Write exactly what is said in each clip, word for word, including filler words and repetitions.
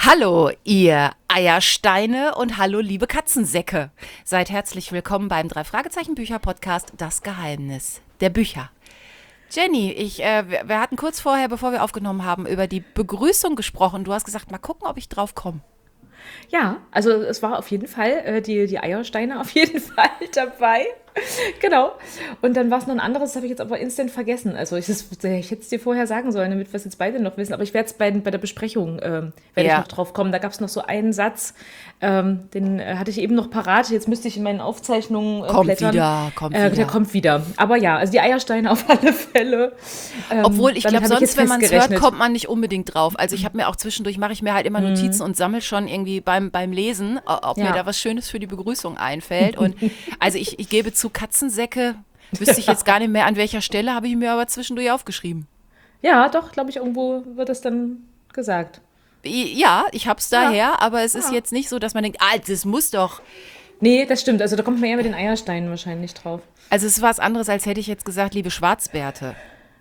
Hallo, ihr Eiersteine und hallo, liebe Katzensäcke. Seid herzlich willkommen beim Drei-Fragezeichen-Bücher-Podcast Das Geheimnis der Bücher. Jenny, ich, äh, wir, wir hatten kurz vorher, bevor wir aufgenommen haben, über die Begrüßung gesprochen. Du hast gesagt, mal gucken, ob ich drauf komme. Ja, also es war auf jeden Fall äh, die, die Eiersteine auf jeden Fall dabei. Genau. Und dann war es noch ein anderes, das habe ich jetzt aber instant vergessen. Also ich, das, ich hätte es dir vorher sagen sollen, damit wir es jetzt beide noch wissen. Aber ich werde es bei, bei der Besprechung, ähm, werde Ja. ich noch drauf kommen. Da gab es noch so einen Satz, ähm, den äh, hatte ich eben noch parat. Jetzt müsste ich in meinen Aufzeichnungen äh, Kommt blättern. wieder, kommt äh, wieder. Der kommt wieder. Aber ja, also die Eiersteine auf alle Fälle. Ähm, Obwohl, ich damit glaube, habe sonst, jetzt wenn man es hört, festgerechnet. kommt man nicht unbedingt drauf. Also ich habe mir auch zwischendurch, mache ich mir halt immer Notizen und sammle schon irgendwie beim, beim Lesen, o- ob mir Ja. da was Schönes für die Begrüßung einfällt. Und also ich, ich gebe zu, Katzensäcke, wüsste ich jetzt gar nicht mehr, an welcher Stelle, habe ich mir aber zwischendurch aufgeschrieben. Ja, doch, glaube ich, irgendwo wird das dann gesagt. I- Ja, ich hab's daher, aber es ist Ja. jetzt nicht so, dass man denkt, ah, das muss doch. Nee, das stimmt. Also da kommt man eher mit den Eiersteinen wahrscheinlich drauf. Also es ist was anderes, als hätte ich jetzt gesagt, liebe Schwarzbärte.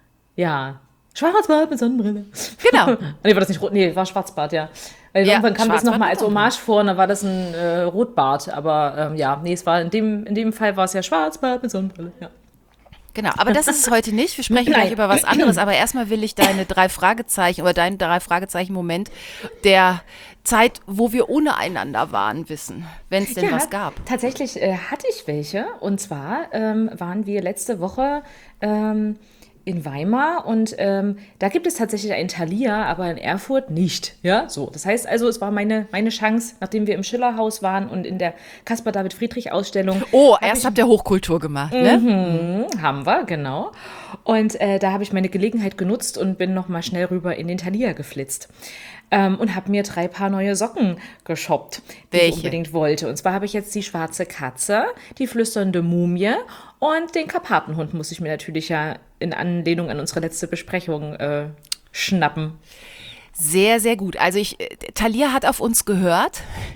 Ja. Schwarzbart mit Sonnenbrille. Genau. Nee, war das nicht rot? Nee, war Schwarzbart, ja. Weil Ja, irgendwann kam das Schwarzbart nochmal mit als Hommage vor und da war das ein äh, Rotbart. Aber ähm, ja, nee, es war in dem, in dem Fall war es ja Schwarzbart mit Sonnenbrille, ja. Genau, aber das ist es heute nicht. Wir sprechen Nein. gleich über was anderes, aber erstmal will ich deine drei Fragezeichen oder deinen drei Fragezeichen-Moment der Zeit, wo wir ohne einander waren, wissen, wenn es denn Ja, was gab. tatsächlich äh, hatte ich welche. Und zwar ähm, waren wir letzte Woche ähm, in Weimar und ähm, da gibt es tatsächlich ein Thalia, aber in Erfurt nicht. Ja, so. Das heißt also, es war meine, meine Chance, nachdem wir im Schillerhaus waren und in der Caspar-David-Friedrich-Ausstellung. Oh, hab erst ich- habt ihr Hochkultur gemacht, ne? Haben wir, genau. Und äh, da habe ich meine Gelegenheit genutzt und bin noch mal schnell rüber in den Thalia geflitzt. Ähm, und habe mir drei Paar neue Socken geshoppt, die Welche? ich unbedingt wollte. Und zwar habe ich jetzt die schwarze Katze, die flüsternde Mumie und den Karpatenhund muss ich mir natürlich ja in Anlehnung an unsere letzte Besprechung äh, schnappen. Sehr, sehr gut. Also ich, äh, Thalia hat auf uns gehört.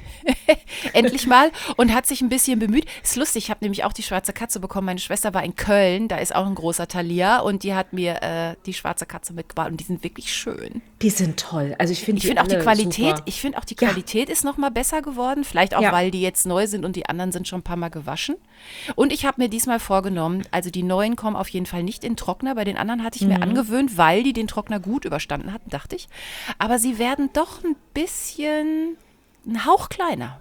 Endlich mal und hat sich ein bisschen bemüht. Ist lustig, ich habe nämlich auch die schwarze Katze bekommen. Meine Schwester war in Köln, da ist auch ein großer Thalia und die hat mir äh, die schwarze Katze mitgebracht und die sind wirklich schön. Die sind toll. Also ich finde Ich die finde auch die alle Qualität, super. ich finde auch die Ja. Qualität ist noch mal besser geworden, vielleicht auch Ja. weil die jetzt neu sind und die anderen sind schon ein paar Mal gewaschen. Und ich habe mir diesmal vorgenommen, also die neuen kommen auf jeden Fall nicht in den Trockner, bei den anderen hatte ich mir angewöhnt, weil die den Trockner gut überstanden hatten, dachte ich. Aber sie werden doch ein bisschen ein Hauch kleiner.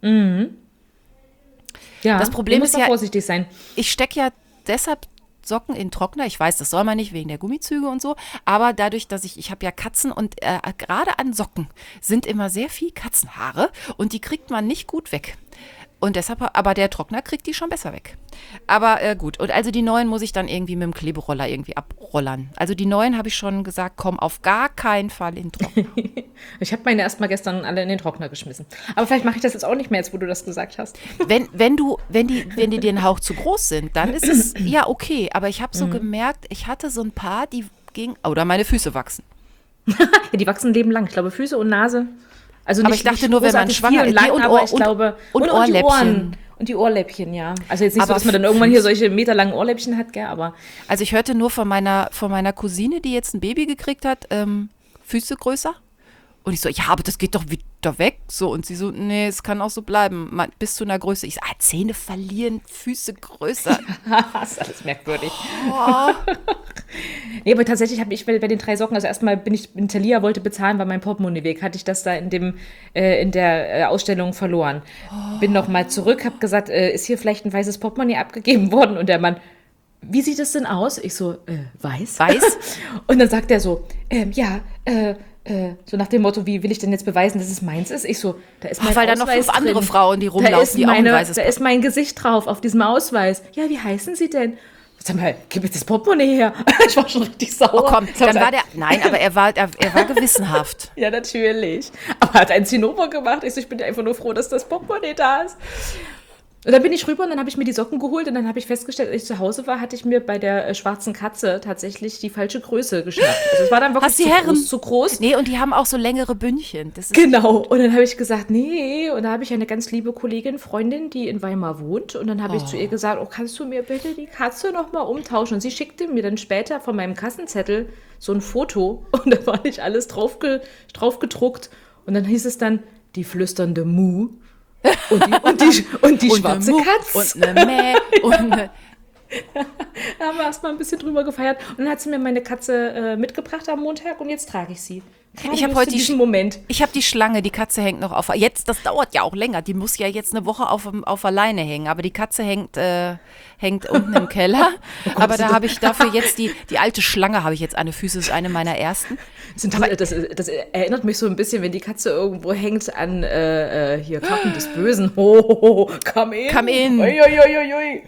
Ja, Das Problem muss ist man ja- vorsichtig sein. Ich stecke ja deshalb Socken in den Trockner. Ich weiß, das soll man nicht wegen der Gummizüge und so. Aber dadurch, dass ich, ich habe ja Katzen und äh, gerade an Socken sind immer sehr viel Katzenhaare und die kriegt man nicht gut weg. Und deshalb, aber der Trockner kriegt die schon besser weg. Aber äh, gut, und also die neuen muss ich dann irgendwie mit dem Kleberoller irgendwie abrollern. Also die neuen habe ich schon gesagt, komm auf gar keinen Fall in den Trockner. Ich habe meine erstmal gestern alle in den Trockner geschmissen. Aber vielleicht mache ich das jetzt auch nicht mehr, jetzt wo du das gesagt hast. Wenn, wenn du, wenn die, wenn die dir einen Hauch zu groß sind, dann ist es ja okay. Aber ich habe so gemerkt, ich hatte so ein paar, die gingen, oder meine Füße wachsen. Ja, die wachsen ein Leben lang. Ich glaube, Füße und Nase. Also Aber nicht, ich dachte nicht nur, wenn man großartig schwanger viel ist. und lang, Nee, und aber Ohr- ich und- glaube, und die Ohrläppchen. Ohren. Und die Ohrläppchen, ja. Also jetzt nicht Aber so, dass man dann irgendwann hier solche meterlangen Ohrläppchen hat, gell, aber Also ich hörte nur von meiner, von meiner Cousine, die jetzt ein Baby gekriegt hat, ähm, Füße größer. Und ich so, ja, aber das geht doch wieder weg. So, und sie so, nee, es kann auch so bleiben, man, bis zu einer Größe. Ich so, ah, Zähne verlieren, Füße größer. das ist alles merkwürdig. Nee, aber tatsächlich habe ich bei, bei den drei Socken, also erstmal bin ich in Thalia, wollte bezahlen, weil mein Portemonnaie weg, hatte ich das da in dem äh, in der äh, Ausstellung verloren. Bin noch mal zurück, habe gesagt, äh, ist hier vielleicht ein weißes Portemonnaie abgegeben worden? Und der Mann, wie sieht es denn aus? Ich so, äh, weiß. Weiß? Und dann sagt er so, ähm, ja, äh, äh, so nach dem Motto, wie will ich denn jetzt beweisen, dass es meins ist? Ich so, da ist mein Ach, weil da noch Ausweis fünf andere drin. Frauen, die Da rumlaufen, ist die auch ein meine, weißes Da ist mein Gesicht drauf auf diesem Ausweis. Ja, wie heißen Sie denn? Sag mal, gib jetzt das Portemonnaie her. Ich war schon richtig sauer. Oh komm, Ich hab dann war gesagt, der, nein, aber er war, er, er war gewissenhaft. ja, natürlich. Aber er hat einen Zinnober gemacht. Ich so, ich bin einfach nur froh, dass das Portemonnaie da ist. Und dann bin ich rüber und dann habe ich mir die Socken geholt und dann habe ich festgestellt, als ich zu Hause war, hatte ich mir bei der äh, schwarzen Katze tatsächlich die falsche Größe geschnappt. Also es war dann wirklich Hast die zu Herren? groß, zu groß. Nee, und die haben auch so längere Bündchen. Das ist Genau. Und dann habe ich gesagt, nee. Und da habe ich eine ganz liebe Kollegin, Freundin, die in Weimar wohnt. Und dann habe ich zu ihr gesagt, oh, kannst du mir bitte die Katze noch mal umtauschen? Und sie schickte mir dann später von meinem Kassenzettel so ein Foto. Und da war nicht alles drauf, ge, drauf gedruckt. Und dann hieß es dann, die flüsternde Mu und die, und die, und die Und schwarze eine Mu Katze. und eine Mäh und eine Da haben wir erstmal ein bisschen drüber gefeiert. Und dann hat sie mir meine Katze äh, mitgebracht am Montag und jetzt trage ich sie. Gerade Ich habe just heute in die diesem Sch- Moment. Ich habe die Schlange, die Katze hängt noch auf. Jetzt, das dauert ja auch länger. Die muss ja jetzt eine Woche auf, auf der Leine hängen. Aber die Katze hängt, äh, hängt unten im Keller. Aber da habe ich dafür jetzt die, die alte Schlange habe ich jetzt an den Füßen. Das ist eine meiner ersten. Das, das, das, das erinnert mich so ein bisschen, wenn die Katze irgendwo hängt an äh, äh, hier Karten des Bösen. Ho, ho, ho, come in. Come in. Ui, ui, ui, ui.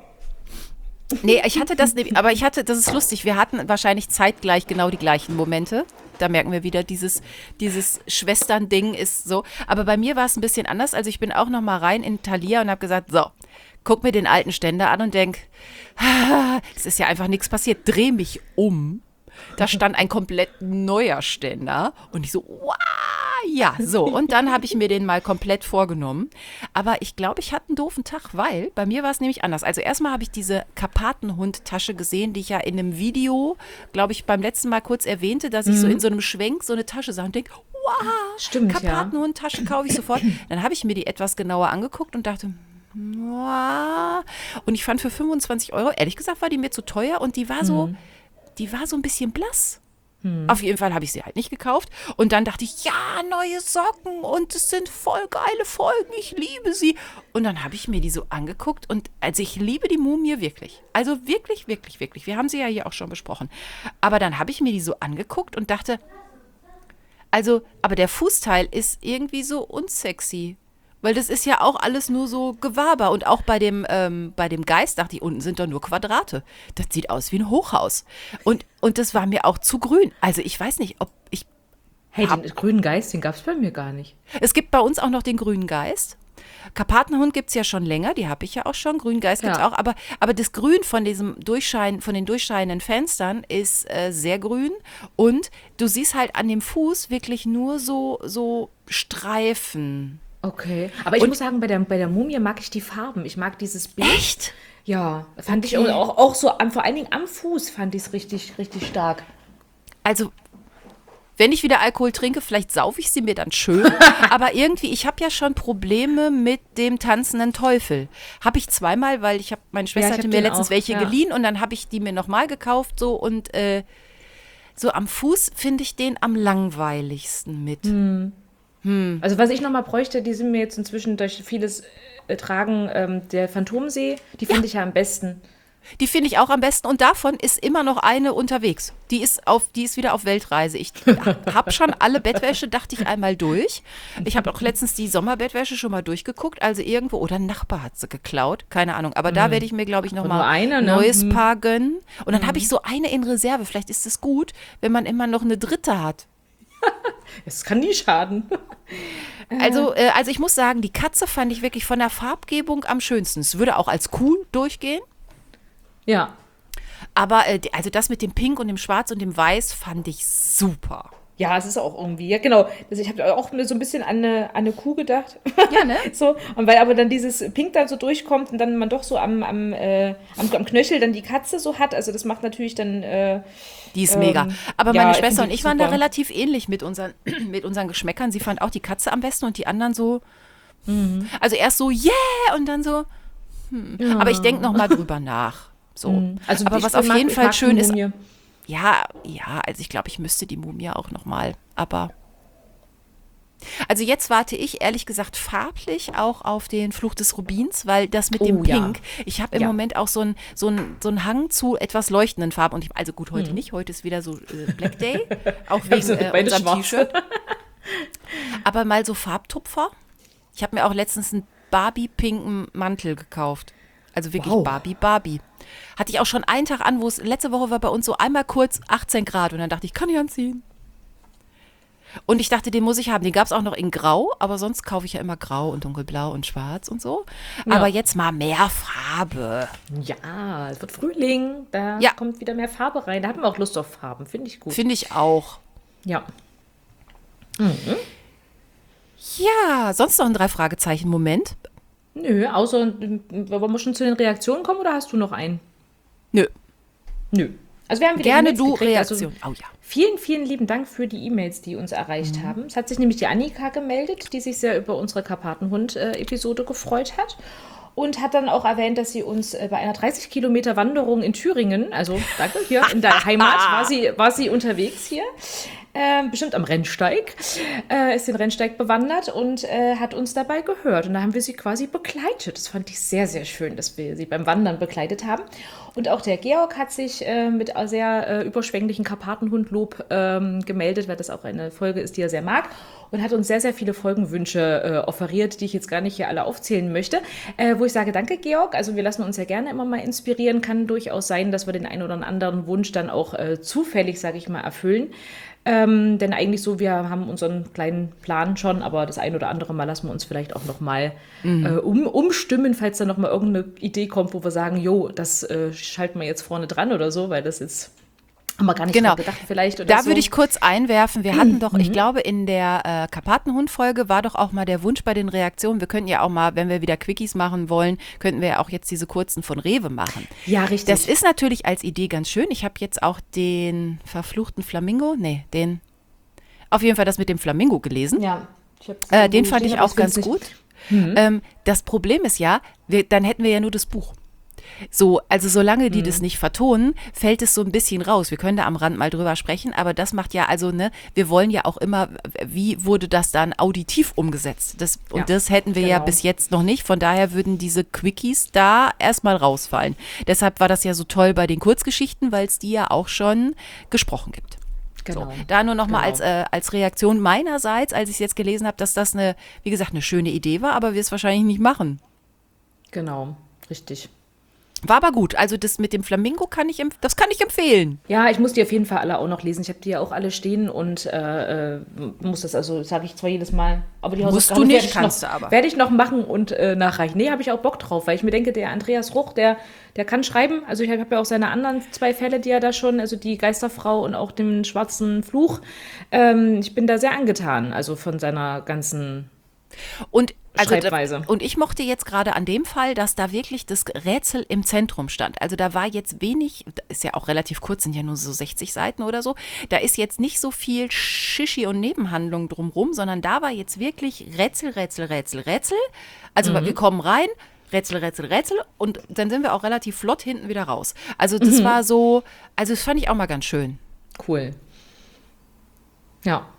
Nee, ich hatte das nicht, aber ich hatte, das ist lustig, wir hatten wahrscheinlich zeitgleich genau die gleichen Momente. Da merken wir wieder, dieses, dieses Schwestern-Ding ist so. Aber bei mir war es ein bisschen anders. Also ich bin auch noch mal rein in Thalia und habe gesagt, so, guck mir den alten Ständer an und denk, ah, es ist ja einfach nichts passiert. Dreh mich um. Da stand ein komplett neuer Ständer und ich so, wow, ja, so. Und dann habe ich mir den mal komplett vorgenommen. Aber ich glaube, ich hatte einen doofen Tag, weil bei mir war es nämlich anders. Also erstmal habe ich diese Karpatenhund-Tasche gesehen, die ich ja in einem Video, glaube ich, beim letzten Mal kurz erwähnte, dass ich mhm. so in so einem Schwenk so eine Tasche sah und denke, wow, Stimmt, Karpatenhund-Tasche kaufe ich sofort. Dann habe ich mir die etwas genauer angeguckt und dachte, wow. Und ich fand für fünfundzwanzig Euro, ehrlich gesagt, war die mir zu teuer und die war so, mhm. die war so ein bisschen blass. Hm. Auf jeden Fall habe ich sie halt nicht gekauft. Und dann dachte ich, ja, neue Socken und es sind voll geile Folgen, ich liebe sie. Und dann habe ich mir die so angeguckt und also ich liebe die Mumie wirklich. Also wirklich, wirklich, wirklich. Wir haben sie ja hier auch schon besprochen. Aber dann habe ich mir die so angeguckt und dachte, also, aber der Fußteil ist irgendwie so unsexy. Weil das ist ja auch alles nur so Gewaber. Und auch bei dem, ähm, bei dem Geist dachte ich, unten sind doch nur Quadrate. Das sieht aus wie ein Hochhaus. Und, und das war mir auch zu grün. Also ich weiß nicht, ob ich... Hey, den grünen Geist, den gab es bei mir gar nicht. Es gibt bei uns auch noch den grünen Geist. Karpatenhund gibt es ja schon länger, die habe ich ja auch schon. Grünen Geist gibt es Ja. auch. Aber, aber das Grün von diesem Durchschein, von den durchscheinenden Fenstern ist äh, sehr grün. Und du siehst halt an dem Fuß wirklich nur so, so Streifen. Okay, aber ich Und- muss sagen, bei der, bei der Mumie mag ich die Farben. Ich mag dieses Bild. Echt? Ja, fand ich Okay. auch, auch so, am, vor allen Dingen am Fuß fand ich es richtig, richtig stark. Also, wenn ich wieder Alkohol trinke, vielleicht saufe ich sie mir dann schön. Aber irgendwie, ich habe ja schon Probleme mit dem tanzenden Teufel. Habe ich zweimal, weil ich habe, meine Schwester Ja, ich hatte hab mir den letztens auch, welche ja. geliehen und dann habe ich die mir nochmal gekauft so und äh, so am Fuß finde ich den am langweiligsten mit. Also was ich nochmal bräuchte, die sind mir jetzt inzwischen durch vieles äh, Tragen ähm, der Phantomsee, die finde ich ja am besten. Die finde ich auch am besten und davon ist immer noch eine unterwegs. Die ist auf, die ist wieder auf Weltreise. Ich habe schon alle Bettwäsche, dachte ich einmal durch. Ich habe auch letztens die Sommerbettwäsche schon mal durchgeguckt. Also irgendwo, oder ein Nachbar hat sie geklaut. Keine Ahnung. Aber da werde ich mir, glaube ich, nur nochmal eine, ein ne? neues Hm. Paar gönnen. Und dann habe ich so eine in Reserve. Vielleicht ist es gut, wenn man immer noch eine dritte hat. Es kann nie schaden. Also, äh, also ich muss sagen, die Katze fand ich wirklich von der Farbgebung am schönsten. Es würde auch als cool durchgehen. Ja. Aber äh, die- also das mit dem Pink und dem Schwarz und dem Weiß fand ich super. Ja, es ist auch irgendwie, ja genau. Also ich habe auch so ein bisschen an eine, an eine Kuh gedacht. Ja, ne? So, und weil aber dann dieses Pink da so durchkommt und dann man doch so am, am, äh, am, am Knöchel dann die Katze so hat, also das macht natürlich dann, äh, Die ist Ähm, mega. Aber ja, meine ich Schwester find und die ich waren da super. relativ ähnlich mit unseren, mit unseren Geschmäckern. Sie fand auch die Katze am besten und die anderen so. Mhm. Also erst so, yeah, und dann so. Hm. Aber ich denke noch mal drüber nach. So. also Aber ich was auf mag- jeden ich Fall mag die schön ist. Mumie. Ja, ja, also ich glaube, ich müsste die Mumie auch noch mal. Aber. Also jetzt warte ich ehrlich gesagt farblich auch auf den Fluch des Rubins, weil das mit dem Oh, ja. Pink, ich habe im Ja. Moment auch so einen so ein, so ein Hang zu etwas leuchtenden Farben. Und ich, also gut, Hm. heute nicht, heute ist wieder so äh, Black Day, auch wegen Also äh, beide unserem schwarz. T-Shirt. Aber mal so Farbtupfer. Ich habe mir auch letztens einen Barbie-pinken Mantel gekauft. Also wirklich Wow. Barbie, Barbie. Hatte ich auch schon einen Tag an, wo es, letzte Woche war bei uns so einmal kurz achtzehn Grad und dann dachte ich, kann ich anziehen. Und ich dachte, den muss ich haben. Den gab es auch noch in Grau, aber sonst kaufe ich ja immer Grau und Dunkelblau und Schwarz und so. Ja. Aber jetzt mal mehr Farbe. Ja, es wird Frühling, da Ja. kommt wieder mehr Farbe rein. Da hatten wir auch Lust auf Farben, finde ich gut. Finde ich auch. Ja. Ja, sonst noch ein Drei-Fragezeichen-Moment? Nö, außer, wollen wir schon zu den Reaktionen kommen oder hast du noch einen? Nö. Nö. Also wir haben wieder Gerne E-Mails du, gekriegt, also Reaktion. Oh ja. vielen, vielen lieben Dank für die E-Mails, die uns erreicht haben. Es hat sich nämlich die Annika gemeldet, die sich sehr über unsere Karpatenhund-Episode gefreut hat. Und hat dann auch erwähnt, dass sie uns äh, bei einer dreißig Kilometer Wanderung in Thüringen, also danke, hier in der Heimat, war sie, war sie unterwegs hier, äh, bestimmt am Rennsteig, äh, ist den Rennsteig bewandert und äh, hat uns dabei gehört. Und da haben wir sie quasi begleitet. Das fand ich sehr, sehr schön, dass wir sie beim Wandern begleitet haben. Und auch der Georg hat sich äh, mit sehr äh, überschwänglichen Karpatenhundlob ähm, gemeldet, weil das auch eine Folge ist, die er sehr mag. Und hat uns sehr, sehr viele Folgenwünsche äh, offeriert, die ich jetzt gar nicht hier alle aufzählen möchte. Äh, wo ich sage, danke Georg, also wir lassen uns ja gerne immer mal inspirieren. Kann durchaus sein, dass wir den einen oder anderen Wunsch dann auch äh, zufällig, sage ich mal, erfüllen. Ähm, denn eigentlich so, wir haben unseren kleinen Plan schon, aber das ein oder andere Mal lassen wir uns vielleicht auch noch mal mhm. äh, um, umstimmen, falls da noch mal irgendeine Idee kommt, wo wir sagen, jo, das äh, schalten wir jetzt vorne dran oder so, weil das jetzt haben wir gar nicht genau. dran gedacht vielleicht. Oder da so. würde ich kurz einwerfen, wir hatten doch, mhm. ich glaube, in der äh, Karpatenhund-Folge war doch auch mal der Wunsch bei den Reaktionen, wir könnten ja auch mal, wenn wir wieder Quickies machen wollen, könnten wir ja auch jetzt diese kurzen von Rewe machen. Ja, richtig. Das ist natürlich als Idee ganz schön. Ich habe jetzt auch den verfluchten Flamingo, nee, den, auf jeden Fall das mit dem Flamingo gelesen. Ja. Ich äh, den fand ich auch ganz gut. Mhm. Ähm, das Problem ist ja, wir, dann hätten wir ja nur das Buch. So, also solange die mhm. das nicht vertonen, fällt es so ein bisschen raus. Wir können da am Rand mal drüber sprechen, aber das macht ja, also, ne, wir wollen ja auch immer, wie wurde das dann auditiv umgesetzt? Das, und ja, das hätten wir genau. ja bis jetzt noch nicht. Von daher würden diese Quickies da erstmal rausfallen. Deshalb war das ja so toll bei den Kurzgeschichten, weil es die ja auch schon gesprochen gibt. Genau. So, da nur noch mal genau. als, äh, als Reaktion meinerseits, als ich es jetzt gelesen habe, dass das eine, wie gesagt, eine schöne Idee war, aber wir es wahrscheinlich nicht machen. Genau, richtig. War aber gut. Also das mit dem Flamingo kann ich, das kann ich empfehlen. Ja, ich muss die auf jeden Fall alle auch noch lesen. Ich habe die ja auch alle stehen und äh, muss das, also sage ich zwar jedes Mal, aber die Hausaufgaben werde ich, kannst du aber. werd ich noch machen und äh, nachreichen. Nee, habe ich auch Bock drauf, weil ich mir denke, der Andreas Ruch, der, der kann schreiben. Also ich habe ja auch seine anderen zwei Fälle, die er da schon, also die Geisterfrau und auch den schwarzen Fluch. Ähm, ich bin da sehr angetan, also von seiner ganzen und Also, Schreibweise. Und ich mochte jetzt gerade an dem Fall, dass da wirklich das Rätsel im Zentrum stand. Also da war jetzt wenig, ist ja auch relativ kurz, sind ja nur so sechzig Seiten oder so. Da ist jetzt nicht so viel Shishi und Nebenhandlung drumrum, sondern da war jetzt wirklich Rätsel, Rätsel, Rätsel, Rätsel. Also mhm. wir kommen rein, Rätsel, Rätsel, Rätsel und dann sind wir auch relativ flott hinten wieder raus. Also das mhm. war so, also das fand ich auch mal ganz schön. Cool. Ja.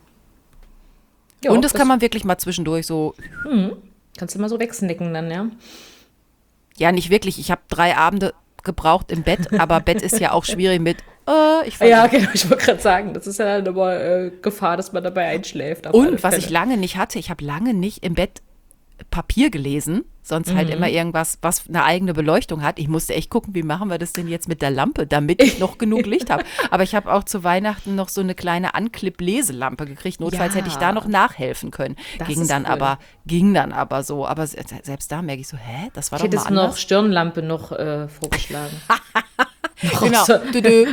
Jo, und das, das kann man wirklich mal zwischendurch so. Mhm. Kannst du mal so wegsnicken dann, ja? Ja, nicht wirklich. Ich habe drei Abende gebraucht im Bett, aber Bett ist ja auch schwierig mit. Äh, ich ja, genau, ich wollte gerade sagen, das ist ja dann immer äh, Gefahr, dass man dabei einschläft. Und was ich lange nicht hatte, ich habe lange nicht im Bett Papier gelesen, sonst mhm. halt immer irgendwas, was eine eigene Beleuchtung hat. Ich musste echt gucken, wie machen wir das denn jetzt mit der Lampe, damit ich noch genug Licht habe. Aber ich habe auch zu Weihnachten noch so eine kleine Anklipp-Leselampe gekriegt. Notfalls ja. hätte ich da noch nachhelfen können. Das ging dann cool. aber, ging dann aber so. Aber selbst da merke ich so, hä, das war ich doch mal anders. Ich hätte noch Stirnlampe noch äh, vorgeschlagen. Genau. Dü-dü.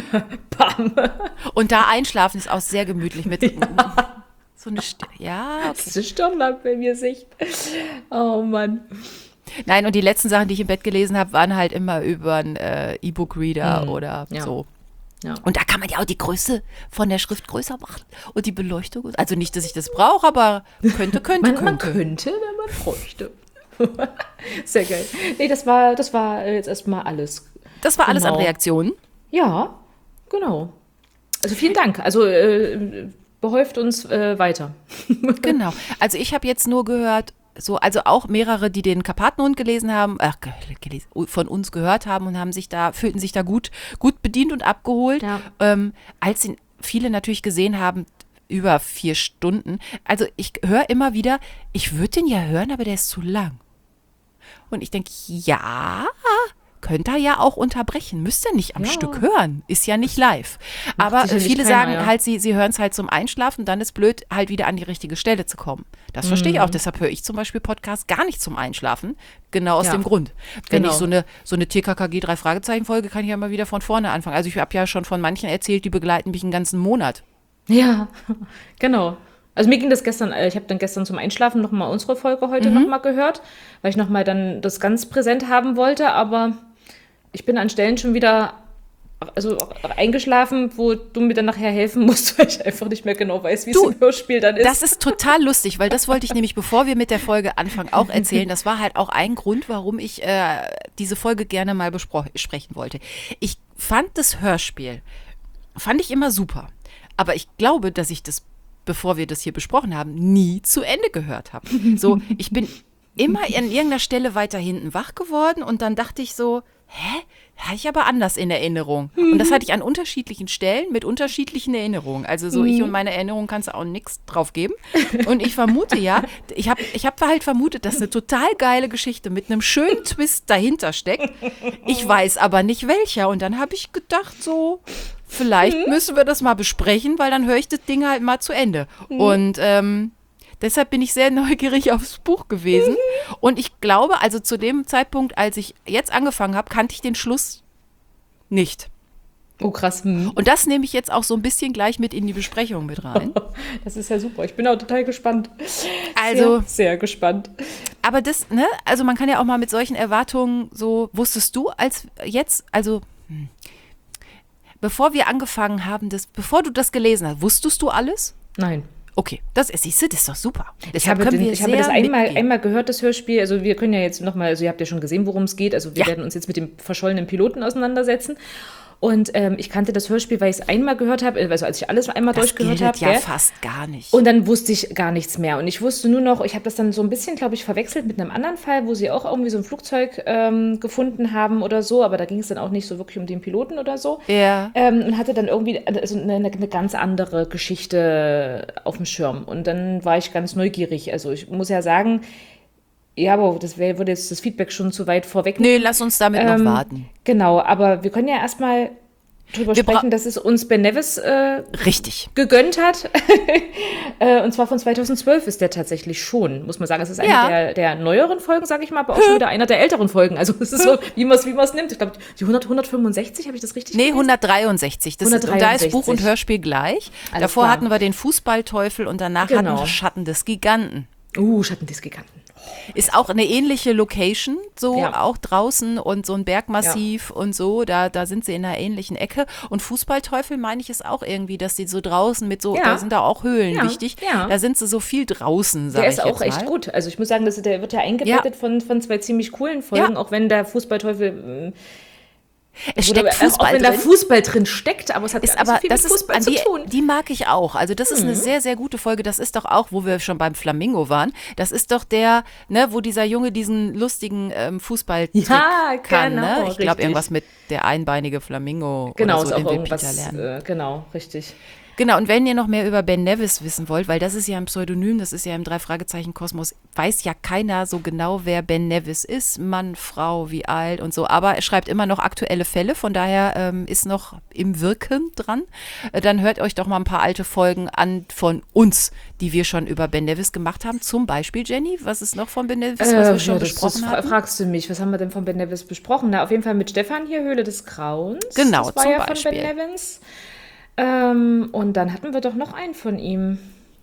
Und da einschlafen ist auch sehr gemütlich mit. Ja. So eine St- ja, okay. Das ist eine Stirnlampe in mir Sicht. Oh Mann. Nein, und die letzten Sachen, die ich im Bett gelesen habe, waren halt immer über einen äh, E-Book-Reader mhm. oder ja. so. Ja. Und da kann man ja auch die Größe von der Schrift größer machen und die Beleuchtung. Also nicht, dass ich das brauche, aber könnte, könnte, man, könnte. Man könnte, wenn man bräuchte. Sehr geil. Nee, das war, das war jetzt erstmal alles. Das war genau. alles an Reaktionen? Ja, genau. Also vielen Dank. Also äh, behäuft uns äh, weiter. Genau. Also ich habe jetzt nur gehört, so, also auch mehrere, die den Karpatenhund gelesen haben, ach, gelesen, von uns gehört haben und haben sich da, fühlten sich da gut, gut bedient und abgeholt. Ja. Ähm, als ihn viele natürlich gesehen haben, über vier Stunden. Also ich höre immer wieder, ich würde den ja hören, aber der ist zu lang. Und ich denke, ja, könnt ihr ja auch unterbrechen. Müsst ihr nicht am ja. Stück hören. Ist ja nicht live. Macht aber viele keiner, sagen ja. halt, sie, sie hören es halt zum Einschlafen, dann ist blöd, halt wieder an die richtige Stelle zu kommen. Das mhm. verstehe ich auch. Deshalb höre ich zum Beispiel Podcasts gar nicht zum Einschlafen. Genau aus ja. dem Grund. Wenn genau. ich so eine, so eine T K K G drei Fragezeichen Folge, kann ich ja mal wieder von vorne anfangen. Also ich habe ja schon von manchen erzählt, die begleiten mich einen ganzen Monat. Ja, genau. Also mir ging das gestern, ich habe dann gestern zum Einschlafen nochmal unsere Folge heute Mhm. nochmal gehört, weil ich nochmal dann das ganz präsent haben wollte, aber ich bin an Stellen schon wieder also eingeschlafen, wo du mir dann nachher helfen musst, weil ich einfach nicht mehr genau weiß, wie Du, es im Hörspiel dann ist. Das ist total lustig, weil das wollte ich nämlich, bevor wir mit der Folge anfangen, auch erzählen. Das war halt auch ein Grund, warum ich äh, diese Folge gerne mal besprechen wollte. Ich fand das Hörspiel, fand ich immer super. Aber ich glaube, dass ich das, bevor wir das hier besprochen haben, nie zu Ende gehört habe. So, ich bin immer an irgendeiner Stelle weiter hinten wach geworden und dann dachte ich so, hä? Habe ich aber anders in Erinnerung. Und das hatte ich an unterschiedlichen Stellen mit unterschiedlichen Erinnerungen. Also so ich und meine Erinnerung kannst du auch nichts drauf geben. Und ich vermute ja, ich habe ich hab halt vermutet, dass eine total geile Geschichte mit einem schönen Twist dahinter steckt. Ich weiß aber nicht welcher. Und dann habe ich gedacht so, vielleicht müssen wir das mal besprechen, weil dann höre ich das Ding halt mal zu Ende. Und ähm, deshalb bin ich sehr neugierig aufs Buch gewesen. Und ich glaube, also zu dem Zeitpunkt, als ich jetzt angefangen habe, kannte ich den Schluss nicht. Oh, krass. Hm. Und das nehme ich jetzt auch so ein bisschen gleich mit in die Besprechung mit rein. Das ist ja super. Ich bin auch total gespannt. Also, sehr, sehr gespannt. Aber das, ne, also man kann ja auch mal mit solchen Erwartungen so, wusstest du als jetzt, also hm, bevor wir angefangen haben, das, bevor du das gelesen hast, wusstest du alles? Nein. Okay, das ist, siehst du, das ist doch super. Ich habe, den, ich habe das einmal, einmal gehört, das Hörspiel. Also wir können ja jetzt nochmal, also ihr habt ja schon gesehen, worum es geht. Also wir ja. werden uns jetzt mit dem verschollenen Piloten auseinandersetzen. Und ähm, ich kannte das Hörspiel, weil ich es einmal gehört habe, also als ich alles einmal das durchgehört habe. Das ja gell? fast gar nicht. Und dann wusste ich gar nichts mehr. Und ich wusste nur noch, ich habe das dann so ein bisschen, glaube ich, verwechselt mit einem anderen Fall, wo sie auch irgendwie so ein Flugzeug ähm, gefunden haben oder so. Aber da ging es dann auch nicht so wirklich um den Piloten oder so. Ja. Ähm, und hatte dann irgendwie also eine, eine ganz andere Geschichte auf dem Schirm. Und dann war ich ganz neugierig. Also ich muss ja sagen, ja, aber das wär, würde jetzt das Feedback schon zu weit vorwegnehmen. Nee, lass uns damit ähm, noch warten. Genau, aber wir können ja erstmal drüber Wir sprechen, dass es uns Ben Nevis äh, Richtig. gegönnt hat. äh, und zwar von zweitausendzwölf ist der tatsächlich schon, muss man sagen. Es ist eine Ja. der, der neueren Folgen, sage ich mal, aber auch schon wieder einer der älteren Folgen. Also es ist so, wie man es wie man's nimmt. Ich glaube, die hundert, hundertfünfundsechzig, habe ich das richtig Nee, gelesen? hundertdreiundsechzig. Das ist, und da ist Buch und hundertdreiundsechzig. Hörspiel gleich. Alles Davor klar. hatten wir den Fußballteufel und danach Genau. hatten wir Schatten des Giganten. Uh, Schatten des Giganten. Ist auch eine ähnliche Location, so Ja. auch draußen und so ein Bergmassiv und so, da, da sind sie in einer ähnlichen Ecke. Und Fußballteufel meine ich ist auch irgendwie, dass die so draußen mit so, Ja. da sind da auch Höhlen Ja, wichtig, ja. da sind sie so viel draußen, sag Der ich ist auch jetzt echt mal. gut. Also ich muss sagen, dass der wird ja eingebettet Ja. von, von zwei ziemlich coolen Folgen, Ja. auch wenn der Fußballteufel Es oder steckt Fußball auch wenn da drin. Fußball drin steckt, aber es hat Ist gar nicht aber so viel das mit ist Fußball an zu die, tun. die mag ich auch. Also das ist eine sehr sehr gute Folge. Das ist doch auch, wo wir schon beim Flamingo waren. Das ist doch der, ne, wo dieser Junge diesen lustigen ähm, Fußballtrick Ja, kann. genau, Ne? Ich glaube richtig. irgendwas mit der einbeinige Flamingo Genau, oder so, ist den auch will irgendwas, Peter lernen. äh, genau, richtig. Genau, und wenn ihr noch mehr über Ben Nevis wissen wollt, weil das ist ja ein Pseudonym, das ist ja im Drei-Fragezeichen-Kosmos, weiß ja keiner so genau, wer Ben Nevis ist, Mann, Frau, wie alt und so, aber er schreibt immer noch aktuelle Fälle, von daher ähm, ist noch im Wirken dran. Äh, dann hört euch doch mal ein paar alte Folgen an von uns, die wir schon über Ben Nevis gemacht haben, zum Beispiel, Jenny, was ist noch von Ben Nevis, was wir Äh, schon ja, das, besprochen das haben? fragst du mich, was haben wir denn von Ben Nevis besprochen? Na, auf jeden Fall mit Stefan hier, Höhle des Grauens. Genau, das war zum ja Beispiel. von Ben Nevins. Ähm, und dann hatten wir doch noch einen von ihm.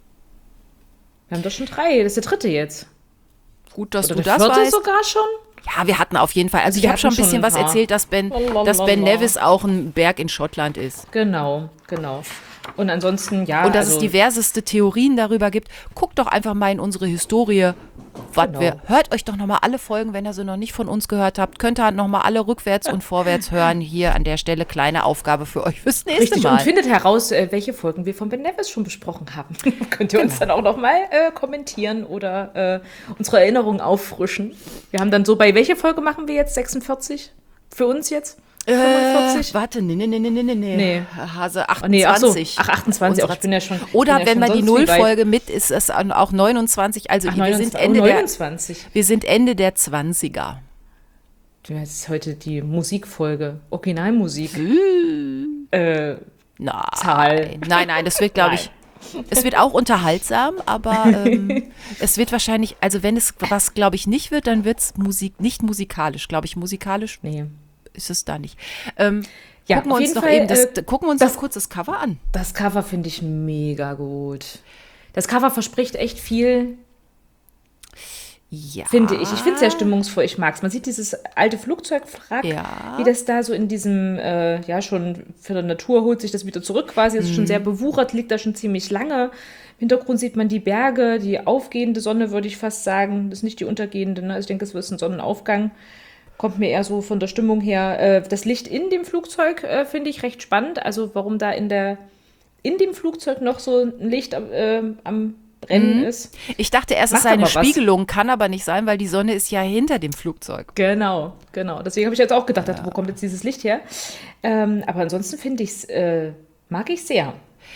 Wir haben doch schon drei, das ist der dritte jetzt. Gut, dass Oder du der das vierte weißt. sogar schon? Ja, wir hatten auf jeden Fall, also ich wir habe schon ein hatten bisschen schon was ein paar. erzählt, dass Ben, dass Ben Nevis auch ein Berg in Schottland ist. Genau, genau. Und ansonsten, ja. Und dass also, es diverseste Theorien darüber gibt. Guckt doch einfach mal in unsere Historie. Was Genau. wir, hört euch doch nochmal alle Folgen, wenn ihr sie noch nicht von uns gehört habt. Könnt ihr nochmal alle rückwärts und vorwärts hören. Hier an der Stelle kleine Aufgabe für euch fürs nächste Richtig, Mal. und findet heraus, äh, welche Folgen wir von Ben Nevis schon besprochen haben. Könnt ihr uns Genau. dann auch nochmal äh, kommentieren oder äh, unsere Erinnerungen auffrischen. Wir haben dann so, bei welche Folge machen wir jetzt? sechsundvierzig? Für uns jetzt? fünfundvierzig? Äh, warte, nee, nee, nee, nee, nee, nee. Nee. Hase Oh, nee, ach so. achtundzwanzig. Ach, achtundzwanzig, auch ich bin ja schon. Oder bin ja wenn schon man die sonst wie weit. Nullfolge mit ist, es auch neunundzwanzig. Also Ach, wir sind neunundzwanzig. Ende oh, der, neunundzwanzig. wir sind Ende der zwanziger. Das ist heute die Musikfolge. Originalmusik. äh, Nein. Zahl. Nein, nein, das wird, glaube ich, es wird auch unterhaltsam, aber ähm, es wird wahrscheinlich, also wenn es was, glaube ich, nicht wird, dann wird es Musik, nicht musikalisch, glaube ich, musikalisch nee. ist es da nicht. Ähm, Ja, gucken wir auf uns jeden noch Fall, eben, das, äh, gucken wir uns das- noch kurz das Cover an. Das Cover finde ich mega gut. Das Cover verspricht echt viel. Ja. Finde ich. Ich finde es sehr stimmungsvoll. Ich mag es. Man sieht dieses alte Flugzeugwrack, Ja. wie das da so in diesem, äh, ja, schon für die Natur holt sich das wieder zurück quasi. Es ist schon sehr bewuchert, liegt da schon ziemlich lange. Im Hintergrund sieht man die Berge, die aufgehende Sonne, würde ich fast sagen. Das ist nicht die untergehende, ne? Also ich denke, es ist ein Sonnenaufgang. Kommt mir eher so von der Stimmung her. Äh, das Licht in dem Flugzeug äh, finde ich recht spannend. Also warum da in der in dem Flugzeug noch so ein Licht äh, am Brennen Mhm. ist. Ich dachte erst, es Macht sei eine aber was. Spiegelung, kann aber nicht sein, weil die Sonne ist ja hinter dem Flugzeug. Genau, genau. Deswegen habe ich jetzt auch gedacht, wo kommt jetzt dieses Licht her? Ähm, aber ansonsten finde ich es, äh, mag ich sehr.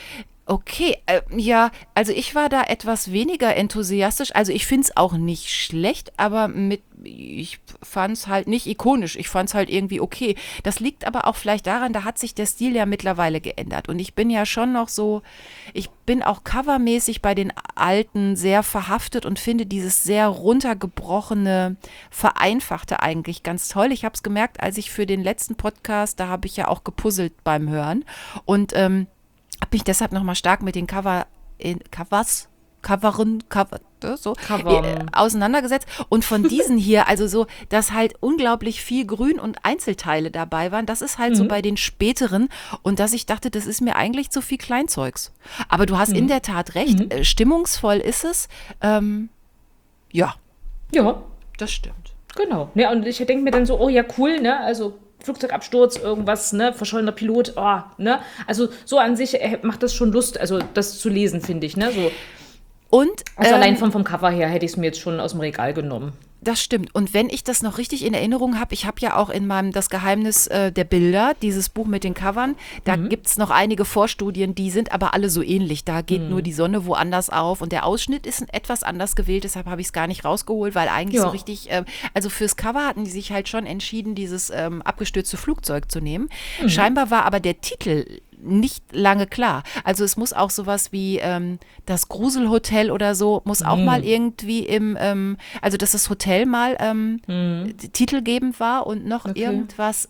Okay, äh, ja, also ich war da etwas weniger enthusiastisch. Also ich finde es auch nicht schlecht, aber mit, ich fand es halt nicht ikonisch. Ich fand es halt irgendwie okay. Das liegt aber auch vielleicht daran, da hat sich der Stil ja mittlerweile geändert. Und ich bin ja schon noch so, ich bin auch covermäßig bei den Alten sehr verhaftet und finde dieses sehr runtergebrochene, vereinfachte eigentlich ganz toll. Ich habe es gemerkt, als ich für den letzten Podcast, da habe ich ja auch gepuzzelt beim Hören. Und ähm, habe mich deshalb nochmal stark mit den Cover, in, Covers, Coveren, Cover, äh, so, Covern. äh, auseinandergesetzt. Und von diesen hier, also so, dass halt unglaublich viel Grün und Einzelteile dabei waren, das ist halt so bei den späteren. Und dass ich dachte, das ist mir eigentlich zu viel Kleinzeugs. Aber du hast in der Tat recht, äh, stimmungsvoll ist es. Ähm, ja, Ja, das stimmt. genau. Ja, und ich denke mir dann so, oh ja, cool, ne? Also Flugzeugabsturz, irgendwas, ne? Verschollener Pilot, oh, ne? Also so an sich äh, macht das schon Lust, also das zu lesen, finde ich, ne? So, Und also ähm, allein vom, vom Cover her hätte ich es mir jetzt schon aus dem Regal genommen. das stimmt. Und wenn ich das noch richtig in Erinnerung habe, ich habe ja auch in meinem Das Geheimnis äh, der Bilder, dieses Buch mit den Covern, da gibt es noch einige Vorstudien, die sind aber alle so ähnlich. Da geht nur die Sonne woanders auf und der Ausschnitt ist ein etwas anders gewählt, deshalb habe ich es gar nicht rausgeholt, weil eigentlich Ja. so richtig, äh, also fürs Cover hatten die sich halt schon entschieden, dieses ähm, abgestürzte Flugzeug zu nehmen. Scheinbar war aber der Titel nicht lange klar. Also es muss auch sowas wie ähm, das Gruselhotel oder so, muss auch mal irgendwie im, ähm, also dass das Hotel mal ähm, titelgebend war und noch Okay. irgendwas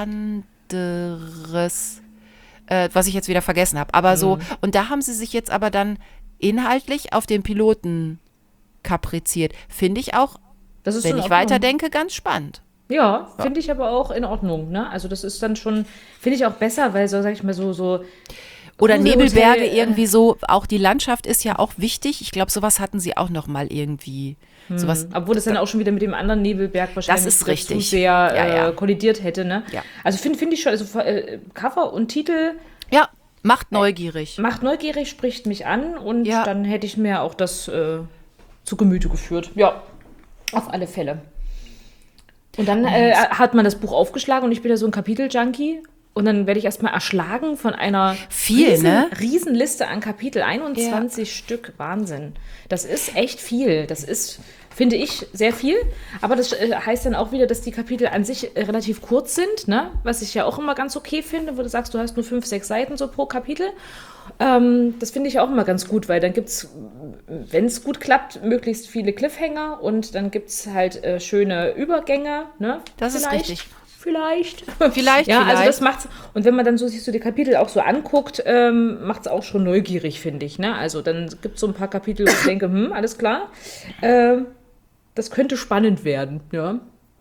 anderes, äh, was ich jetzt wieder vergessen habe. Aber so, und da haben sie sich jetzt aber dann inhaltlich auf den Piloten kapriziert. Finde ich auch, Das ist wenn schon ich in Ordnung. weiterdenke, ganz spannend. Ja, finde ich aber auch in Ordnung, ne? Also das ist dann schon, finde ich auch besser, weil so, sag ich mal, so, so Oder Gruselhotel, Nebelberge äh, irgendwie so, auch die Landschaft ist ja auch wichtig. Ich glaube, sowas hatten sie auch noch mal irgendwie. Sowas, Obwohl das dann auch schon wieder mit dem anderen Nebelberg wahrscheinlich ist wieder richtig. zu sehr Ja, ja. Äh, kollidiert hätte, ne? Ja. Also finde finde ich schon, also äh, Cover und Titel ja, macht neugierig. macht neugierig, spricht mich an und Ja. dann hätte ich mir auch das äh, zu Gemüte geführt. Ja, auf alle Fälle. Und dann äh, hat man das Buch aufgeschlagen und ich bin ja so ein Kapitel-Junkie. Und dann werde ich erstmal erschlagen von einer Viel, riesen, ne? Riesenliste an Kapitel. einundzwanzig Stück, Wahnsinn. Das ist echt viel. Das ist, finde ich, sehr viel. Aber das äh, heißt dann auch wieder, dass die Kapitel an sich äh, relativ kurz sind, ne? Was ich ja auch immer ganz okay finde, wo du sagst, du hast nur fünf, sechs Seiten so pro Kapitel. Ähm, das finde ich auch immer ganz gut, weil dann gibt es, wenn es gut klappt, möglichst viele Cliffhanger und dann gibt es halt äh, schöne Übergänge. Ne? Das ist Vielleicht. richtig. Vielleicht. Vielleicht, Ja, also vielleicht. das macht's. Und wenn man dann so sich so die Kapitel auch so anguckt, ähm, macht es auch schon neugierig, finde ich. Ne? Also dann gibt es so ein paar Kapitel, wo ich denke, hm, alles klar. Ähm, das könnte spannend werden. Ja.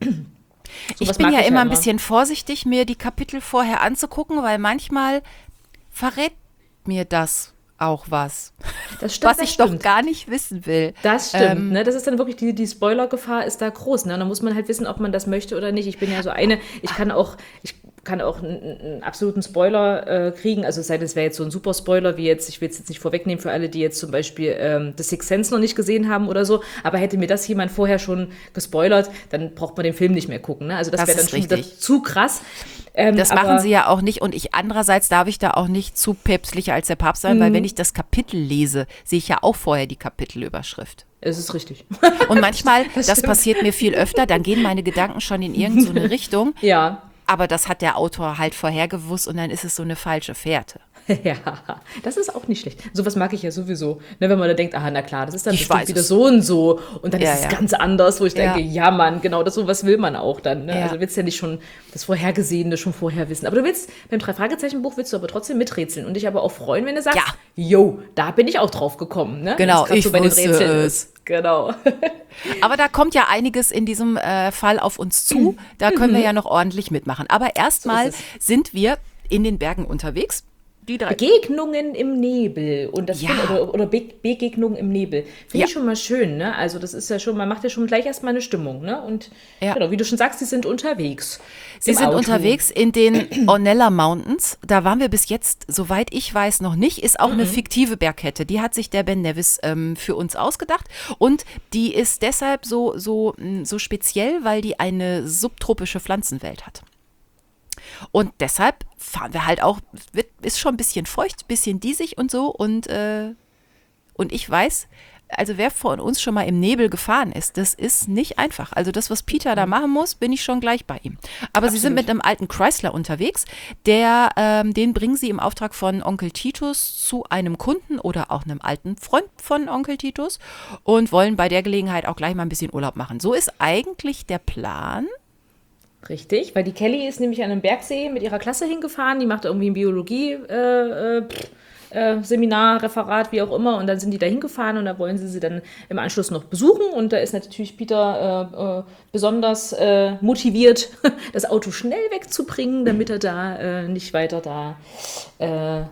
So Ich was bin mag ja ich immer halt ein bisschen vorsichtig, mir die Kapitel vorher anzugucken, weil manchmal verrät mir das auch was, Das stimmt, was das ich doch stimmt. gar nicht wissen will. Das stimmt, Ähm, ne? Das ist dann wirklich, die, die Spoilergefahr ist da groß, ne? Und da muss man halt wissen, ob man das möchte oder nicht. Ich bin ja so eine, ich kann auch, ich kann auch einen, einen absoluten Spoiler äh, kriegen, also es sei denn, es wäre jetzt so ein super Spoiler, wie jetzt, ich will es jetzt nicht vorwegnehmen für alle, die jetzt zum Beispiel ähm, The Sixth Sense noch nicht gesehen haben oder so, aber hätte mir das jemand vorher schon gespoilert, dann braucht man den Film nicht mehr gucken, ne? Also das, Das wäre dann ist schon wieder richtig. zu krass. Ähm, Das aber- machen sie ja auch nicht und ich andererseits darf ich da auch nicht zu päpstlicher als der Papst sein, Mhm. weil wenn ich das Kapitel lese, sehe ich ja auch vorher die Kapitelüberschrift. Es ist richtig. Und manchmal, Das das, stimmt. passiert mir viel öfter, dann gehen meine Gedanken schon in irgendeine Richtung, Ja. aber das hat der Autor halt vorher gewusst und dann ist es so eine falsche Fährte. Ja, das ist auch nicht schlecht. Sowas mag ich ja sowieso. Ne, wenn man da denkt, aha, na klar, das ist dann Ich bestimmt weiß wieder es. so und so. Und dann Ja, ist es ja. ganz anders, wo ich Ja. denke, ja, Mann, genau das sowas will man auch dann. Ne? Ja. Also willst ja nicht schon das Vorhergesehene schon vorher wissen. Aber du willst, beim Drei-Fragezeichen-Buch willst du aber trotzdem miträtseln und dich aber auch freuen, wenn du sagst, Ja. yo, da bin ich auch drauf gekommen. Ne? Genau, Wenn's grad ich so bei den wusste Rätseln es. ist. Genau. Aber da kommt ja einiges in diesem äh, Fall auf uns zu. Da können wir ja noch ordentlich mitmachen. Aber erstmal So ist sind wir in den Bergen unterwegs. Die drei. Begegnungen im Nebel und das Ja. find, oder, oder Be Begegnungen im Nebel. Finde Ja. ich schon mal schön, ne? Also das ist ja schon, man macht ja schon gleich erstmal eine Stimmung, ne? Und Ja. genau, wie du schon sagst, sie sind unterwegs. Sie Im sind Auto. unterwegs in den Ornella Mountains. Da waren wir bis jetzt, soweit ich weiß, noch nicht. Ist auch eine fiktive Bergkette. Die hat sich der Ben Nevis ähm, für uns ausgedacht. Und die ist deshalb so, so, mh, so speziell, weil die eine subtropische Pflanzenwelt hat. Und deshalb fahren wir halt auch, wird, ist schon ein bisschen feucht, ein bisschen diesig und so. Und, äh, und ich weiß, also wer von uns schon mal im Nebel gefahren ist, das ist nicht einfach. Also das, was Peter da machen muss, bin ich schon gleich bei ihm. Aber sie sind Absolut. mit einem alten Chrysler unterwegs, der, ähm, den bringen sie im Auftrag von Onkel Titus zu einem Kunden oder auch einem alten Freund von Onkel Titus und wollen bei der Gelegenheit auch gleich mal ein bisschen Urlaub machen. So ist eigentlich der Plan. Richtig, weil die Kelly ist nämlich an einem Bergsee mit ihrer Klasse hingefahren. Die macht irgendwie ein Biologie äh, äh, pff, äh, Seminar, Referat, wie auch immer. Und dann sind die da hingefahren und da wollen sie sie dann im Anschluss noch besuchen. Und da ist natürlich Peter äh, äh, besonders äh, motiviert, das Auto schnell wegzubringen, damit er da äh, nicht weiter da äh,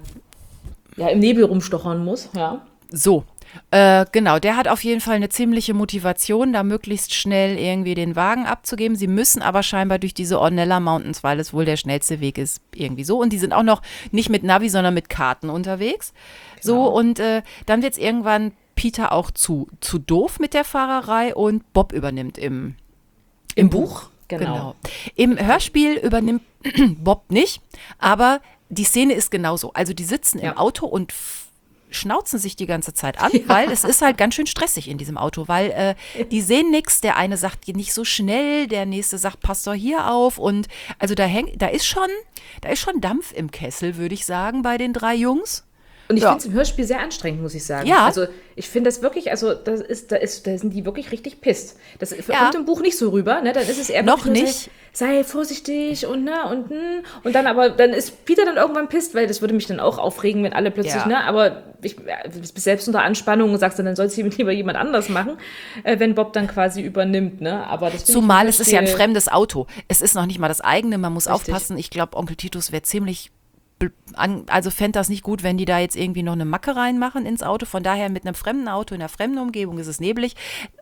ja, im Nebel rumstochern muss. Ja. So, äh, genau, der hat auf jeden Fall eine ziemliche Motivation, da möglichst schnell irgendwie den Wagen abzugeben. Sie müssen aber scheinbar durch diese Ornella Mountains, weil es wohl der schnellste Weg ist, irgendwie so. Und die sind auch noch nicht mit Navi, sondern mit Karten unterwegs. So, Genau. und äh, dann wird es irgendwann Peter auch zu, zu doof mit der Fahrerei und Bob übernimmt im, im Buch. Genau. Im Hörspiel übernimmt Bob nicht, aber die Szene ist genauso. Also die sitzen Ja. im Auto und f- schnauzen sich die ganze Zeit an, weil es ist halt ganz schön stressig in diesem Auto, weil äh, die sehen nichts. Der eine sagt, geh nicht so schnell, der nächste sagt, pass doch hier auf. Und also da hängt, da ist schon, da ist schon Dampf im Kessel, würde ich sagen, bei den drei Jungs. Und ich Ja. finde es im Hörspiel sehr anstrengend, muss ich sagen. Ja. Also ich finde das wirklich, also das ist, da ist, da sind die wirklich richtig pisst. Das Ja. kommt im Buch nicht so rüber, ne? Dann ist es eher Noch wirklich nur, nicht. Sei, sei vorsichtig und ne und hm. Und dann aber, dann ist Peter dann irgendwann pisst, weil das würde mich dann auch aufregen, wenn alle plötzlich, Ja. ne? Aber ich ja, bist selbst unter Anspannung und sagst dann, dann soll es lieber jemand anders machen, äh, wenn Bob dann quasi übernimmt, ne? Aber das finde ich im Zumal es ist ja ein Hörspiel- fremdes Auto. Es ist noch nicht mal das eigene, man muss Richtig. aufpassen. Ich glaube, Onkel Titus wäre ziemlich, bl- an, also fände das nicht gut, wenn die da jetzt irgendwie noch eine Macke reinmachen ins Auto. Von daher mit einem fremden Auto in einer fremden Umgebung ist es neblig.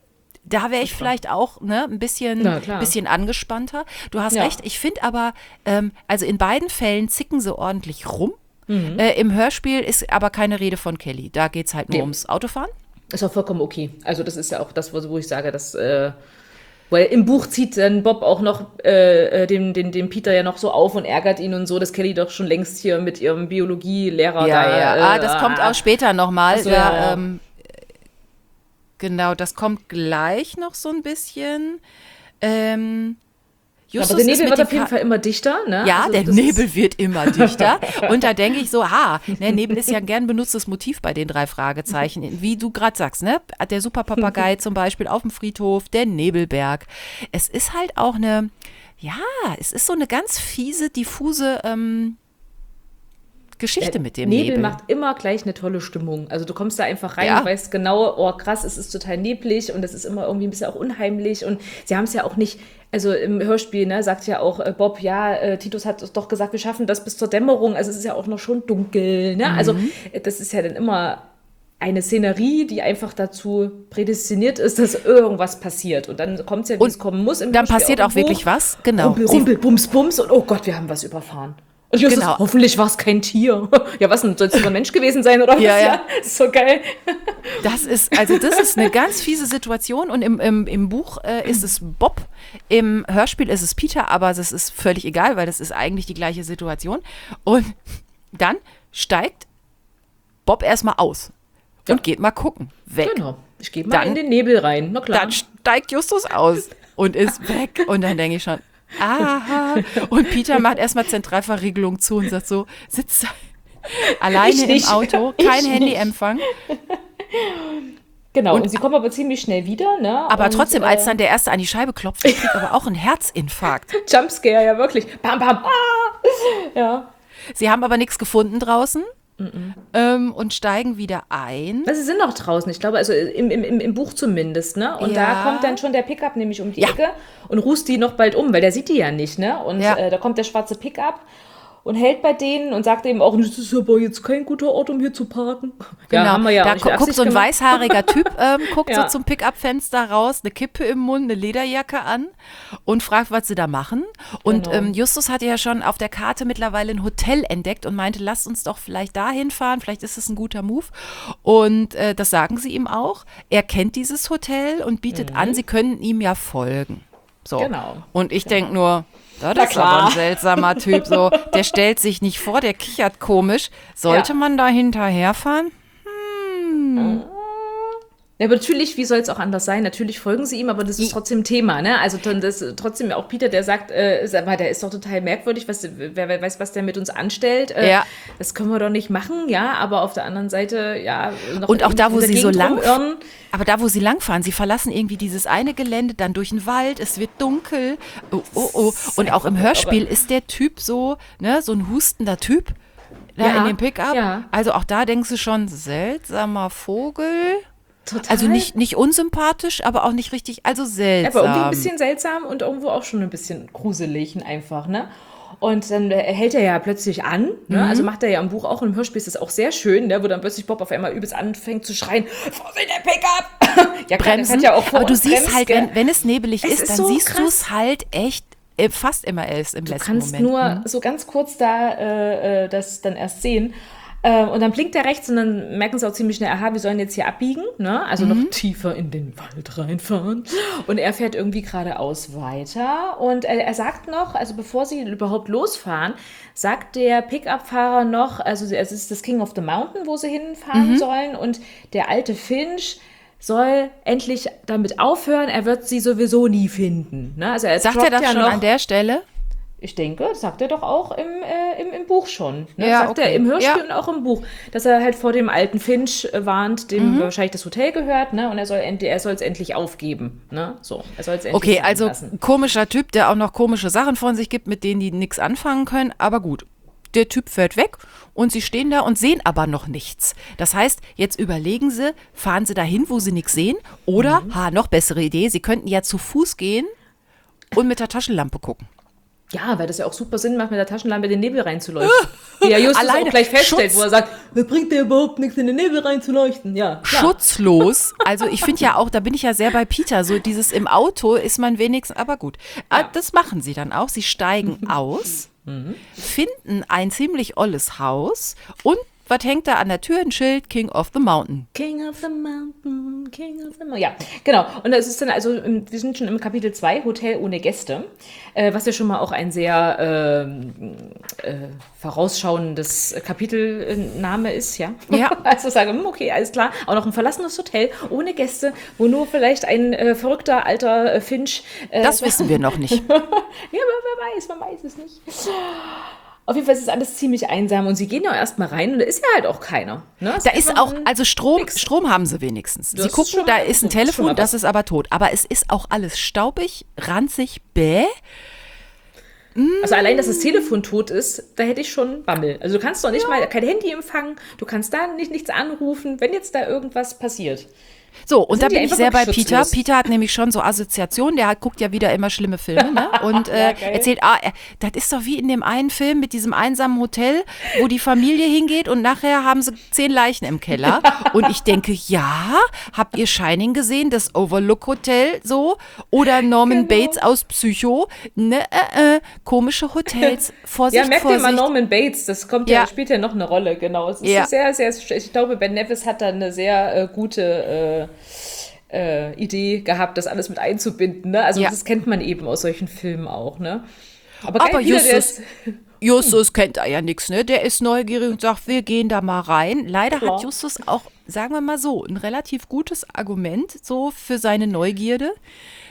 Da wäre ich vielleicht auch ne, ein bisschen, Na, klar. bisschen angespannter. Du hast Ja. recht, ich finde aber, ähm, also in beiden Fällen zicken sie ordentlich rum. Mhm. Äh, Im Hörspiel ist aber keine Rede von Kelly. Da geht es halt nur Nee. ums Autofahren. Ist auch vollkommen okay. Also das ist ja auch das, wo wo ich sage, dass, äh, weil im Buch zieht dann Bob auch noch äh, äh, den, den, den Peter ja noch so auf und ärgert ihn und so, dass Kelly doch schon längst hier mit ihrem Biologielehrer Ja, da. ja. Äh, Ah, das kommt auch später nochmal. Ach so, da, ja, ja. ähm, genau, das kommt gleich noch so ein bisschen. Ähm, Justus Aber der ist Nebel mit wird den auf jeden Ka- Fall immer dichter, ne? Ja, Also der das Nebel ist- wird immer dichter. Und da denke ich so, ha, der Nebel ist ja ein gern benutztes Motiv bei den drei Fragezeichen. Wie du gerade sagst, ne? Der Superpapagei zum Beispiel auf dem Friedhof, der Nebelberg. Es ist halt auch eine, ja, es ist so eine ganz fiese, diffuse ähm, Geschichte Der mit dem Nebel, Nebel. macht immer gleich eine tolle Stimmung. Also du kommst da einfach rein Ja. und weißt genau, oh krass, es ist total neblig und es ist immer irgendwie ein bisschen auch unheimlich. Und sie haben es ja auch nicht, also im Hörspiel, ne, sagt ja auch äh, Bob, ja, äh, Titus hat doch gesagt, wir schaffen das bis zur Dämmerung. Also es ist ja auch noch schon dunkel. Ne? Also Mhm. äh, das ist ja dann immer eine Szenerie, die einfach dazu prädestiniert ist, dass irgendwas passiert. Und dann kommt es ja, wie Und es kommen muss. Im dann Hörspiel passiert im auch wirklich Buch. was, genau. Rumpel, Sie- rumpel, bums, bums und oh Gott, wir haben was überfahren. Und Justus, Genau. hoffentlich war es kein Tier. Ja, was denn? Soll es ein Mensch gewesen sein oder was? Ja, ja. Ist so geil. Das ist, also das ist eine ganz fiese Situation und im, im, im Buch äh, ist es Bob, im Hörspiel ist es Peter, aber das ist völlig egal, weil das ist eigentlich die gleiche Situation. Und dann steigt Bob erstmal aus und Ja. geht mal gucken, weg. Genau. Ich gehe mal Dann- in den Nebel rein. Na klar. Dann steigt Justus aus und ist weg. Und dann denke ich schon, aha. Und Peter macht erstmal Zentralverriegelung zu und sagt so, sitzt da Alleine Ich im nicht. Auto, Ich kein nicht. Handyempfang. Genau, und, Und- sie kommen aber ziemlich schnell wieder. Ne? Aber und, trotzdem, als äh, dann der Erste an die Scheibe klopft, ich krieg aber auch einen Herzinfarkt. Jumpscare, ja wirklich. Bam, bam, ah! Ja. Sie haben aber nichts gefunden draußen ähm, und steigen wieder ein. Also sie sind noch draußen, ich glaube, also im, im, im im Buch zumindest, ne? Und Ja. da kommt dann schon der Pickup nämlich um die Ja. Ecke und rußt die noch bald um, weil der sieht die ja nicht, ne? Und Ja. äh, da kommt der schwarze Pickup und hält bei denen und sagt eben auch, das ist aber jetzt kein guter Ort, um hier zu parken. Ja, haben wir ja da auch nicht gu mit guckt so ein Absicht gemacht. weißhaariger Typ, ähm, guckt Ja. so zum Pickup-Fenster raus, eine Kippe im Mund, eine Lederjacke an und fragt, was sie da machen. Und Genau. ähm, Justus hatte ja schon auf der Karte mittlerweile ein Hotel entdeckt und meinte, lasst uns doch vielleicht dahin fahren, vielleicht ist es ein guter Move. Und äh, das sagen sie ihm auch. Er kennt dieses Hotel und bietet an, sie können ihm ja folgen. So. Genau. Und ich denke nur, das Na ist klar. aber ein seltsamer Typ. So, der stellt sich nicht vor, der kichert komisch. Sollte Ja. man da hinterherfahren? Ja, aber natürlich, wie soll es auch anders sein? Natürlich folgen sie ihm, aber das ist trotzdem Thema, ne? Also dann das trotzdem auch Peter, der sagt, äh, sag mal, der ist doch total merkwürdig, was, wer, wer weiß, was der mit uns anstellt. Äh, Ja. Das können wir doch nicht machen, ja. Aber auf der anderen Seite, ja. Noch Und auch da, in wo der sie so Gegend lang, rumirren. aber da, wo sie langfahren, sie verlassen irgendwie dieses eine Gelände, dann durch den Wald, es wird dunkel. Oh, oh, oh. Und auch im Hörspiel ist der Typ so, ne, so ein hustender Typ da Ja, in dem Pickup. ja. Also auch da denkst du schon, seltsamer Vogel. Total. Also nicht, nicht unsympathisch, aber auch nicht richtig, also seltsam. Aber irgendwie ein bisschen seltsam und irgendwo auch schon ein bisschen gruselig einfach, ne? Und dann äh, hält er ja plötzlich an, ne? Also macht er ja im Buch auch, im Hörspiel ist das auch sehr schön, ne? Wo dann plötzlich Bob auf einmal übelst anfängt zu schreien, wo will der Pickup? Ja, klar, der Bremsen. fährt ja auch vor Aber du uns, siehst bremst, halt, gell? wenn, wenn es nebelig Es ist, ist dann so siehst krass. du es halt echt äh, fast immer erst im Du letzten kannst Moment. nur so ganz kurz da äh, äh, das dann erst sehen. Äh, und dann blinkt er rechts und dann merken sie auch ziemlich schnell, aha, wir sollen jetzt hier abbiegen, ne? Also Mhm. noch tiefer in den Wald reinfahren. Und er fährt irgendwie geradeaus weiter. Und er, er sagt noch, also bevor sie überhaupt losfahren, sagt der Pickup-Fahrer noch, also es ist das King of the Mountain, wo sie hinfahren Mhm. sollen. Und der alte Finch soll endlich damit aufhören, er wird sie sowieso nie finden. Ne? Also er Sagt er droppt das ja schon noch, an der Stelle? ich denke, das sagt er doch auch im, äh, im, im Buch schon. Ne? Ja, sagt er okay. im Hörspiel Ja. und auch im Buch, dass er halt vor dem alten Finch äh, warnt, dem wahrscheinlich das Hotel gehört, ne? Und er soll end- er soll es endlich aufgeben. Ne? So, er soll es endlich Okay, sein also lassen. komischer Typ, der auch noch komische Sachen von sich gibt, mit denen die nichts anfangen können. Aber gut, der Typ fährt weg und sie stehen da und sehen aber noch nichts. Das heißt, jetzt überlegen sie, fahren sie dahin, wo sie nichts sehen? Oder, Mhm. ha, noch bessere Idee, sie könnten ja zu Fuß gehen und mit der Taschenlampe gucken. Ja, weil das ja auch super Sinn macht, mit der Taschenlampe den Nebel reinzuleuchten. Wie ja Justus Alleine auch gleich feststellt, Schutz. wo er sagt, das bringt dir überhaupt nichts, in den Nebel reinzuleuchten. Ja, klar. Schutzlos. Also ich finde ja auch, da bin ich ja sehr bei Peter, so dieses im Auto ist man wenigstens, aber gut. Ah, Ja. das machen sie dann auch. Sie steigen aus, finden ein ziemlich olles Haus und was hängt da an der Tür? Ein Schild, King of the Mountain. King of the Mountain, King of the Mountain. Ja, genau. Und das ist dann, also im, wir sind schon im Kapitel zwei, Hotel ohne Gäste, äh, was ja schon mal auch ein sehr ähm, äh, vorausschauendes Kapitelname ist, ja. Ja. Also sage, hm, okay, alles klar. Auch noch ein verlassenes Hotel ohne Gäste, wo nur vielleicht ein äh, verrückter alter äh, Finch. Äh, Das wissen wir noch nicht. ja, aber wer weiß, man weiß es nicht. Auf jeden Fall ist es alles ziemlich einsam und sie gehen ja erstmal rein und da ist ja halt auch keiner. Ne? Da ist einfach auch, ein- also Strom, nix. Strom haben sie wenigstens. Das Sie ist gucken, schon da mal- ist ein das ist schon Telefon, mal das was. ist aber tot. Aber es ist auch alles staubig, ranzig, bäh. Also allein, dass das Telefon tot ist, da hätte ich schon Bammel. Also du kannst doch nicht mal kein Handy empfangen, du kannst da nicht nichts anrufen, wenn jetzt da irgendwas passiert. So, und Sind da die bin ich einfach sehr bei wirklich Peter. schutzlos? Peter hat nämlich schon so Assoziationen, der hat, guckt ja wieder immer schlimme Filme, ne? Und äh, Ja, geil. erzählt, ah, er, das ist doch wie in dem einen Film mit diesem einsamen Hotel, wo die Familie hingeht und nachher haben sie zehn Leichen im Keller. Und ich denke, ja, habt ihr Shining gesehen, das Overlook Hotel so? Oder Norman Genau. Bates aus Psycho? Ne, äh, äh, komische Hotels. Vorsicht, Ja, merkt ihr mal Vorsicht. Norman Bates, das kommt ja, Ja. spielt ja noch eine Rolle, genau. Es ist Ja. sehr, sehr, ich glaube, Ben Nevis hat da eine sehr äh, gute äh, äh, Idee gehabt, das alles mit einzubinden. Ne? Also Ja. das kennt man eben aus solchen Filmen auch. Ne? Aber, Aber geil, Peter, der Justus- ist, Justus kennt da ja nichts, ne? Der ist neugierig und sagt, wir gehen da mal rein. Leider Klar. hat Justus auch, sagen wir mal so, ein relativ gutes Argument so für seine Neugierde.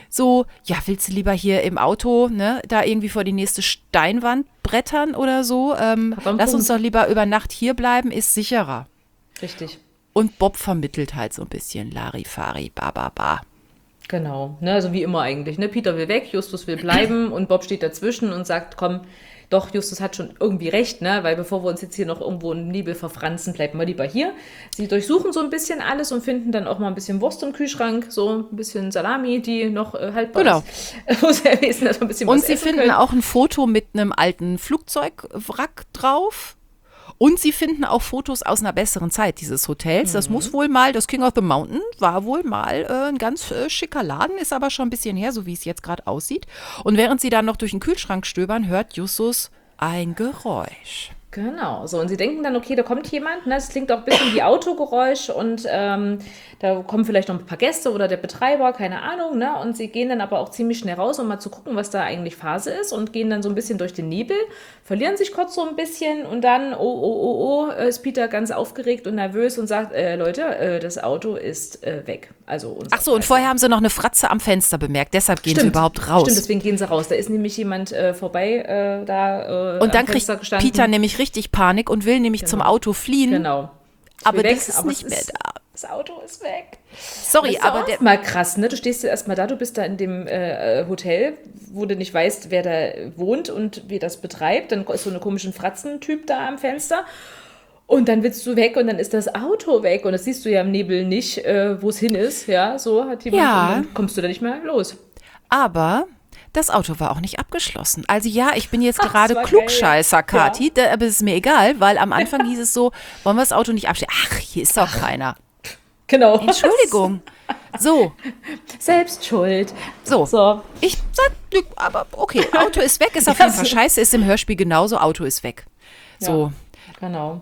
So, ja, willst du lieber hier im Auto, ne, da irgendwie vor die nächste Steinwand brettern oder so? Ähm, Hat er einen lass uns Punkt. doch lieber über Nacht hier bleiben, ist sicherer. Richtig. Und Bob vermittelt halt so ein bisschen Larifari, ba, ba, ba. Genau, ne, also wie immer eigentlich. Ne? Peter will weg, Justus will bleiben und Bob steht dazwischen und sagt, komm, doch, Justus hat schon irgendwie recht, ne? Weil bevor wir uns jetzt hier noch irgendwo im Nebel verfranzen, bleiben wir lieber hier. Sie durchsuchen so ein bisschen alles und finden dann auch mal ein bisschen Wurst im Kühlschrank, so ein bisschen Salami, die noch äh, haltbar Genau. ist. Muss ja wissen, dass wir ein bisschen Und was sie essen finden können. auch ein Foto mit einem alten Flugzeugwrack drauf. Und sie finden auch Fotos aus einer besseren Zeit dieses Hotels. Das muss wohl mal, das King of the Mountain war wohl mal äh, ein ganz äh, schicker Laden, ist aber schon ein bisschen her, so wie es jetzt gerade aussieht. Und während sie dann noch durch den Kühlschrank stöbern, hört Justus ein Geräusch. Genau, so und sie denken dann, okay, da kommt jemand, ne? Es klingt auch ein bisschen wie Autogeräusch und ähm, da kommen vielleicht noch ein paar Gäste oder der Betreiber, keine Ahnung, ne? Und sie gehen dann aber auch ziemlich schnell raus, um mal zu gucken, was da eigentlich Phase ist und gehen dann so ein bisschen durch den Nebel, verlieren sich kurz so ein bisschen und dann, oh, oh, oh, oh, ist Peter ganz aufgeregt und nervös und sagt, äh, Leute, äh, das Auto ist äh, weg. Also unser Ach so, und vorher haben sie noch eine Fratze am Fenster bemerkt, deshalb gehen sie überhaupt raus. Stimmt, deswegen gehen sie raus. Da ist nämlich jemand äh, vorbei, äh, da äh, Und dann am kriegt Fenster gestanden. Peter nämlich richtig Panik und will nämlich zum Auto fliehen. Genau. Aber will weg, das ist aber nicht es mehr ist, da. Das Auto ist weg. Sorry, Das ist aber auch der, mal krass, ne? Du stehst ja erstmal da, du bist da in dem äh, Hotel, wo du nicht weißt, wer da wohnt und wie das betreibt. Dann ist so eine komischen Fratzentyp da am Fenster. Und dann willst du weg und dann ist das Auto weg. Und das siehst du ja im Nebel nicht, äh, wo es hin ist. Ja, so hat jemand. Ja. Und dann kommst du da nicht mehr los. aber das Auto war auch nicht abgeschlossen. Also ja, ich bin jetzt Ach, gerade das war Klugscheißer, geil. Ja. Kathi, da- aber es ist mir egal, weil am Anfang hieß es so, wollen wir das Auto nicht abstellen? Ach, hier ist doch keiner. Genau. Entschuldigung. So, Selbst schuld. so. So. Ich sag, aber okay, Auto ist weg, ist auf Ja, jeden Fall so. scheiße, ist im Hörspiel genauso, Auto ist weg. So, Genau.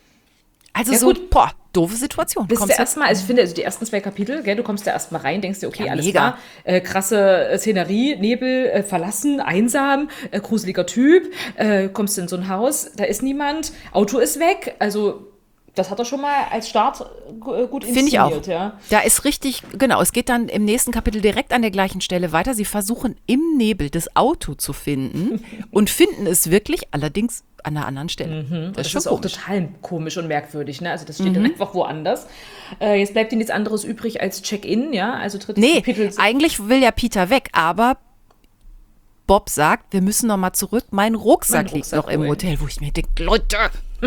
also Ja, so, gut. boah, doofe Situation. Bist Kommst du erstmal, also ich finde, also die ersten zwei Kapitel, gell, du kommst da erstmal rein, denkst dir, okay, Ja, alles mega. klar, äh, krasse äh, Szenerie, Nebel, äh, verlassen, einsam, äh, gruseliger Typ, äh, kommst in so ein Haus, da ist niemand, Auto ist weg, also das hat er schon mal als Start äh, gut inszeniert, Finde ich auch. ja. Da ist richtig, genau, es geht dann im nächsten Kapitel direkt an der gleichen Stelle weiter. Sie versuchen im Nebel das Auto zu finden und finden es wirklich, allerdings an einer anderen Stelle. Das ist Das schon ist auch komisch. total komisch und merkwürdig, ne? Also das steht dann einfach woanders. Äh, jetzt bleibt ihnen nichts anderes übrig als Check-in, ja, also drittes Nee, Kapitel. eigentlich will ja Peter weg, aber Bob sagt, wir müssen noch mal zurück. Mein Rucksack, Mein liegt Rucksack noch im holen. Hotel, wo ich mir denke, Leute,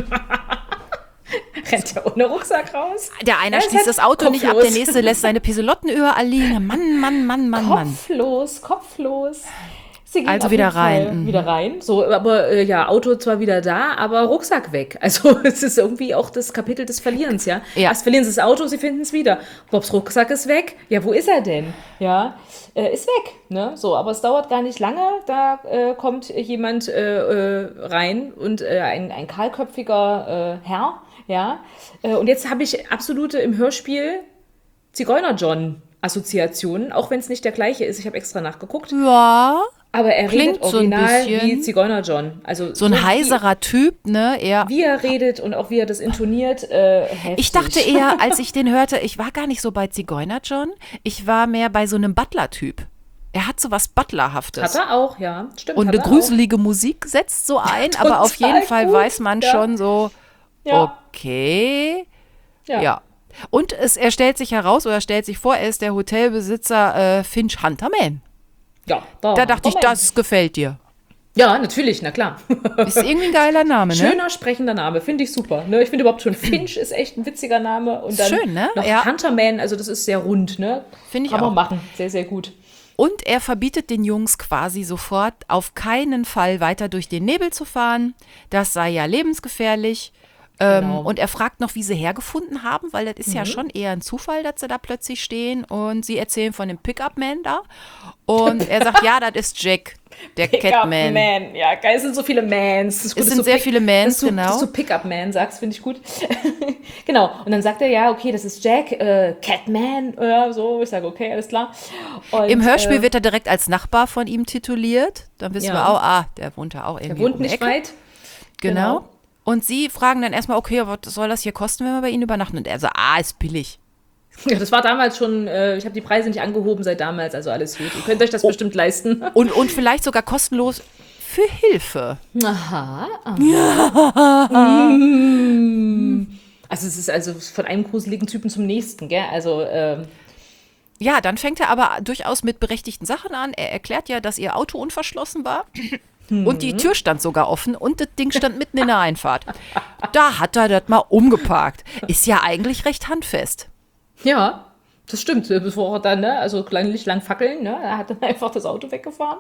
Rennt er ohne Rucksack raus? der eine Er ist schließt halt das Auto nicht ab, kopflos. der nächste lässt seine Piselotten überall liegen. Mann, Mann, Mann, Mann, Mann. Kopflos, kopflos. Sie gehen Also auf wieder jeden Fall rein, mhm. Wieder rein. So, aber äh, ja, Auto zwar wieder da, aber Rucksack weg. Also es ist irgendwie auch das Kapitel des Verlierens, ja. Ja. Erst verlieren sie das Auto, sie finden es wieder. Bobs Rucksack ist weg. Ja, wo ist er denn? Ja, äh, ist weg. Ne? So, aber es dauert gar nicht lange. Da äh, kommt jemand äh, äh, rein und äh, ein, ein kahlköpfiger äh, Herr. Ja. Äh, und jetzt habe ich absolute im Hörspiel Zigeuner-John-Assoziationen, auch wenn es nicht der gleiche ist. Ich habe extra nachgeguckt. Ja, Aber er Klingt redet so ein original bisschen. wie Zigeuner John. Also so ein wie- heiserer Typ, ne? Er, Wie er redet und auch wie er das intoniert, äh, heftig. ich dachte eher, als ich den hörte, ich war gar nicht so bei Zigeuner John, ich war mehr bei so einem Butler-Typ. Er hat so was Butlerhaftes. Hat er auch, ja. Stimmt, Und hat eine er gruselige Musik setzt so ein, aber auf total jeden Fall gut, weiß man ja. schon so, Ja. okay, auch. ja. Und es, er stellt sich heraus oder stellt sich vor, er ist der Hotelbesitzer äh, Finch Hunterman. Ja, Da dachte ich, Moment. das gefällt dir. Ja, natürlich, na klar. Ist irgendwie ein geiler Name, ne? Schöner, sprechender Name, finde ich super. Ne? Ich finde überhaupt schon Finch ist echt ein witziger Name. Und dann Schön, ne? noch Ja. Hunterman, also das ist sehr rund, ne? Finde ich Kann man auch. machen, sehr, sehr gut. Und er verbietet den Jungs quasi sofort, auf keinen Fall weiter durch den Nebel zu fahren. Das sei ja lebensgefährlich. Ähm, Genau. Und er fragt noch, wie sie hergefunden haben, weil das ist ja schon eher ein Zufall, dass sie da plötzlich stehen. Und sie erzählen von dem Pickup-Man da. Und er sagt, ja, das ist Jack, der Catman. Man, ja, geil, es sind so viele Mans. Das ist gut, Es dass sind du sehr Pick- viele Mans, dass du, genau. Dass du Pickup-Man sagst, finde ich gut. Genau, und dann sagt er, ja, okay, das ist Jack, äh, Catman, oder so. Ich sage, okay, alles klar. Und, Im Hörspiel äh, wird er direkt als Nachbar von ihm tituliert. Dann wissen Ja. wir auch, ah, der wohnt da auch er irgendwie wohnt um die nicht Ecke. weit. Genau. Genau. Und sie fragen dann erstmal, okay, was soll das hier kosten, wenn wir bei Ihnen übernachten? Und er so, ah, ist billig. Ja, das war damals schon, äh, ich habe die Preise nicht angehoben seit damals, also alles gut. Ihr könnt euch das oh. bestimmt leisten. Und, und vielleicht sogar kostenlos für Hilfe. Aha. aha. mm. Also es ist also von einem gruseligen Typen zum nächsten, gell? Also ähm. Ja, dann fängt er aber durchaus mit berechtigten Sachen an. Er erklärt ja, dass ihr Auto unverschlossen war. Hm. Und die Tür stand sogar offen und das Ding stand mitten in der Einfahrt. Da hat er das mal umgeparkt. Ist ja eigentlich recht handfest. Ja, das stimmt. Bevor er dann, ne, also kleinlich lang fackeln, ne, er hat dann einfach das Auto weggefahren.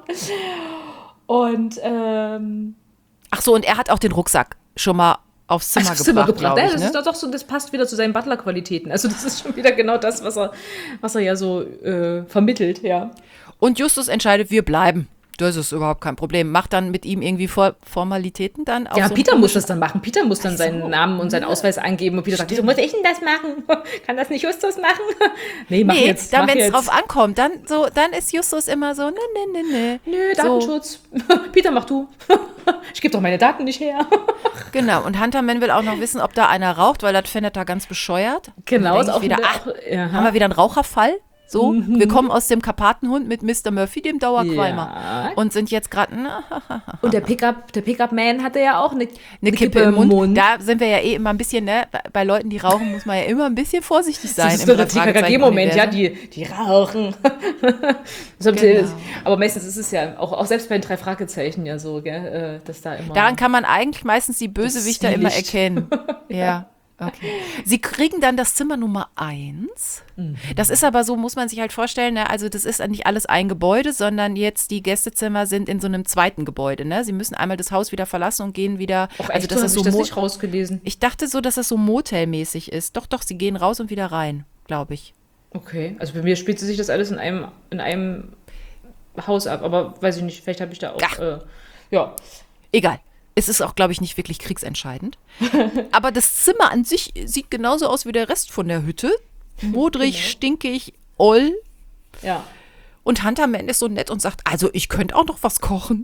Und, ähm. Ach so, und er hat auch den Rucksack schon mal aufs Zimmer aufs gebracht, Zimmer gebracht. ich, Ja, das ne? ist doch so, das passt wieder zu seinen Butler-Qualitäten. Also das ist schon wieder genau das, was er, was er ja so äh, vermittelt, ja. Und Justus entscheidet, wir bleiben. Das ist überhaupt kein Problem. Macht dann mit ihm irgendwie For- Formalitäten dann auch. Ja, so Peter muss das dann machen. Peter muss dann so. seinen Namen und seinen Ausweis angeben. Und Peter sagt, wieso muss ich denn das machen? Kann das nicht Justus machen? Nee, mach nee, jetzt. dann, mach wenn es jetzt. drauf ankommt, dann, so, dann ist Justus immer so, ne, ne, ne, ne. Nö, so. Datenschutz. Peter, mach du. Ich gebe doch meine Daten nicht her. Genau, und Hunterman will auch noch wissen, ob da einer raucht, weil das findet er ganz bescheuert. Genau, ist auch wieder, wieder, ach, auch, ja. haben wir wieder einen Raucherfall? So, mhm. wir kommen aus dem Karpatenhund mit Mister Murphy, dem Dauerqualmer. Ja. Und sind jetzt gerade. Und der Pickup, der Pickup-Man hatte ja auch eine, eine, eine Kippe, Kippe im Mund. Mund. Da sind wir ja eh immer ein bisschen, ne? Bei Leuten, die rauchen, muss man ja immer ein bisschen vorsichtig sein. Das ist doch der T K K G-Moment, ja, die, die rauchen. Genau. Aber meistens ist es ja, auch, auch selbst bei den drei Fragezeichen ja so, gell, dass da immer. Daran kann man eigentlich meistens die Bösewichter immer erkennen. Ja. Okay. Sie kriegen dann das Zimmer Nummer eins. Mhm. Das ist aber so, muss man sich halt vorstellen, ne? Also das ist nicht alles ein Gebäude, sondern jetzt die Gästezimmer sind in so einem zweiten Gebäude. Ne? Sie müssen einmal das Haus wieder verlassen und gehen wieder. Ach, also echt? Das ist so, so das Mo- nicht rausgelesen. Ich dachte so, dass das so motelmäßig ist. Doch, doch, sie gehen raus und wieder rein, glaube ich. Okay, also bei mir spielt sich das alles in einem, in einem Haus ab, aber weiß ich nicht, vielleicht habe ich da auch, äh, ja. Egal. Es ist auch, glaube ich, nicht wirklich kriegsentscheidend. Aber das Zimmer an sich sieht genauso aus wie der Rest von der Hütte. Modrig, genau. Stinkig, oll. Ja. Und Hunterman ist so nett und sagt, also ich könnte auch noch was kochen.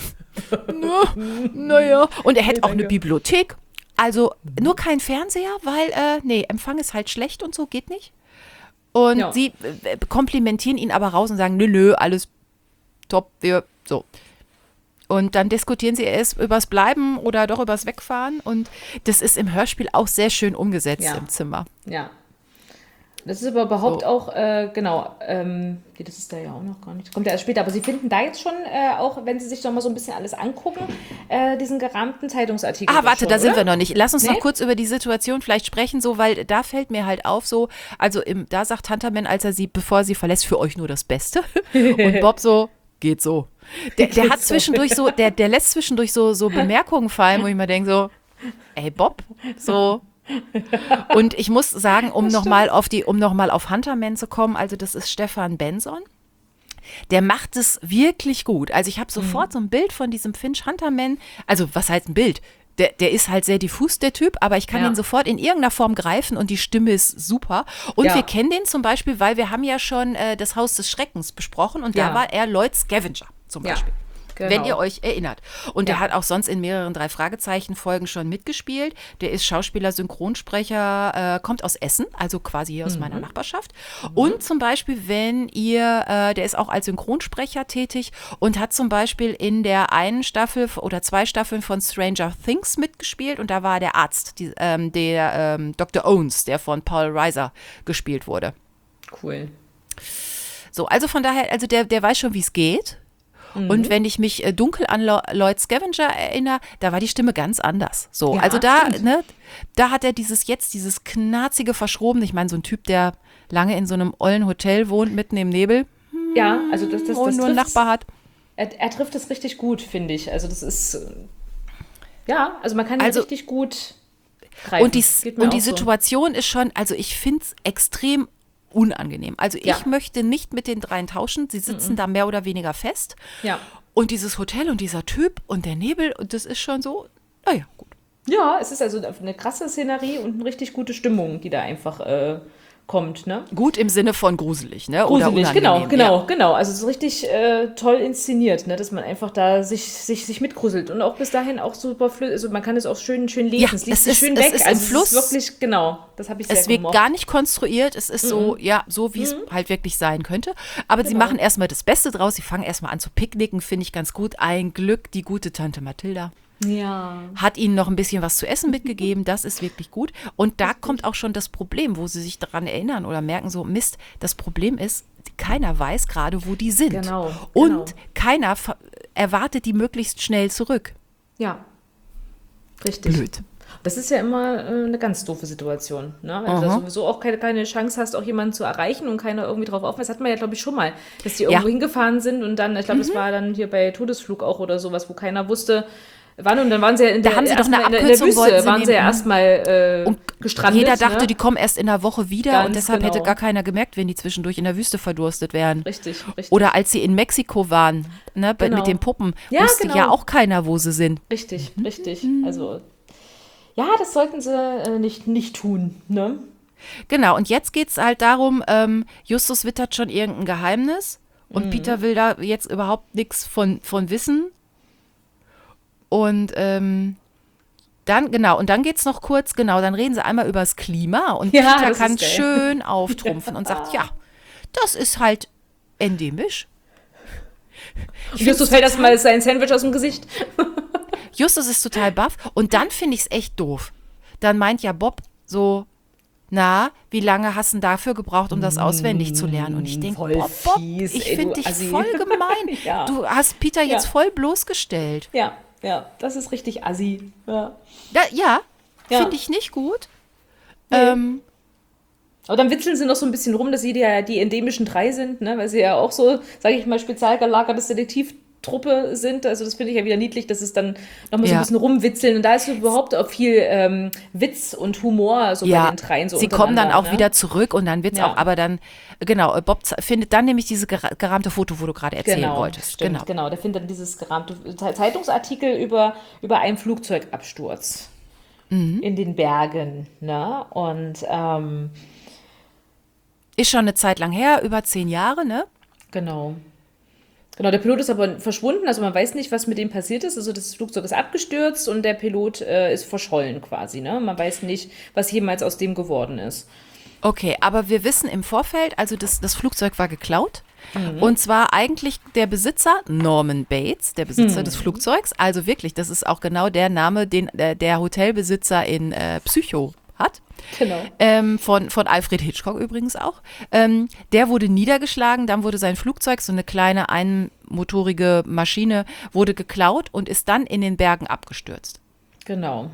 Na, naja. Und er hätte auch eine Bibliothek. Also nur kein Fernseher, weil, äh, nee, Empfang ist halt schlecht und so, geht nicht. Und ja. sie äh, komplimentieren ihn aber raus und sagen, nö, nö, alles top, wir, so. Und dann diskutieren sie erst übers Bleiben oder doch übers Wegfahren. Und das ist im Hörspiel auch sehr schön umgesetzt ja. im Zimmer. Ja. Das ist aber überhaupt so. auch, äh, genau, ähm, das ist da ja auch noch gar nicht, das kommt ja erst später. Aber Sie finden da jetzt schon, äh, auch wenn Sie sich noch mal so ein bisschen alles angucken, äh, diesen gerahmten Zeitungsartikel. Ah, warte, schon, da oder? sind wir noch nicht. Lass uns nee? noch kurz über die Situation vielleicht sprechen, so, weil da fällt mir halt auf, so, also im, da sagt Hunterman, als er sie, bevor er sie verlässt, für euch nur das Beste. Und Bob so, geht so. Der, der hat zwischendurch so, der, der lässt zwischendurch so, so Bemerkungen fallen, wo ich mir denke so, ey Bob, so. Und ich muss sagen, um nochmal auf die, um noch mal auf Hunterman zu kommen, also das ist Stefan Benson. Der macht es wirklich gut. Also ich habe sofort mhm. so ein Bild von diesem Finch Hunterman, also was heißt ein Bild? Der, der ist halt sehr diffus, der Typ, aber ich kann ja. ihn sofort in irgendeiner Form greifen und die Stimme ist super. Und ja. wir kennen den zum Beispiel, weil wir haben ja schon äh, das Haus des Schreckens besprochen und ja. da war er Lloyd Scavenger zum Beispiel. Ja. Genau. Wenn ihr euch erinnert. Und ja. der hat auch sonst in mehreren Drei-Fragezeichen-Folgen schon mitgespielt. Der ist Schauspieler, Synchronsprecher, äh, kommt aus Essen, also quasi hier aus mhm. meiner Nachbarschaft. Mhm. Und zum Beispiel, wenn ihr, äh, der ist auch als Synchronsprecher tätig und hat zum Beispiel in der einen Staffel oder zwei Staffeln von Stranger Things mitgespielt. Und da war der Arzt, die, ähm, der ähm, Doktor Owens, der von Paul Reiser gespielt wurde. Cool. So, also von daher, also der, der weiß schon, wie es geht. Und wenn ich mich äh, dunkel an Lo- Lloyd Scavenger erinnere, da war die Stimme ganz anders. So, ja, also da, ne, da hat er dieses jetzt, dieses knarzige, verschrobene, ich meine, so ein Typ, der lange in so einem ollen Hotel wohnt, mitten im Nebel. Hm, ja, also das, das, das und nur einen Nachbar hat. Er, er trifft es richtig gut, finde ich. Also das ist, ja, also man kann ihn also, richtig gut greifen. Und die, und die Situation so. ist schon, also ich finde es extrem unangenehm. Also ja. ich möchte nicht mit den dreien tauschen. Sie sitzen mm-mm. da mehr oder weniger fest. Ja. Und dieses Hotel und dieser Typ und der Nebel, und das ist schon so, naja, gut. Ja, es ist also eine krasse Szenerie und eine richtig gute Stimmung, die da einfach äh, kommt, ne? Gut im Sinne von gruselig, ne? Oder Gruselig, unangenehm. genau, genau, Ja. genau. Also so richtig äh, toll inszeniert, ne? Dass man einfach da sich, sich, sich mitgruselt. Und auch bis dahin auch super flüssig, also man kann es auch schön, schön lesen. Ja, es liest es sich ist- schön es weg. ist im also Fluss. es ist wirklich, genau, das habe ich sehr Es wird gemocht. gar nicht konstruiert, es ist so, ja, so wie es halt wirklich sein könnte. Aber sie Genau. machen erstmal das Beste draus, sie fangen erstmal an zu picknicken, finde ich ganz gut. Ein Glück, die gute Tante Mathilda Ja. hat ihnen noch ein bisschen was zu essen mitgegeben, das ist wirklich gut. Und da kommt auch schon das Problem, wo sie sich daran erinnern oder merken so, Mist, das Problem ist, keiner weiß gerade, wo die sind. Genau, Und genau. keiner ver- erwartet die möglichst schnell zurück. Ja. Richtig. Blöd. Das ist ja immer äh, eine ganz doofe Situation, ne? Wenn du da Aha. sowieso auch keine, keine Chance hast, auch jemanden zu erreichen und keiner irgendwie drauf aufpasst. Das hat man ja, glaube ich, schon mal, dass die irgendwo Ja. hingefahren sind und dann, ich glaube, das war dann hier bei Todesflug auch oder sowas, wo keiner wusste, wann, und dann waren sie ja in Da der, haben sie doch erstmal eine in der, in der Abkürzung wollten Wüste, sie waren sie ja nehmen. erstmal äh, Und gestrandet. jeder dachte, ne? die kommen erst in einer Woche wieder Ganz und deshalb hätte genau. gar keiner gemerkt, wenn die zwischendurch in der Wüste verdurstet wären. Richtig, richtig. Oder als sie in Mexiko waren, ne, bei- Genau. mit den Puppen, Ja, wusste genau. ja auch keiner, wo sie sind. Richtig, richtig. Also, ja, das sollten sie äh, nicht, nicht tun, ne? Genau, und jetzt geht es halt darum, ähm, Justus wittert schon irgendein Geheimnis und Mhm. Peter will da jetzt überhaupt nichts von, von wissen. Und ähm, dann, genau, und dann geht es noch kurz, genau, dann reden sie einmal über das Klima und Ja, Peter das kann ist geil. schön auftrumpfen und sagt, ja, das ist halt endemisch. Und Justus fällt erstmal sein Sandwich aus dem Gesicht. Justus ist total baff und dann finde ich es echt doof. Dann meint ja Bob so, na, wie lange hast du denn dafür gebraucht, um das auswendig zu lernen? Und ich denke, Voll Bob, Bob, fies, ich ey, finde du dich Assi. voll gemein. Ja. Du hast Peter jetzt Ja. voll bloßgestellt. Ja, ja, das ist richtig assi. Ja. Da, ja, Ja. finde ich nicht gut. Nee. Ähm, Aber dann witzeln sie noch so ein bisschen rum, dass sie ja die endemischen drei sind, ne? Weil sie ja auch so, sage ich mal, spezial gelagertes Detektivtruppe sind. Also das finde ich ja wieder niedlich, dass es dann nochmal so Ja. ein bisschen rumwitzeln. Und da ist überhaupt auch viel ähm, Witz und Humor so bei ja, den dreien so sie kommen dann untereinander, auch ne? wieder zurück und dann wird's Ja. auch, aber dann, genau, Bob z- findet dann nämlich dieses gera- gerahmte Foto, wo du gerade erzählen Genau, wolltest. stimmt, Genau. genau. Der findet dann dieses gerahmte Zeitungsartikel über, über einen Flugzeugabsturz Mhm. in den Bergen. Ne? Und ähm, Ist schon eine Zeit lang her, über zehn Jahre, ne? genau. Genau, der Pilot ist aber verschwunden, also man weiß nicht, was mit dem passiert ist. Also das Flugzeug ist abgestürzt und der Pilot äh, ist verschollen quasi. Ne? Man weiß nicht, was jemals aus dem geworden ist. Okay, aber wir wissen im Vorfeld, also das, das Flugzeug war geklaut. Und zwar eigentlich der Besitzer, Norman Bates, der Besitzer des Flugzeugs. Also wirklich, das ist auch genau der Name, den äh, der Hotelbesitzer in äh, Psycho hat. Genau. Ähm, von, von Alfred Hitchcock übrigens auch. Ähm, der wurde niedergeschlagen, dann wurde sein Flugzeug, so eine kleine einmotorige Maschine, wurde geklaut und ist dann in den Bergen abgestürzt. Genau.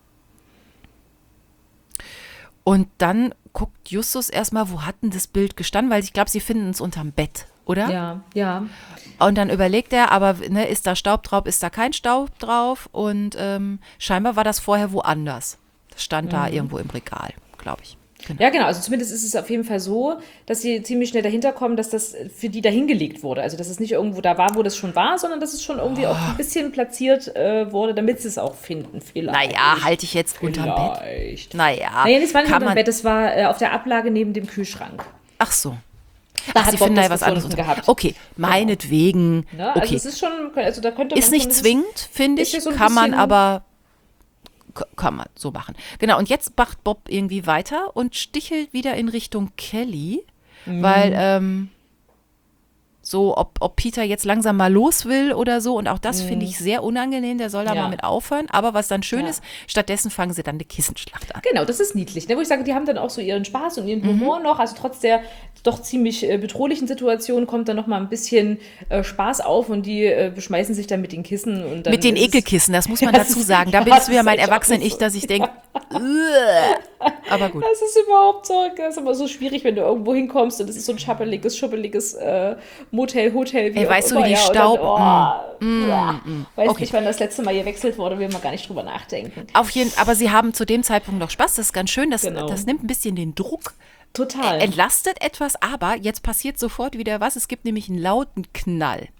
Und dann guckt Justus erstmal, wo hat denn das Bild gestanden? Weil ich glaube, sie finden es unterm Bett, oder? Ja, ja. Und dann überlegt er, aber ne, ist da Staub drauf, ist da kein Staub drauf? Und ähm, scheinbar war das vorher woanders. Das stand da irgendwo im Regal, glaube ich. Genau. Ja, genau. Also zumindest ist es auf jeden Fall so, dass sie ziemlich schnell dahinter kommen, dass das für die dahingelegt wurde. Also dass es nicht irgendwo da war, wo das schon war, sondern dass es schon irgendwie auch ein bisschen platziert äh, wurde, damit sie es auch finden. Vielleicht. Naja, halte ich jetzt unterm Bett. Vielleicht. Naja, Naja, das war nicht kann unter dem man, Bett, das war äh, auf der Ablage neben dem Kühlschrank. ach so. Da Ach, hat sie Bob finden da ja das was anderes gefunden unter. gehabt. Okay, meinetwegen. Ne? Also Okay, es ist schon, also da könnte man ist nicht schon- zwingend, finde ist ich, ja so ein kann man bisschen- aber, k- kann man so machen. Genau, und jetzt macht Bob irgendwie weiter und stichelt wieder in Richtung Kelly, Mhm. weil, ähm, so, ob, ob Peter jetzt langsam mal los will oder so. Und auch das finde ich sehr unangenehm. Der soll da Mhm. Ja. mal mit aufhören. Aber was dann schön Ja. ist, stattdessen fangen sie dann eine Kissenschlacht an. Genau, das ist niedlich. Ne? Wo ich sage, die haben dann auch so ihren Spaß und ihren Mhm. Humor noch. Also trotz der doch ziemlich äh, bedrohlichen Situation kommt dann noch mal ein bisschen äh, Spaß auf und die äh, beschmeißen sich dann mit den Kissen. Und dann Mit den ist es- Ekelkissen, das muss man Ja, dazu das ist- sagen. Da ja, bin ich das wieder ist mein echt auch Erwachsenen-Ich, so. dass ich denke, aber gut. Das ist überhaupt so, das ist immer so schwierig, wenn du irgendwo hinkommst und es ist so ein schappeliges, schuppeliges äh, Motel, Hotel. Wie Ey, auch weißt du, immer, wie die ja, und Staub- Dann, oh, ja. Weiß Okay. nicht, wann das letzte Mal gewechselt wurde, will man gar nicht drüber nachdenken. Auf jeden, aber sie haben zu dem Zeitpunkt noch Spaß. Das ist ganz schön. Das, Genau. das nimmt ein bisschen den Druck. Total. Entlastet etwas, aber jetzt passiert sofort wieder was. Es gibt nämlich einen lauten Knall.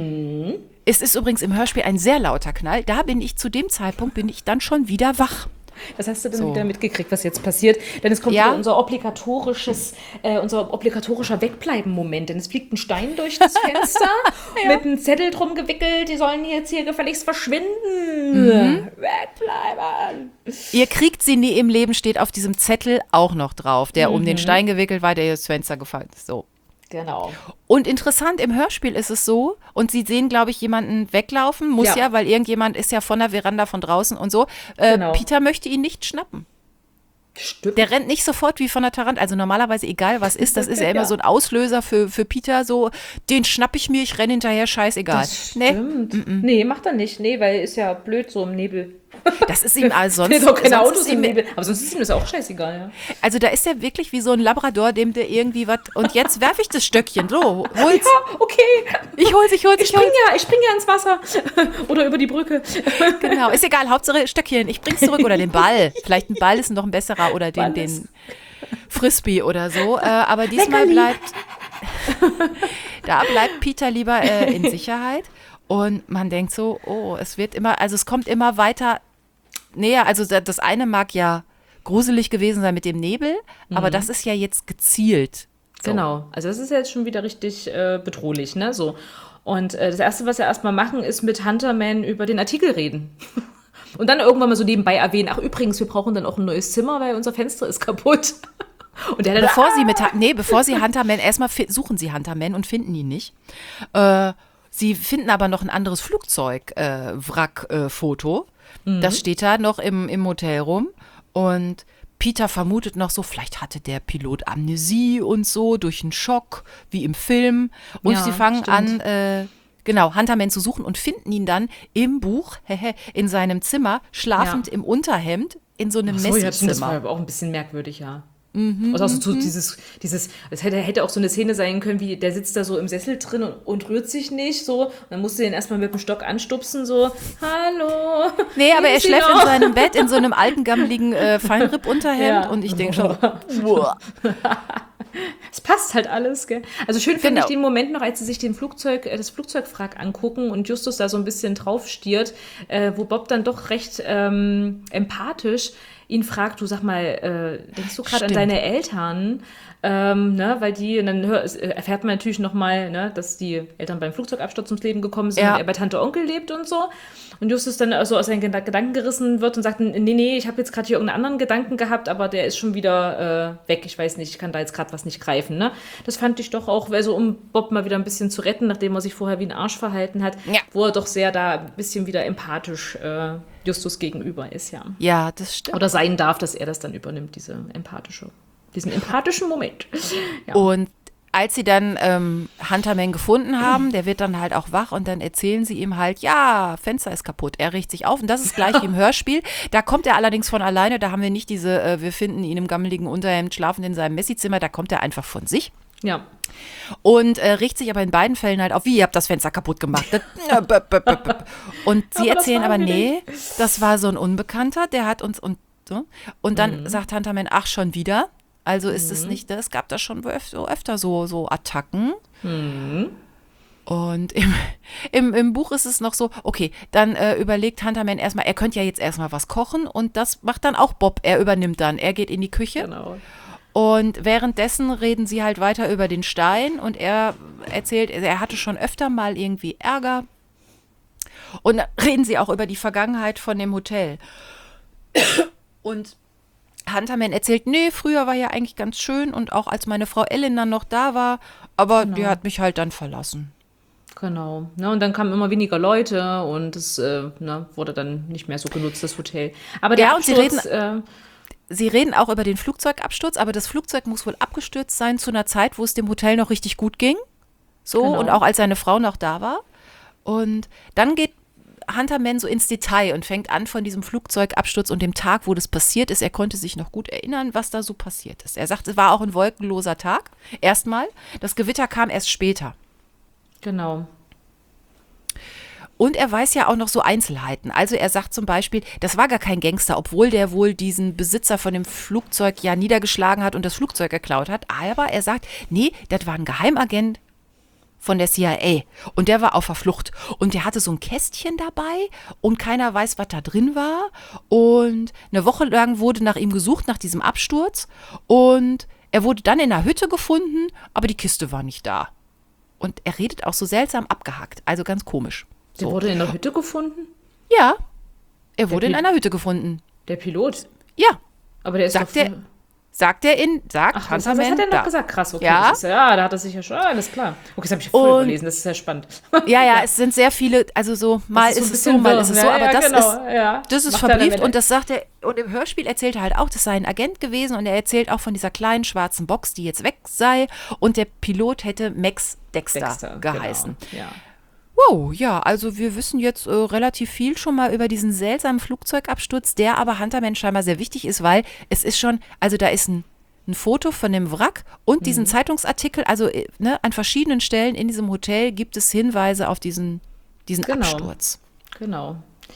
Es ist übrigens im Hörspiel ein sehr lauter Knall. Da bin ich zu dem Zeitpunkt, bin ich dann schon wieder wach. Das hast du dann So. wieder mitgekriegt, was jetzt passiert. Denn es kommt Ja. wieder unser obligatorisches, äh, unser obligatorischer Wegbleiben-Moment. Denn es fliegt ein Stein durch das Fenster mit einem Zettel drum gewickelt. Die sollen jetzt hier gefälligst verschwinden. Wegbleiben. Ihr kriegt sie nie im Leben steht auf diesem Zettel auch noch drauf, der um den Stein gewickelt war, der ins Fenster gefallen ist. So. Genau. Und interessant, im Hörspiel ist es so, und sie sehen, glaube ich, jemanden weglaufen, muss ja. Ja. weil irgendjemand ist ja von der Veranda von draußen und so. Äh, Genau. Peter möchte ihn nicht schnappen. Stimmt. Der rennt nicht sofort wie von der Tarant. Also normalerweise, egal was ist, das ist ja immer Ja. so ein Auslöser für, für Peter, so, den schnapp ich mir, ich renne hinterher, scheißegal. Das Nee, stimmt. Nee, macht er nicht. Nee, weil ist ja blöd so im Nebel. das ist ihm also sonst, Sonst, doch keine sonst Autos ist im ihm, Nebel. Aber sonst ist ihm das auch scheißegal, ja. also da ist er wirklich wie so ein Labrador, dem der irgendwie was, und jetzt werfe ich das Stöckchen, so, hol's, Ja, okay. ich hol's, ich hol's, Ich ich hol's. spring ja, ich spring ja ins Wasser. Oder über die Brücke. Genau, ist egal, Hauptsache Stöckchen, ich bring's zurück oder den Ball. Vielleicht ein Ball ist noch ein besserer oder den, Ball ist- den Frisbee oder so. Äh, aber diesmal Leckerli. bleibt, da bleibt Peter lieber äh, in Sicherheit. Und man denkt so, oh, es wird immer, also es kommt immer weiter näher. Also da- das eine mag ja gruselig gewesen sein mit dem Nebel, aber das ist ja jetzt gezielt. So. Genau. Also das ist jetzt schon wieder richtig äh, bedrohlich, ne? So. Und äh, das Erste, was wir erstmal machen, ist mit Hunterman über den Artikel reden. Und dann irgendwann mal so nebenbei erwähnen, ach übrigens, wir brauchen dann auch ein neues Zimmer, weil unser Fenster ist kaputt. Und der dann, Bevor sie mit, nee, bevor sie Hunterman, erstmal fi- suchen sie Hunterman und finden ihn nicht. Äh, sie finden aber noch ein anderes Flugzeug-Wrack-Foto. Das steht da noch im, im Hotel rum. Und Peter vermutet noch so, vielleicht hatte der Pilot Amnesie und so durch einen Schock, wie im Film. Und Ja, sie fangen stimmt. an, äh, genau, Hunterman zu suchen und finden ihn dann im Buch, hehe, in seinem Zimmer, schlafend Ja. im Unterhemd, in so einem so, ja, das war Messi-Zimmer. aber auch ein bisschen merkwürdig, ja. Und auch so, so dieses, dieses, es hätte, hätte auch so eine Szene sein können, wie der sitzt da so im Sessel drin und, und rührt sich nicht, so. Und dann musst du den erstmal mit dem Stock anstupsen, so, hallo. Nee, aber er leben Sie schläft in noch? seinem Bett in so einem alten, gammeligen äh, Feinripp-Unterhemd Ja. und ich denke schon, boah. Es passt halt alles, gell? Also schön finde Genau. ich den Moment noch, als sie sich den Flugzeug, äh, das Flugzeugwrack angucken und Justus da so ein bisschen drauf stiert, äh, wo Bob dann doch recht ähm, empathisch ihn fragt, du sag mal, äh, denkst du gerade an Stimmt. deine Eltern? Ähm, ne, weil die, und dann hör, es, äh, erfährt man natürlich nochmal, ne, dass die Eltern beim Flugzeugabsturz ums Leben gekommen sind Ja. und er bei Tante Onkel lebt und so. Und Justus dann also aus seinen Geda- Gedanken gerissen wird und sagt, nee, nee, ich habe jetzt gerade hier irgendeinen anderen Gedanken gehabt, aber der ist schon wieder äh, weg. Ich weiß nicht, ich kann da jetzt gerade was nicht greifen. Ne? Das fand ich doch auch, also um Bob mal wieder ein bisschen zu retten, nachdem er sich vorher wie ein Arsch verhalten hat, Ja. wo er doch sehr da ein bisschen wieder empathisch äh, Justus gegenüber ist, ja. Ja, das stimmt. Oder sein darf, dass er das dann übernimmt, diese empathische, diesen empathischen Moment. Ja. Und als sie dann ähm, Hunterman gefunden haben, der wird dann halt auch wach und dann erzählen sie ihm halt, ja, Fenster ist kaputt. Er riecht sich auf und das ist gleich wie im Hörspiel. Da kommt er allerdings von alleine, da haben wir nicht diese, äh, wir finden ihn im gammeligen Unterhemd schlafend in seinem Messi-Zimmer, da kommt er einfach von sich. ja. Und äh, riecht sich aber in beiden Fällen halt auf, wie, ihr habt das Fenster kaputt gemacht. Das- Und sie Aber das erzählen waren aber, wir nee, das war so ein Unbekannter, der hat uns und so. Und dann sagt Hunterman, ach, schon wieder. Also ist es nicht, es gab da schon öf- so öfter so, so Attacken. Und im, im, im Buch ist es noch so, okay, dann äh, überlegt Hunterman erstmal, er könnte ja jetzt erstmal was kochen und das macht dann auch Bob. Er übernimmt dann, er geht in die Küche. Genau. Und währenddessen reden sie halt weiter über den Stein und er erzählt, er hatte schon öfter mal irgendwie Ärger. Und dann reden sie auch über die Vergangenheit von dem Hotel. Und Hunterman erzählt, nee, früher war ja eigentlich ganz schön und auch als meine Frau Ellen dann noch da war, aber die hat mich halt dann verlassen. Genau. Ne, und dann kamen immer weniger Leute und es äh, ne, wurde dann nicht mehr so genutzt, das Hotel. Aber der Ja, und sie Absturz, äh, Sie reden auch über den Flugzeugabsturz, aber das Flugzeug muss wohl abgestürzt sein zu einer Zeit, wo es dem Hotel noch richtig gut ging. So, Genau. und auch als seine Frau noch da war. Und dann geht Hunterman so ins Detail und fängt an von diesem Flugzeugabsturz und dem Tag, wo das passiert ist. Er konnte sich noch gut erinnern, was da so passiert ist. Er sagt, es war auch ein wolkenloser Tag. Erstmal. Das Gewitter kam erst später. genau. Und er weiß ja auch noch so Einzelheiten. Also er sagt zum Beispiel, das war gar kein Gangster, obwohl der wohl diesen Besitzer von dem Flugzeug ja niedergeschlagen hat und das Flugzeug geklaut hat. Aber er sagt, nee, das war ein Geheimagent von der C I A und der war auf der Flucht und der hatte so ein Kästchen dabei und keiner weiß, was da drin war und eine Woche lang wurde nach ihm gesucht, nach diesem Absturz und er wurde dann in einer Hütte gefunden, aber die Kiste war nicht da. Und er redet auch so seltsam abgehackt, also ganz komisch. Der So. wurde in der Hütte gefunden? Ja, er wurde Pi- in einer Hütte gefunden. Der Pilot. Ja, Aber der ist sagt doch... er, sagt er in, sagt Ach, das, Hunter das hat Man er noch da. gesagt. Krass, okay. Ja. Das ist, ja, da hat er sich ja schon... Ah, alles klar. Okay, das habe ich voll Und- überlesen. Das ist ja spannend. Ja, ja, es sind sehr viele, also so, mal ist so ist, ein es so, bisschen mal wirr. ist es so, Ja, aber ja, das genau, ist, ja. das ist Macht er verbrieft damit- und das sagt er, und im Hörspiel erzählt er halt auch, das sei ein Agent gewesen und er erzählt auch von dieser kleinen schwarzen Box, die jetzt weg sei und der Pilot hätte Max Dexter, Dexter, geheißen. Genau. Ja. Wow, ja, also wir wissen jetzt äh, relativ viel schon mal über diesen seltsamen Flugzeugabsturz, der aber Hunterman scheinbar sehr wichtig ist, weil es ist schon, also da ist ein, ein Foto von dem Wrack und diesen Zeitungsartikel, also äh, ne, an verschiedenen Stellen in diesem Hotel gibt es Hinweise auf diesen, diesen Genau. Absturz. Genau.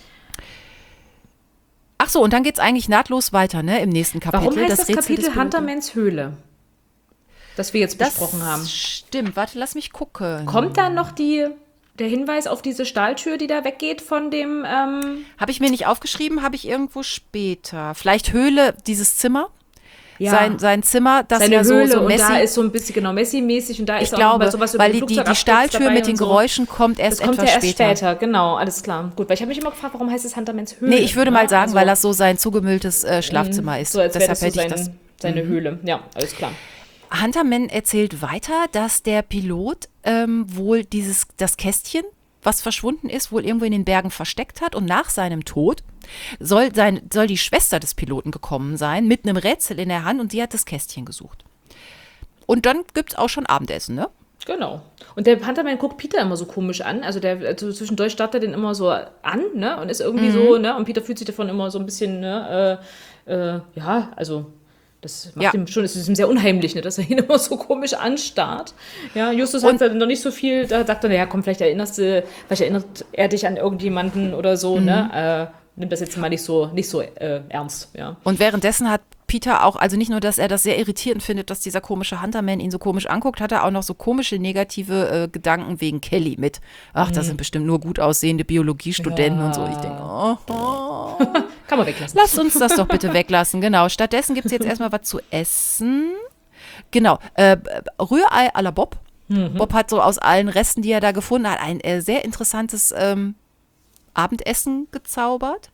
Ach so, und dann geht es eigentlich nahtlos weiter, ne, im nächsten Kapitel. Warum heißt das, Rätsel des Kapitel Piloten. Huntermans Höhle? Das wir jetzt Das besprochen haben. stimmt, warte, lass mich gucken. Kommt da noch die, der Hinweis auf diese Stahltür, die da weggeht von dem... Ähm, Habe ich mir nicht aufgeschrieben, habe ich irgendwo später. Vielleicht Höhle, dieses Zimmer. ja, Sein, sein Zimmer, das seine ja so, Höhle so und Messi. da ist so ein bisschen, genau, Messi-mäßig und da Ich ist auch glaube, noch mal sowas über weil den die, die, die Flugzeugabsturz Stahltür dabei mit den und so. Geräuschen kommt erst Das kommt etwas ja erst später. später. Genau, alles klar. Gut, weil ich habe mich immer gefragt, warum heißt es Huntermans Höhle? Nee, ich würde mal Ja, sagen, also, weil das so sein zugemülltes äh, Schlafzimmer ist. so als wäre Deshalb das so hätte ich sein, das. seine Höhle. Ja, alles klar. Hunterman erzählt weiter, dass der Pilot ähm, wohl dieses, das Kästchen, was verschwunden ist, wohl irgendwo in den Bergen versteckt hat und nach seinem Tod soll, sein, soll die Schwester des Piloten gekommen sein mit einem Rätsel in der Hand und die hat das Kästchen gesucht. Und dann gibt es auch schon Abendessen, ne? Genau. Und der Hunterman guckt Peter immer so komisch an. Also der also zwischendurch starrt er den immer so an, ne? Und ist irgendwie Mhm. so, ne? Und Peter fühlt sich davon immer so ein bisschen, ne? Äh, äh, ja, also das macht Ja. ihm schon, es ist ihm sehr unheimlich, ne? Dass er ihn immer so komisch anstarrt. Ja, Justus hat dann noch nicht so viel, da sagt er, ja komm, vielleicht erinnerst du, vielleicht erinnert er dich an irgendjemanden oder so, Mhm. ne? Äh, nimm das jetzt mal nicht so, nicht so äh, ernst, ja. Und währenddessen hat Peter auch, also nicht nur, dass er das sehr irritierend findet, dass dieser komische Hunterman ihn so komisch anguckt, hat er auch noch so komische negative äh, Gedanken wegen Kelly mit. Ach, das sind bestimmt nur gut aussehende Biologiestudenten Ja. und so. Ich denke, oh, oh. Kann man weglassen. Lasst uns das doch bitte weglassen. Genau. Stattdessen gibt es jetzt erstmal was zu essen. Genau. Äh, Rührei à la Bob. Bob hat so aus allen Resten, die er da gefunden hat, ein äh, sehr interessantes ähm, Abendessen gezaubert.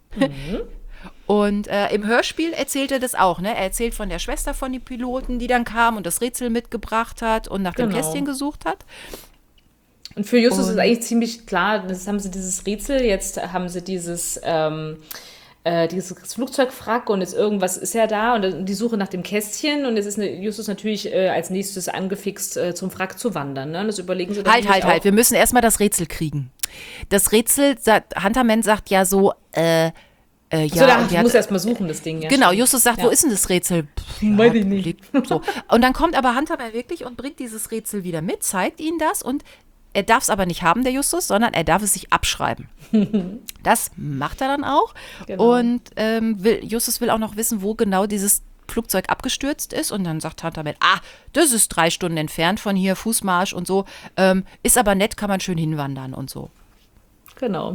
Und äh, im Hörspiel erzählt er das auch, ne? Er erzählt von der Schwester von den Piloten, die dann kam und das Rätsel mitgebracht hat und nach dem Genau. Kästchen gesucht hat. Und für Justus Und- ist eigentlich ziemlich klar, das haben sie dieses Rätsel, jetzt haben sie dieses, ähm, äh, dieses Flugzeugwrack und jetzt irgendwas ist ja da und die Suche nach dem Kästchen und jetzt ist eine, Justus natürlich äh, als nächstes angefixt, äh, zum Wrack zu wandern. Ne? Und das überlegen sie dann Halt, halt, nämlich halt. Wir müssen erstmal das Rätsel kriegen. Das Rätsel, sagt, Hunterman sagt ja so, äh, äh, ja, So, da und die muss hat- erst mal suchen, das Ding. Ja, Genau, stimmt. Justus sagt, Ja. wo ist denn das Rätsel? Pff, ja, Weiß ich nicht. liegt So. Und dann kommt aber Hunterman wirklich und bringt dieses Rätsel wieder mit, zeigt ihnen das und er darf es aber nicht haben, der Justus, sondern er darf es sich abschreiben. Das macht er dann auch. Genau. Und ähm, will, Justus will auch noch wissen, wo genau dieses Flugzeug abgestürzt ist. Und dann sagt Hunterman, ah, das ist drei Stunden entfernt von hier, Fußmarsch und so. Ähm, ist aber nett, kann man schön hinwandern und so. Genau.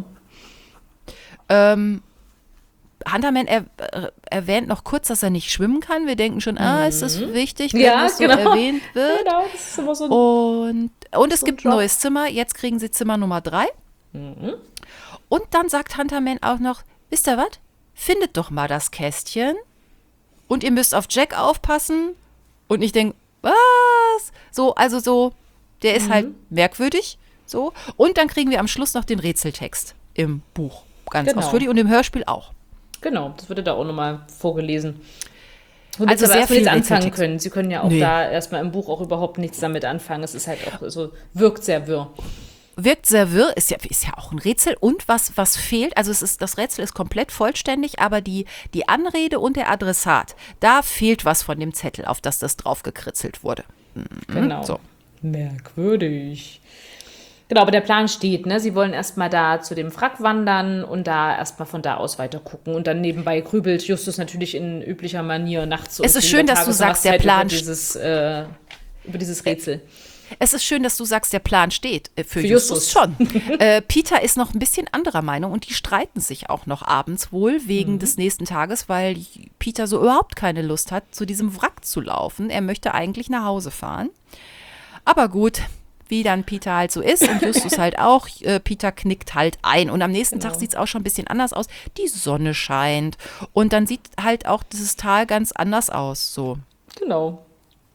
Ähm, Hunterman er, äh, erwähnt noch kurz, dass er nicht schwimmen kann. Wir denken schon, ah, ist das wichtig, wenn Mhm. Ja, das so genau. erwähnt wird. Genau, das ist immer so ein Und, und es So ein gibt ein Job. neues Zimmer. Jetzt kriegen sie Zimmer Nummer drei. Mhm. Und dann sagt Hunterman auch noch, wisst ihr was? Findet doch mal das Kästchen. Und ihr müsst auf Jack aufpassen. Und ich denke, was? So, also so, der Mhm. ist halt merkwürdig. So. Und dann kriegen wir am Schluss noch den Rätseltext im Buch. Ganz Genau. ausführlich und im Hörspiel auch. Genau, das wurde da auch nochmal vorgelesen. Und Also also sehr sehr viel viel anfangen Rätseltext. können. Sie können ja auch Nee. da erstmal im Buch auch überhaupt nichts damit anfangen. Es ist halt auch so, wirkt sehr wirr. Wirkt sehr wirr, ist ja, ist ja auch ein Rätsel. Und was, was fehlt, also es ist, das Rätsel ist komplett vollständig, aber die, die Anrede und der Adressat, da fehlt was von dem Zettel, auf das das drauf gekritzelt wurde. Genau. So. Merkwürdig. Genau, aber der Plan steht, ne? Sie wollen erstmal da zu dem Wrack wandern und da erstmal von da aus weiter gucken. Und dann nebenbei grübelt Justus natürlich in üblicher Manier nachts. Es ist irgendwie schön, über dass du Tages- und sagst, der Nachtzeit Plan Über dieses, äh, über dieses Rätsel. Es ist schön, dass du sagst, der Plan steht. Äh, Für, Für Justus, Justus. schon. äh, Peter ist noch ein bisschen anderer Meinung und die streiten sich auch noch abends wohl wegen des nächsten Tages, weil Peter so überhaupt keine Lust hat, zu diesem Wrack zu laufen. Er möchte eigentlich nach Hause fahren. Aber gut, wie dann Peter halt so ist und Justus halt auch. Äh, Peter knickt halt ein und am nächsten Genau. Tag sieht es auch schon ein bisschen anders aus. Die Sonne scheint und dann sieht halt auch dieses Tal ganz anders aus, so. Genau.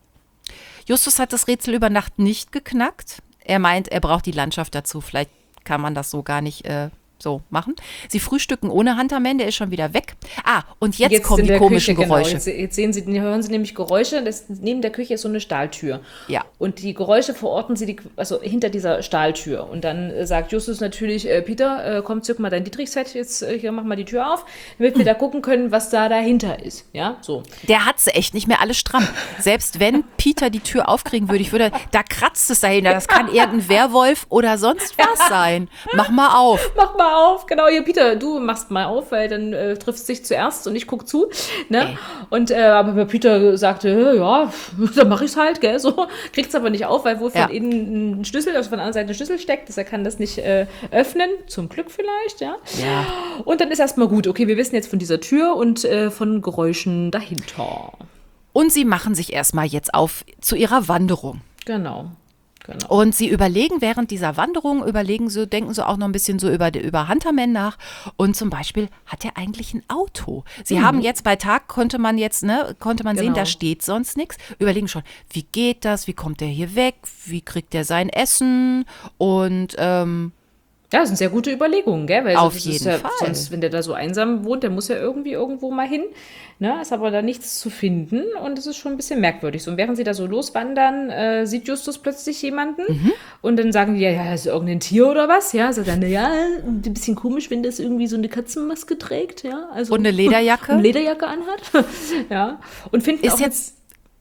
Justus hat das Rätsel über Nacht nicht geknackt. Er meint, er braucht die Landschaft dazu. Vielleicht kann man das so gar nicht äh, so machen. Sie frühstücken ohne Hunterman, der ist schon wieder weg. Ah, und jetzt, kommen in die der komischen Küche, Geräusche. Genau. Jetzt, jetzt sehen Sie, hören Sie nämlich Geräusche. Das, neben der Küche ist so eine Stahltür. Ja. Und die Geräusche verorten Sie die, also hinter dieser Stahltür. Und dann äh, sagt Justus natürlich, äh, Peter, äh, komm, zück mal dein Dietrich-Set, jetzt äh, hier mach mal die Tür auf, damit wir da gucken können, was da dahinter ist. Ja, so. Der hat sie echt nicht mehr alle stramm. Selbst wenn Peter die Tür aufkriegen würde, ich würde, da kratzt es dahinter. Das kann irgendein Werwolf oder sonst was sein. Mach mal auf. Mach mal auf, genau, hier, Peter, du machst mal auf, weil dann äh, triffst dich zuerst und ich guck zu. Ne? Ey. Und äh, aber Peter sagte, äh, ja, dann mach ich's halt, gell? So, kriegt's aber nicht auf, weil wohl von Ja. innen ein Schlüssel, also von der anderen Seite ein Schlüssel steckt, dass er kann das nicht äh, öffnen. Zum Glück vielleicht, ja. Ja. Und dann ist erstmal gut, okay, wir wissen jetzt von dieser Tür und äh, von Geräuschen dahinter. Und sie machen sich erstmal jetzt auf zu ihrer Wanderung. Genau. Genau. Und sie überlegen während dieser Wanderung, überlegen so, denken so auch noch ein bisschen so über, über Hunterman nach. Und zum Beispiel, hat er eigentlich ein Auto? Sie Mhm. haben jetzt bei Tag, konnte man jetzt, ne, konnte man sehen, Genau. da steht sonst nichts. Überlegen schon, wie geht das? Wie kommt der hier weg? Wie kriegt der sein Essen? Und, ähm, Ja, das sind sehr gute Überlegungen, gell? Weil Auf das jeden ist ja, Fall. Sonst, wenn der da so einsam wohnt, der muss ja irgendwie irgendwo mal hin. Ne? Ist aber da nichts zu finden und es ist schon ein bisschen merkwürdig. So, und während sie da so loswandern, äh, sieht Justus plötzlich jemanden Mhm. und dann sagen die, ja, ja, das ist irgendein Tier oder was? Ja, sagt dann, ja, ein bisschen komisch, wenn das irgendwie so eine Katzenmaske trägt, ja. Also, Und eine Lederjacke? eine Lederjacke anhat. Ja. Und finden Ist auch jetzt-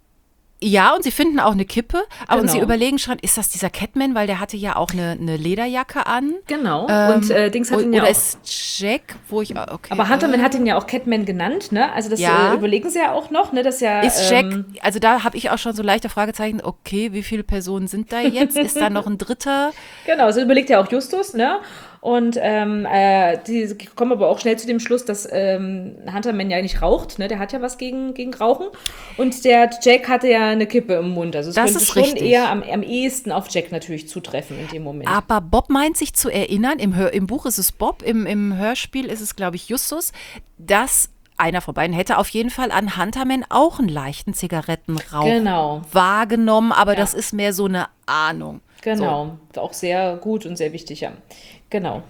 ja, und sie finden auch eine Kippe. Aber und sie Genau. überlegen schon, ist das dieser Catman? Weil der hatte ja auch eine, eine Lederjacke an. Genau. Ähm, und äh, Dings hat ihn oder ja auch. ist Jack, wo ich, okay. Aber Hunterman äh, hat ihn ja auch Catman genannt, ne? Also das Ja. äh, überlegen sie ja auch noch, ne? Dass ja. Ist Jack, ähm, also da habe ich auch schon so leichte Fragezeichen, okay, wie viele Personen sind da jetzt? Ist da noch ein dritter? Genau, so überlegt ja auch Justus, ne? Und ähm, äh, die kommen aber auch schnell zu dem Schluss, dass ähm, Hunterman ja nicht raucht, ne? Der hat ja was gegen, gegen Rauchen. Und der Jack hatte ja eine Kippe im Mund. Also es Das könnte ist schon richtig. eher am, am ehesten auf Jack natürlich zutreffen in dem Moment. Aber Bob meint sich zu erinnern, im, Hör, im Buch ist es Bob, im, im Hörspiel ist es, glaube ich, Justus, dass einer von beiden hätte auf jeden Fall an Hunterman auch einen leichten Zigarettenrauch Genau. wahrgenommen, aber Ja. das ist mehr so eine Ahnung. Genau. Auch sehr gut und sehr wichtig, ja. Genau.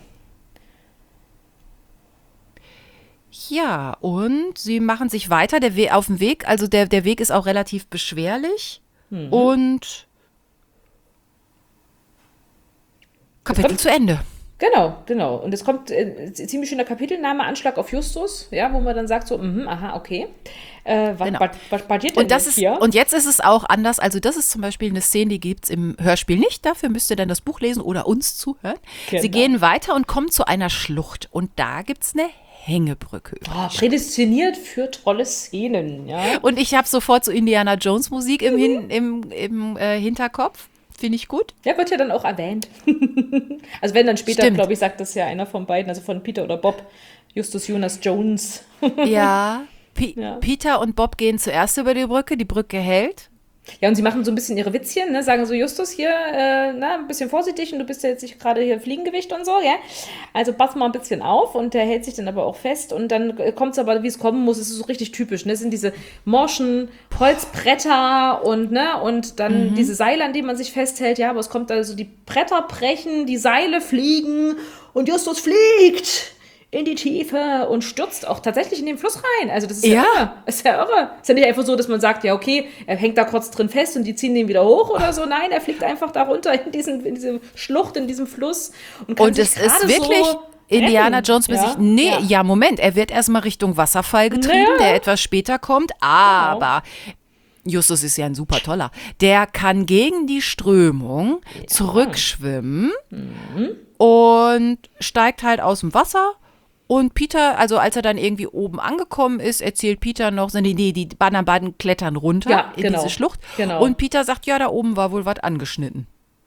Ja, und sie machen sich weiter der We auf dem Weg. Also der, der Weg ist auch relativ beschwerlich. Mhm. Und Kapitel kommt- zu Ende. Genau, genau. Und es kommt äh, ziemlich schöner Kapitelname, Anschlag auf Justus, ja, wo man dann sagt so, mhm, aha, okay. Äh, was, Genau. was, was passiert denn Und das jetzt ist, hier? und jetzt ist es auch anders. Also, das ist zum Beispiel eine Szene, die gibt es im Hörspiel nicht. Dafür müsst ihr dann das Buch lesen oder uns zuhören. Genau. Sie gehen weiter und kommen zu einer Schlucht. Und da gibt es eine Hängebrücke. Oh, prädestiniert für tolle Szenen, ja. Und ich habe sofort so Indiana Jones Musik im, Hin, im, im äh, Hinterkopf. Finde ich gut. Ja, wird ja dann auch erwähnt. Also wenn dann später, Stimmt. glaube ich, sagt das ja einer von beiden, also von Peter oder Bob, Justus Jonas Jones. Ja. P Ja. Peter und Bob gehen zuerst über die Brücke. Die Brücke hält. Ja, und sie machen so ein bisschen ihre Witzchen, ne? Sagen so, Justus hier, äh, na, ein bisschen vorsichtig und du bist ja jetzt nicht gerade hier Fliegengewicht und so, ja. Also pass mal ein bisschen auf und der hält sich dann aber auch fest und dann kommt es aber, wie es kommen muss, es ist so richtig typisch, ne? Es sind diese morschen Holzbretter und, ne, und dann diese Seile, an denen man sich festhält, ja, aber es kommt also, die Bretter brechen, die Seile fliegen und Justus fliegt in die Tiefe und stürzt auch tatsächlich in den Fluss rein. Also das ist ja, Ja. irre. Das ist ja irre. Ist ja nicht einfach so, dass man sagt, ja okay, er hängt da kurz drin fest und die ziehen den wieder hoch oder so. Nein, er fliegt einfach da runter in, diesen, in diese Schlucht, in diesem Fluss. Und, kann Und sich es ist gerade wirklich so Indiana retten. Jones mäßig. Ja? Nee, Ja. ja. Moment. Er wird erstmal Richtung Wasserfall getrieben, Naja. der etwas später kommt. Aber Justus ist ja ein super toller. Der kann gegen die Strömung zurückschwimmen Mhm. und steigt halt aus dem Wasser Und Peter, also als er dann irgendwie oben angekommen ist, erzählt Peter noch, nee, nee, die anderen beiden klettern runter Ja, in genau. diese Schlucht. Genau. Und Peter sagt, ja, da oben war wohl was angeschnitten.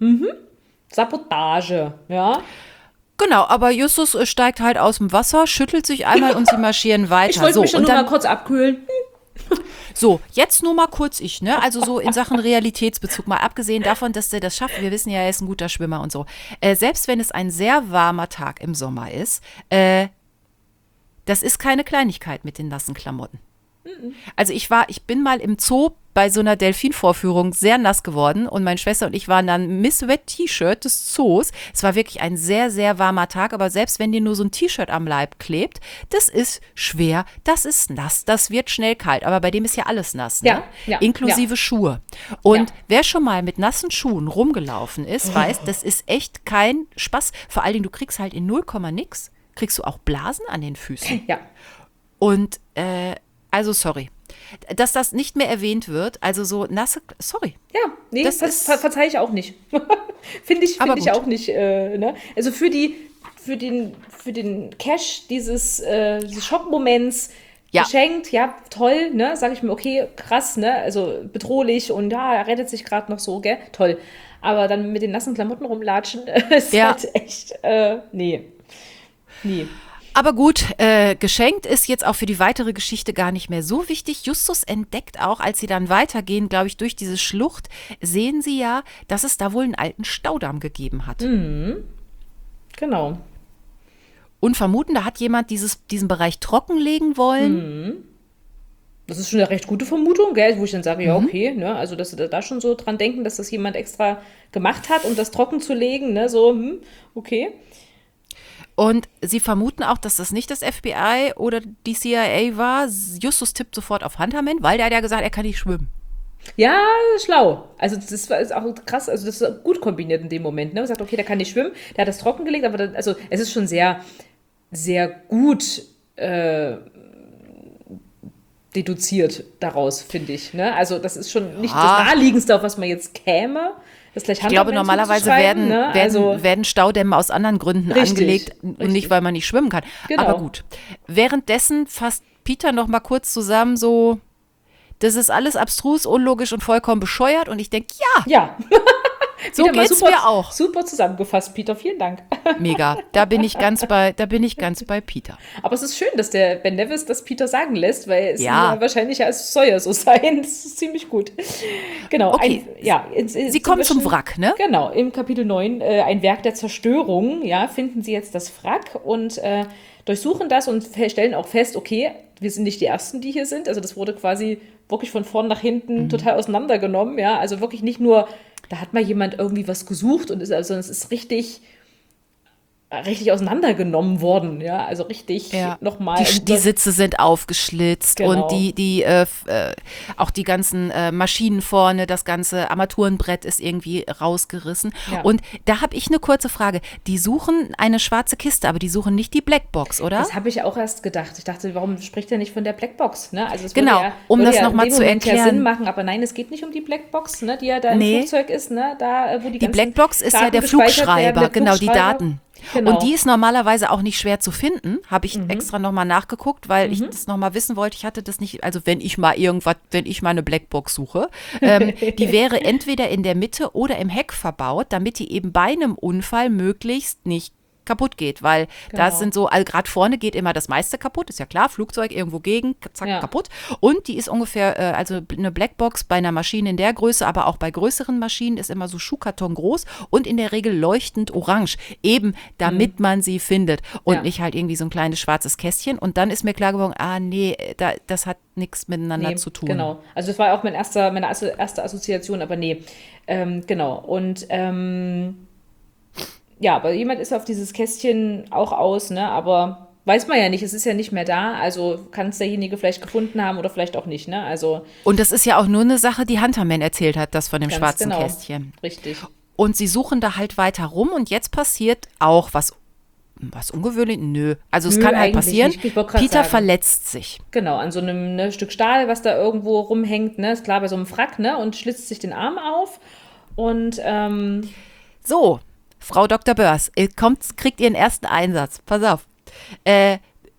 Sabotage, ja. Genau, aber Justus äh, steigt halt aus dem Wasser, schüttelt sich einmal und sie marschieren weiter. Ich wollte so, mich schon und nur dann, mal kurz abkühlen. so, jetzt nur mal kurz ich, ne? Also so in Sachen Realitätsbezug, mal abgesehen davon, dass der das schafft. Wir wissen ja, er ist ein guter Schwimmer und so. Äh, selbst wenn es ein sehr warmer Tag im Sommer ist, äh, das ist keine Kleinigkeit mit den nassen Klamotten. Also ich war, ich bin mal im Zoo bei so einer Delfinvorführung sehr nass geworden und meine Schwester und ich waren dann Miss Wet T-Shirt des Zoos. Es war wirklich ein sehr, sehr warmer Tag, aber selbst wenn dir nur so ein T-Shirt am Leib klebt, das ist schwer, das ist nass, das wird schnell kalt. Aber bei dem ist ja alles nass, ne? Ja, ja, Inklusive ja. Schuhe. Und Ja. wer schon mal mit nassen Schuhen rumgelaufen ist, weiß, das ist echt kein Spaß. Vor allen Dingen, du kriegst halt in null Komma nix, kriegst du auch Blasen an den Füßen. Ja. Und, äh, also sorry, dass das nicht mehr erwähnt wird, also so nasse, sorry. Ja, nee, Das das, ist- ver verzeihe ich auch nicht. Finde ich, Aber find ich gut. auch nicht. Äh, ne? Also für, die, für, den, für den Cash dieses, äh, dieses Schockmoments Ja. geschenkt, ja, toll, ne? Sage ich mir, okay, krass, ne? Also bedrohlich und ja, er rettet sich gerade noch so, gell? Toll. Aber dann mit den nassen Klamotten rumlatschen, ist Ja. halt echt, äh, nee. Nee. Aber gut, äh, geschenkt ist jetzt auch für die weitere Geschichte gar nicht mehr so wichtig. Justus entdeckt auch, als sie dann weitergehen, glaube ich, durch diese Schlucht, sehen sie ja, dass es da wohl einen alten Staudamm gegeben hat. Genau. Und vermuten, da hat jemand dieses, diesen Bereich trockenlegen wollen. Das ist schon eine recht gute Vermutung, gell? Wo ich dann sage, ja, Mhm. okay, ne? Also, dass sie da, da schon so dran denken, dass das jemand extra gemacht hat, um das trocken zu legen, ne? So, hm, okay. Und sie vermuten auch, dass das nicht das F B I oder die C I A war. Justus tippt sofort auf Hunterman, weil der hat ja gesagt, er kann nicht schwimmen. Ja, schlau. Also, das war ist auch krass, also, das ist gut kombiniert in dem Moment, ne? Man sagt, okay, der kann nicht schwimmen, der hat das trocken gelegt, aber das, also, es ist schon sehr, sehr gut äh, deduziert daraus, finde ich, ne? Also, das ist schon nicht Ja. das Naheliegendste, auf was man jetzt käme. Das gleich Ich glaube, normalerweise werden, ne? werden, also, werden Staudämme aus anderen Gründen Richtig, angelegt und richtig. nicht, weil man nicht schwimmen kann. Genau. Aber gut. Währenddessen fasst Peter noch mal kurz zusammen so, das ist alles abstrus, unlogisch und vollkommen bescheuert. Und ich denke, ja, ja. so Wieder mal geht's super, mir auch. Super zusammengefasst, Peter. Vielen Dank. Mega. Da bin ich ganz bei, da bin ich ganz bei Peter. Aber es ist schön, dass der Ben Nevis das Peter sagen lässt, weil es Ja. ja wahrscheinlich ja, es soll ja so sein. Das ist ziemlich gut. Genau. Okay. Ein, ja, ins- ins- Sie kommen zum zwischen- Wrack, ne? Genau. Im Kapitel neun, äh, ein Werk der Zerstörung, ja, finden sie jetzt das Wrack und äh, durchsuchen das und fe- stellen auch fest, okay, wir sind nicht die Ersten, die hier sind. Also das wurde quasi wirklich von vorn nach hinten total auseinandergenommen, ja. Also wirklich nicht nur, da hat mal jemand irgendwie was gesucht und ist, also es ist richtig, richtig auseinandergenommen worden, ja. Also richtig Ja. nochmal. Die, die Sitze sind aufgeschlitzt Genau. und die, die äh, f- äh, auch die ganzen äh, Maschinen vorne, das ganze Armaturenbrett ist irgendwie rausgerissen. Ja. Und da habe ich eine kurze Frage. Die suchen eine schwarze Kiste, aber die suchen nicht die Blackbox, oder? Das habe ich auch erst gedacht. Ich dachte, warum spricht er nicht von der Blackbox? Ne? Also es Genau, würde ja, um würde das ja noch in mal dem zu Moment ja erklären. Sinn machen, aber nein, es geht nicht um die Blackbox, ne, die ja da im Nee. Flugzeug ist, ne, da äh, wo die, Die ganzen Blackbox ist ja Daten der gespeichert Flugschreiber, werden, der genau, die Flugschreiber. Daten. Genau. Und die ist normalerweise auch nicht schwer zu finden, habe ich Mhm. extra nochmal nachgeguckt, weil ich das nochmal wissen wollte. Ich hatte das nicht, also wenn ich mal irgendwas, wenn ich mal eine Blackbox suche, ähm, die wäre entweder in der Mitte oder im Heck verbaut, damit die eben bei einem Unfall möglichst nicht kaputt geht, weil Genau. das sind so, also gerade vorne geht immer das meiste kaputt, ist ja klar, Flugzeug irgendwo gegen, zack, Ja. kaputt. Und die ist ungefähr, äh, also eine Blackbox bei einer Maschine in der Größe, aber auch bei größeren Maschinen ist immer so Schuhkarton groß und in der Regel leuchtend orange, eben damit man sie findet und Mhm. Ja. nicht halt irgendwie so ein kleines schwarzes Kästchen. Und dann ist mir klar geworden, ah nee, da, das hat nichts miteinander Nee, zu tun. Genau. Also das war auch mein erster, meine erste, erste Assoziation, aber nee. Ähm, genau. Und ähm, ja, aber jemand ist auf dieses Kästchen auch aus, ne? Aber weiß man ja nicht, es ist ja nicht mehr da. Also kann es derjenige vielleicht gefunden haben oder vielleicht auch nicht, ne? Also Und das ist ja auch nur eine Sache, die Hunterman erzählt hat, das von dem ganz schwarzen genau. Kästchen. Richtig. Und sie suchen da halt weiter rum und jetzt passiert auch was, was ungewöhnlich, nö. Also es Nö, kann halt eigentlich passieren, nicht. Ich wollte grad Peter sagen. verletzt sich. Genau, an so einem ne, Stück Stahl, was da irgendwo rumhängt, ne? Ist klar, bei so einem Frack, ne? Und schlitzt sich den Arm auf. Und ähm, So, Frau Doktor Börs, ihr kommt, kriegt ihren ersten Einsatz. Pass auf. Äh,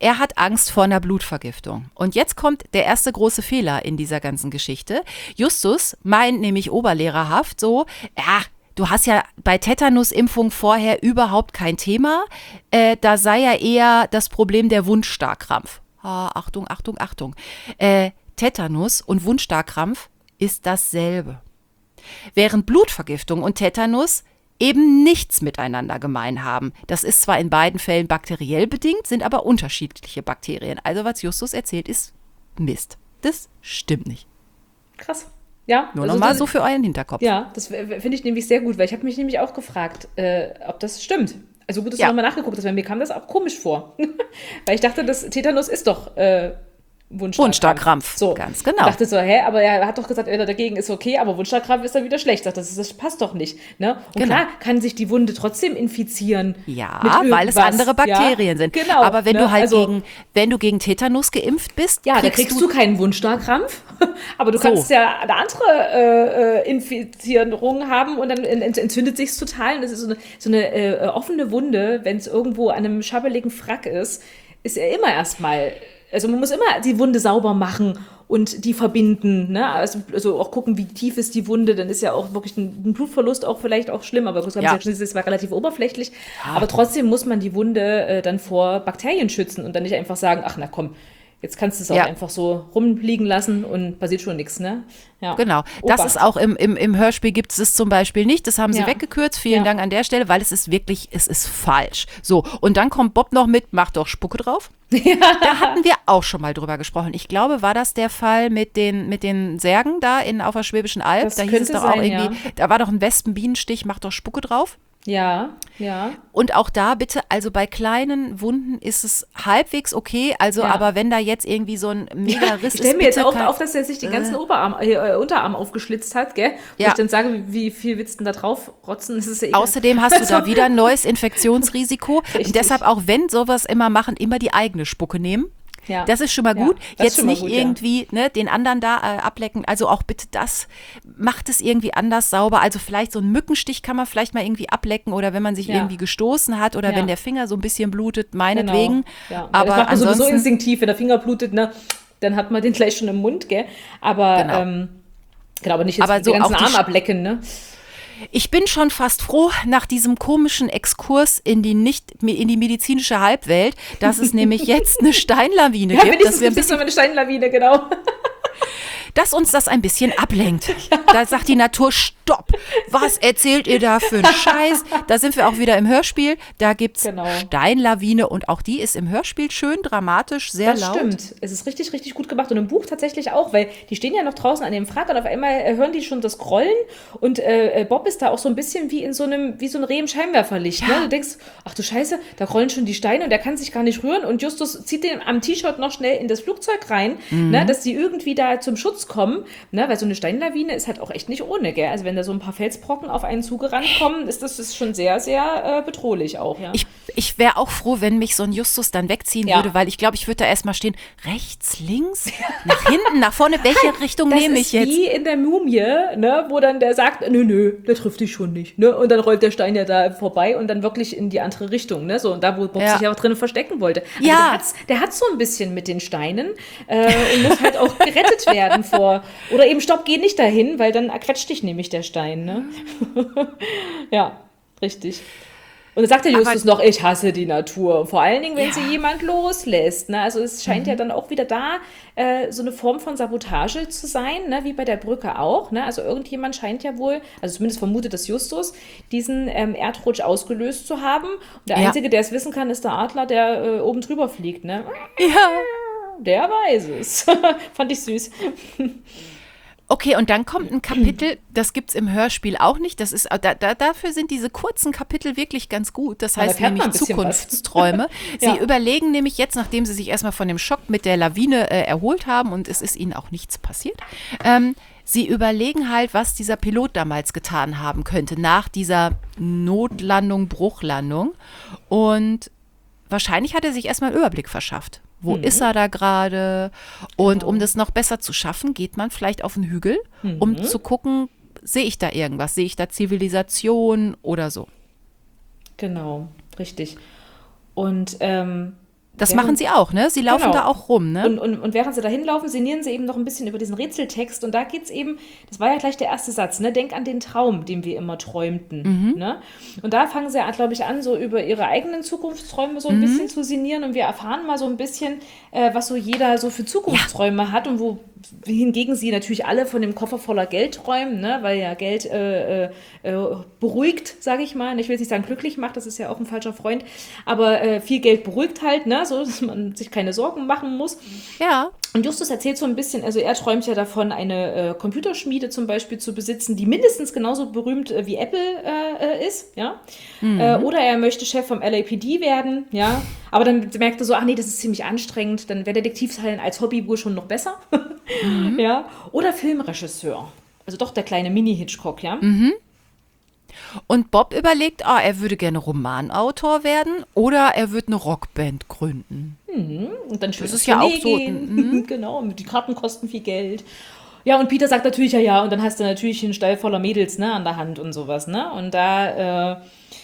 er hat Angst vor einer Blutvergiftung. Und jetzt kommt der erste große Fehler in dieser ganzen Geschichte. Justus meint nämlich oberlehrerhaft so, ja, du hast ja bei Tetanusimpfung vorher überhaupt kein Thema. Äh, da sei ja eher das Problem der Wundstarkrampf. Ah, Achtung, Achtung, Achtung. Äh, Tetanus und Wundstarkrampf ist dasselbe. Während Blutvergiftung und Tetanus eben nichts miteinander gemein haben. Das ist zwar in beiden Fällen bakteriell bedingt, sind aber unterschiedliche Bakterien. Also was Justus erzählt, ist Mist. Das stimmt nicht. Krass. Ja, Nur also nochmal das, so für euren Hinterkopf. Ja, das finde ich nämlich sehr gut, weil ich habe mich nämlich auch gefragt, äh, ob das stimmt. Also gut, dass Ja. du nochmal nachgeguckt hast, weil mir kam das auch komisch vor. Weil ich dachte, das Tetanus ist doch äh, Wundstarkrampf. Wundstarkrampf, So. ganz genau. Ich dachte so, hä, aber er hat doch gesagt, er dagegen ist okay, aber Wundstarkrampf ist dann wieder schlecht. Das, das, das passt doch nicht. Ne? Und Genau. klar kann sich die Wunde trotzdem infizieren. Ja, mit weil es irgendwas. andere Bakterien Ja, sind. Genau. Aber wenn ne? du halt also, gegen, wenn du gegen Tetanus geimpft bist, ja, da kriegst, kriegst du, keinen Wundstarkrampf, aber du So. kannst ja eine andere äh, äh, Infizierung haben und dann ent- entzündet sich's total. Und das ist so eine, so eine äh, offene Wunde, wenn es irgendwo an einem schabbeligen Frack ist, ist ja immer erstmal, also man muss immer die Wunde sauber machen und die verbinden, ne? Also, also auch gucken, wie tief ist die Wunde, dann ist ja auch wirklich ein, ein Blutverlust auch vielleicht auch schlimm, aber das Ja. ja. war relativ oberflächlich. Aber trotzdem muss man die Wunde äh, dann vor Bakterien schützen und dann nicht einfach sagen, ach na komm, jetzt kannst du es auch Ja. einfach so rumliegen lassen und passiert schon nichts, ne? Ja. Genau, das Obacht. ist auch im, im, im Hörspiel gibt es es zum Beispiel nicht. Das haben sie Ja. weggekürzt. Vielen Ja. Dank an der Stelle, weil es ist wirklich, es ist falsch. So, und dann kommt Bob noch mit, macht doch Spucke drauf. Da hatten wir auch schon mal drüber gesprochen. Ich glaube, war das der Fall mit den, mit den Särgen da in, auf der Schwäbischen Alb? Das Da hieß es könnte doch auch sein, irgendwie, da war doch ein Wespenbienenstich, macht doch Spucke drauf. Ja, ja. Und auch da bitte, also bei kleinen Wunden ist es halbwegs okay, also Ja. aber wenn da jetzt irgendwie so ein mega Riss Ich stelle ist, mir jetzt bitte auch kein- auf, dass er sich den ganzen Oberarm, äh, Unterarm aufgeschlitzt hat, gell? Wo Ja. ich dann sage, wie, wie viel willst du denn da drauf rotzen? Das ist ja eh- Außerdem hast du da Also, wieder ein neues Infektionsrisiko. Richtig. Und deshalb auch, wenn sowas immer machen, immer die eigene Spucke nehmen. Ja. Das ist schon mal Ja, gut. das ist Jetzt schon mal nicht gut, ja. irgendwie ne, den anderen da äh, ablecken. Also auch bitte das, macht es irgendwie anders sauber. Also vielleicht so einen Mückenstich kann man vielleicht mal irgendwie ablecken oder wenn man sich Ja. irgendwie gestoßen hat oder Ja. wenn der Finger so ein bisschen blutet, meinetwegen. Genau. Ja. Aber das macht man sowieso ansonsten, instinktiv, wenn der Finger blutet, ne? Dann hat man den gleich schon im Mund, gell? Aber Genau. ähm, genau, aber nicht jetzt Aber den so ganzen auch die Arm Sch- ablecken, ne? ich bin schon fast froh nach diesem komischen Exkurs in die nicht in die medizinische Halbwelt, dass es nämlich jetzt eine Steinlawine Ja, gibt, wenigstens dass wir ein gibt es bisschen noch eine Steinlawine, genau. dass uns das ein bisschen ablenkt. Da sagt die Natur, stopp, was erzählt ihr da für einen Scheiß? Da sind wir auch wieder im Hörspiel, da gibt es Genau. Steinlawine und auch die ist im Hörspiel schön dramatisch, sehr Das laut. stimmt. Es ist richtig, richtig gut gemacht. Und im Buch tatsächlich auch, weil die stehen ja noch draußen an dem Frack und auf einmal äh, hören die schon das Grollen. Und äh, äh, Bob ist da auch so ein bisschen wie in so einem, wie so ein Reh im Scheinwerferlicht. Ne? Du denkst, ach du Scheiße, da grollen schon die Steine und der kann sich gar nicht rühren. Und Justus zieht den am T-Shirt noch schnell in das Flugzeug rein, Mhm. ne, dass die irgendwie da zum Schutz kommen. Ne? Weil so eine Steinlawine ist halt auch echt nicht ohne, gell? Also wenn da so ein paar Felsbrocken auf einen zugerannt kommen, ist das ist schon sehr, sehr äh, bedrohlich auch. Ja? Ich, ich wäre auch froh, wenn mich so ein Justus dann wegziehen Ja. würde, weil ich glaube, ich würde da erstmal stehen, rechts, links, nach hinten, nach vorne, welche Richtung Das nehme ist ich jetzt? wie in der Mumie, ne, wo dann der sagt, nö, nö, der trifft dich schon nicht. Ne? Und dann rollt der Stein ja da vorbei und dann wirklich in die andere Richtung. Ne? So, und da, wo Bob Ja. sich ja auch drinnen verstecken wollte. Also Ja. Der hat's, der hat so ein bisschen mit den Steinen äh, und muss halt auch gerettet werden vor. Oder eben, stopp, geh nicht dahin, weil dann erquetscht dich nämlich der Stein. Ne? Ja, richtig. Und dann sagt der Justus noch, ich hasse die Natur. Vor allen Dingen, wenn Ja. sie jemand loslässt. Ne? Also es scheint ja dann auch wieder da äh, so eine Form von Sabotage zu sein, ne? Wie bei der Brücke auch. Ne? Also irgendjemand scheint ja wohl, also zumindest vermutet das Justus, diesen ähm, Erdrutsch ausgelöst zu haben. Und der Ja. Einzige, der es wissen kann, ist der Adler, der äh, oben drüber fliegt. Ne? Ja. Der weiß es. Fand ich süß. Okay, und dann kommt ein Kapitel, das gibt es im Hörspiel auch nicht. Das ist, da, da, dafür sind diese kurzen Kapitel wirklich ganz gut. Das Ja, da heißt fährt man nämlich ein bisschen was. Zukunftsträume. Sie Ja. überlegen nämlich jetzt, nachdem sie sich erstmal von dem Schock mit der Lawine äh, erholt haben und es ist ihnen auch nichts passiert, ähm, sie überlegen halt, was dieser Pilot damals getan haben könnte nach dieser Notlandung, Bruchlandung. Und wahrscheinlich hat er sich erstmal einen Überblick verschafft. Wo Mhm. ist er da gerade? Und Genau. um das noch besser zu schaffen, geht man vielleicht auf den Hügel, Mhm. um zu gucken, sehe ich da irgendwas? Sehe ich da Zivilisation oder so? Genau, richtig. Und ähm, Das während, machen sie auch, ne? Sie laufen genau. da auch rum, ne? Und, und, und während sie da hinlaufen, sinnieren sie eben noch ein bisschen über diesen Rätseltext. Und da geht es eben, das war ja gleich der erste Satz, ne? Denk an den Traum, den wir immer träumten. Mhm. Ne? Und da fangen sie, glaube ich, an, so über ihre eigenen Zukunftsträume so ein Mhm. bisschen zu sinnieren. Und wir erfahren mal so ein bisschen, äh, was so jeder so für Zukunftsträume ja. hat. Und wo hingegen sie natürlich alle von dem Koffer voller Geld träumen, ne? Weil ja Geld äh, äh, beruhigt, sage ich mal. Ich will jetzt nicht sagen glücklich macht, das ist ja auch ein falscher Freund. Aber äh, viel Geld beruhigt halt, ne? So, dass man sich keine Sorgen machen muss. Ja. Und Justus erzählt so ein bisschen, also er träumt ja davon, eine äh, Computerschmiede zum Beispiel zu besitzen, die mindestens genauso berühmt äh, wie Apple äh, ist, ja. Mhm. Äh, oder er möchte Chef vom L A P D werden, ja. Aber dann merkt er so, ach nee, das ist ziemlich anstrengend, dann wäre Detektiv sein als Hobby wohl schon noch besser, mhm. ja. Oder Filmregisseur, also doch der kleine Mini-Hitchcock, ja. Mhm. Und Bob überlegt, ah, er würde gerne Romanautor werden oder er würde eine Rockband gründen. Mhm. Und dann schön das ist ja auch so. Mhm. Genau, die Karten kosten viel Geld. Ja, und Peter sagt natürlich, ja, ja, und dann hast du natürlich einen Stall voller Mädels, ne, an der Hand und sowas, ne? Und da äh,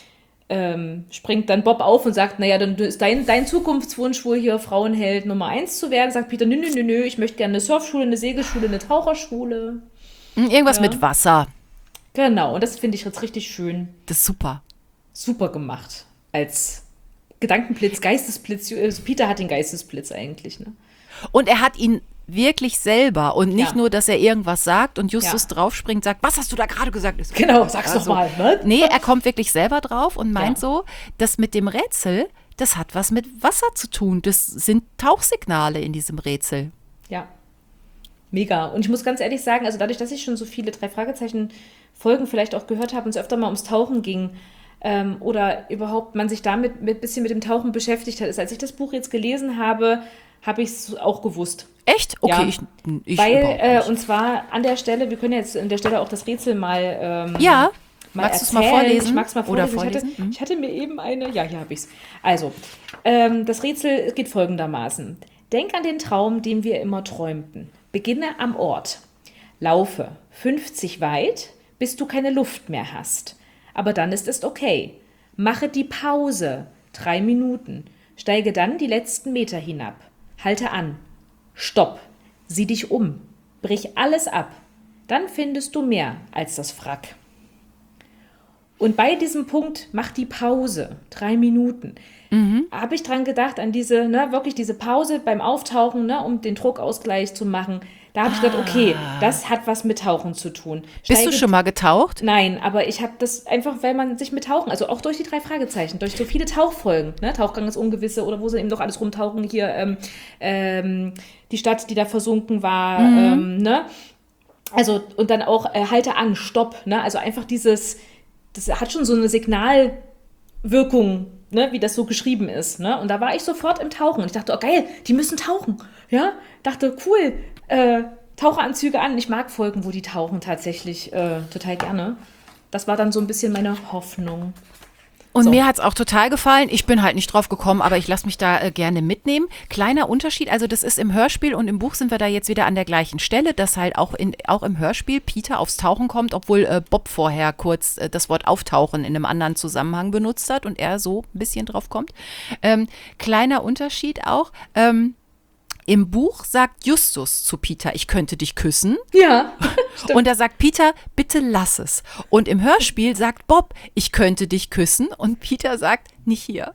ähm, springt dann Bob auf und sagt, naja, dann ist dein, dein Zukunftswunsch wohl hier Frauenheld Nummer eins zu werden. Sagt Peter, nö, nö, nö, nö, ich möchte gerne eine Surfschule, eine Segelschule, eine Taucherschule. Irgendwas ja. mit Wasser. Genau, und das finde ich jetzt richtig schön. Das ist super. Super gemacht. Als Gedankenblitz, Geistesblitz. Also Peter hat den Geistesblitz eigentlich, ne? Und er hat ihn wirklich selber und nicht Ja. nur, dass er irgendwas sagt und Justus Ja. draufspringt, sagt, was hast du da gerade gesagt? Ist Genau, sag's doch mal. Ne? Nee, er kommt wirklich selber drauf und meint Ja. so, das mit dem Rätsel, das hat was mit Wasser zu tun. Das sind Tauchsignale in diesem Rätsel. Ja. Mega. Und ich muss ganz ehrlich sagen, also dadurch, dass ich schon so viele drei Fragezeichen Folgen vielleicht auch gehört habe und es öfter mal ums Tauchen ging ähm, oder überhaupt man sich damit ein bisschen mit dem Tauchen beschäftigt hat, ist, als ich das Buch jetzt gelesen habe, habe ich es auch gewusst. Echt? Okay, Ja. ich, ich Weil, überhaupt äh, nicht. und zwar an der Stelle, wir können jetzt an der Stelle auch das Rätsel mal ähm, Ja, mal magst du es mal erzählen. vorlesen? Ich mag es mal Oder vorlesen. vorlesen? Ich, hatte, ich hatte mir eben eine, ja, hier habe ich es. Also, ähm, das Rätsel geht folgendermaßen. Denk an den Traum, den wir immer träumten. Beginne am Ort. Laufe fünfzig weit, bis du keine Luft mehr hast. Aber dann ist es okay. Mache die Pause, drei Minuten. Steige dann die letzten Meter hinab. Halte an. Stopp. Sieh dich um. Brich alles ab. Dann findest du mehr als das Wrack. Und bei diesem Punkt, mach die Pause, drei Minuten, mhm. habe ich dran gedacht, an diese, ne, wirklich diese Pause beim Auftauchen, ne, um den Druckausgleich zu machen. Da habe ich gedacht, okay, das hat was mit Tauchen zu tun. Bist du Steige- schon mal getaucht? Nein, aber ich habe das einfach, weil man sich mit Tauchen, also auch durch die drei Fragezeichen, durch so viele Tauchfolgen, ne, Tauchgang ist Ungewisse oder wo sie eben doch alles rumtauchen, hier ähm, ähm, die Stadt, die da versunken war, Mhm. ähm, ne, also und dann auch äh, halte an, stopp, ne, also einfach dieses, das hat schon so eine Signalwirkung, ne, wie das so geschrieben ist, ne, und da war ich sofort im Tauchen und ich dachte, oh geil, die müssen tauchen, ja, dachte, cool, äh, Taucheranzüge an. Ich mag Folgen, wo die tauchen tatsächlich äh, total gerne. Das war dann so ein bisschen meine Hoffnung. Und So. mir hat es auch total gefallen. Ich bin halt nicht drauf gekommen, aber ich lasse mich da äh, gerne mitnehmen. Kleiner Unterschied, also das ist im Hörspiel und im Buch sind wir da jetzt wieder an der gleichen Stelle, dass halt auch, in, auch im Hörspiel Peter aufs Tauchen kommt, obwohl äh, Bob vorher kurz äh, das Wort auftauchen in einem anderen Zusammenhang benutzt hat und er so ein bisschen drauf kommt. Ähm, kleiner Unterschied auch, ähm, im Buch sagt Justus zu Peter, ich könnte dich küssen. Ja, stimmt. Und da sagt Peter, bitte lass es. Und im Hörspiel sagt Bob, ich könnte dich küssen. Und Peter sagt, nicht hier.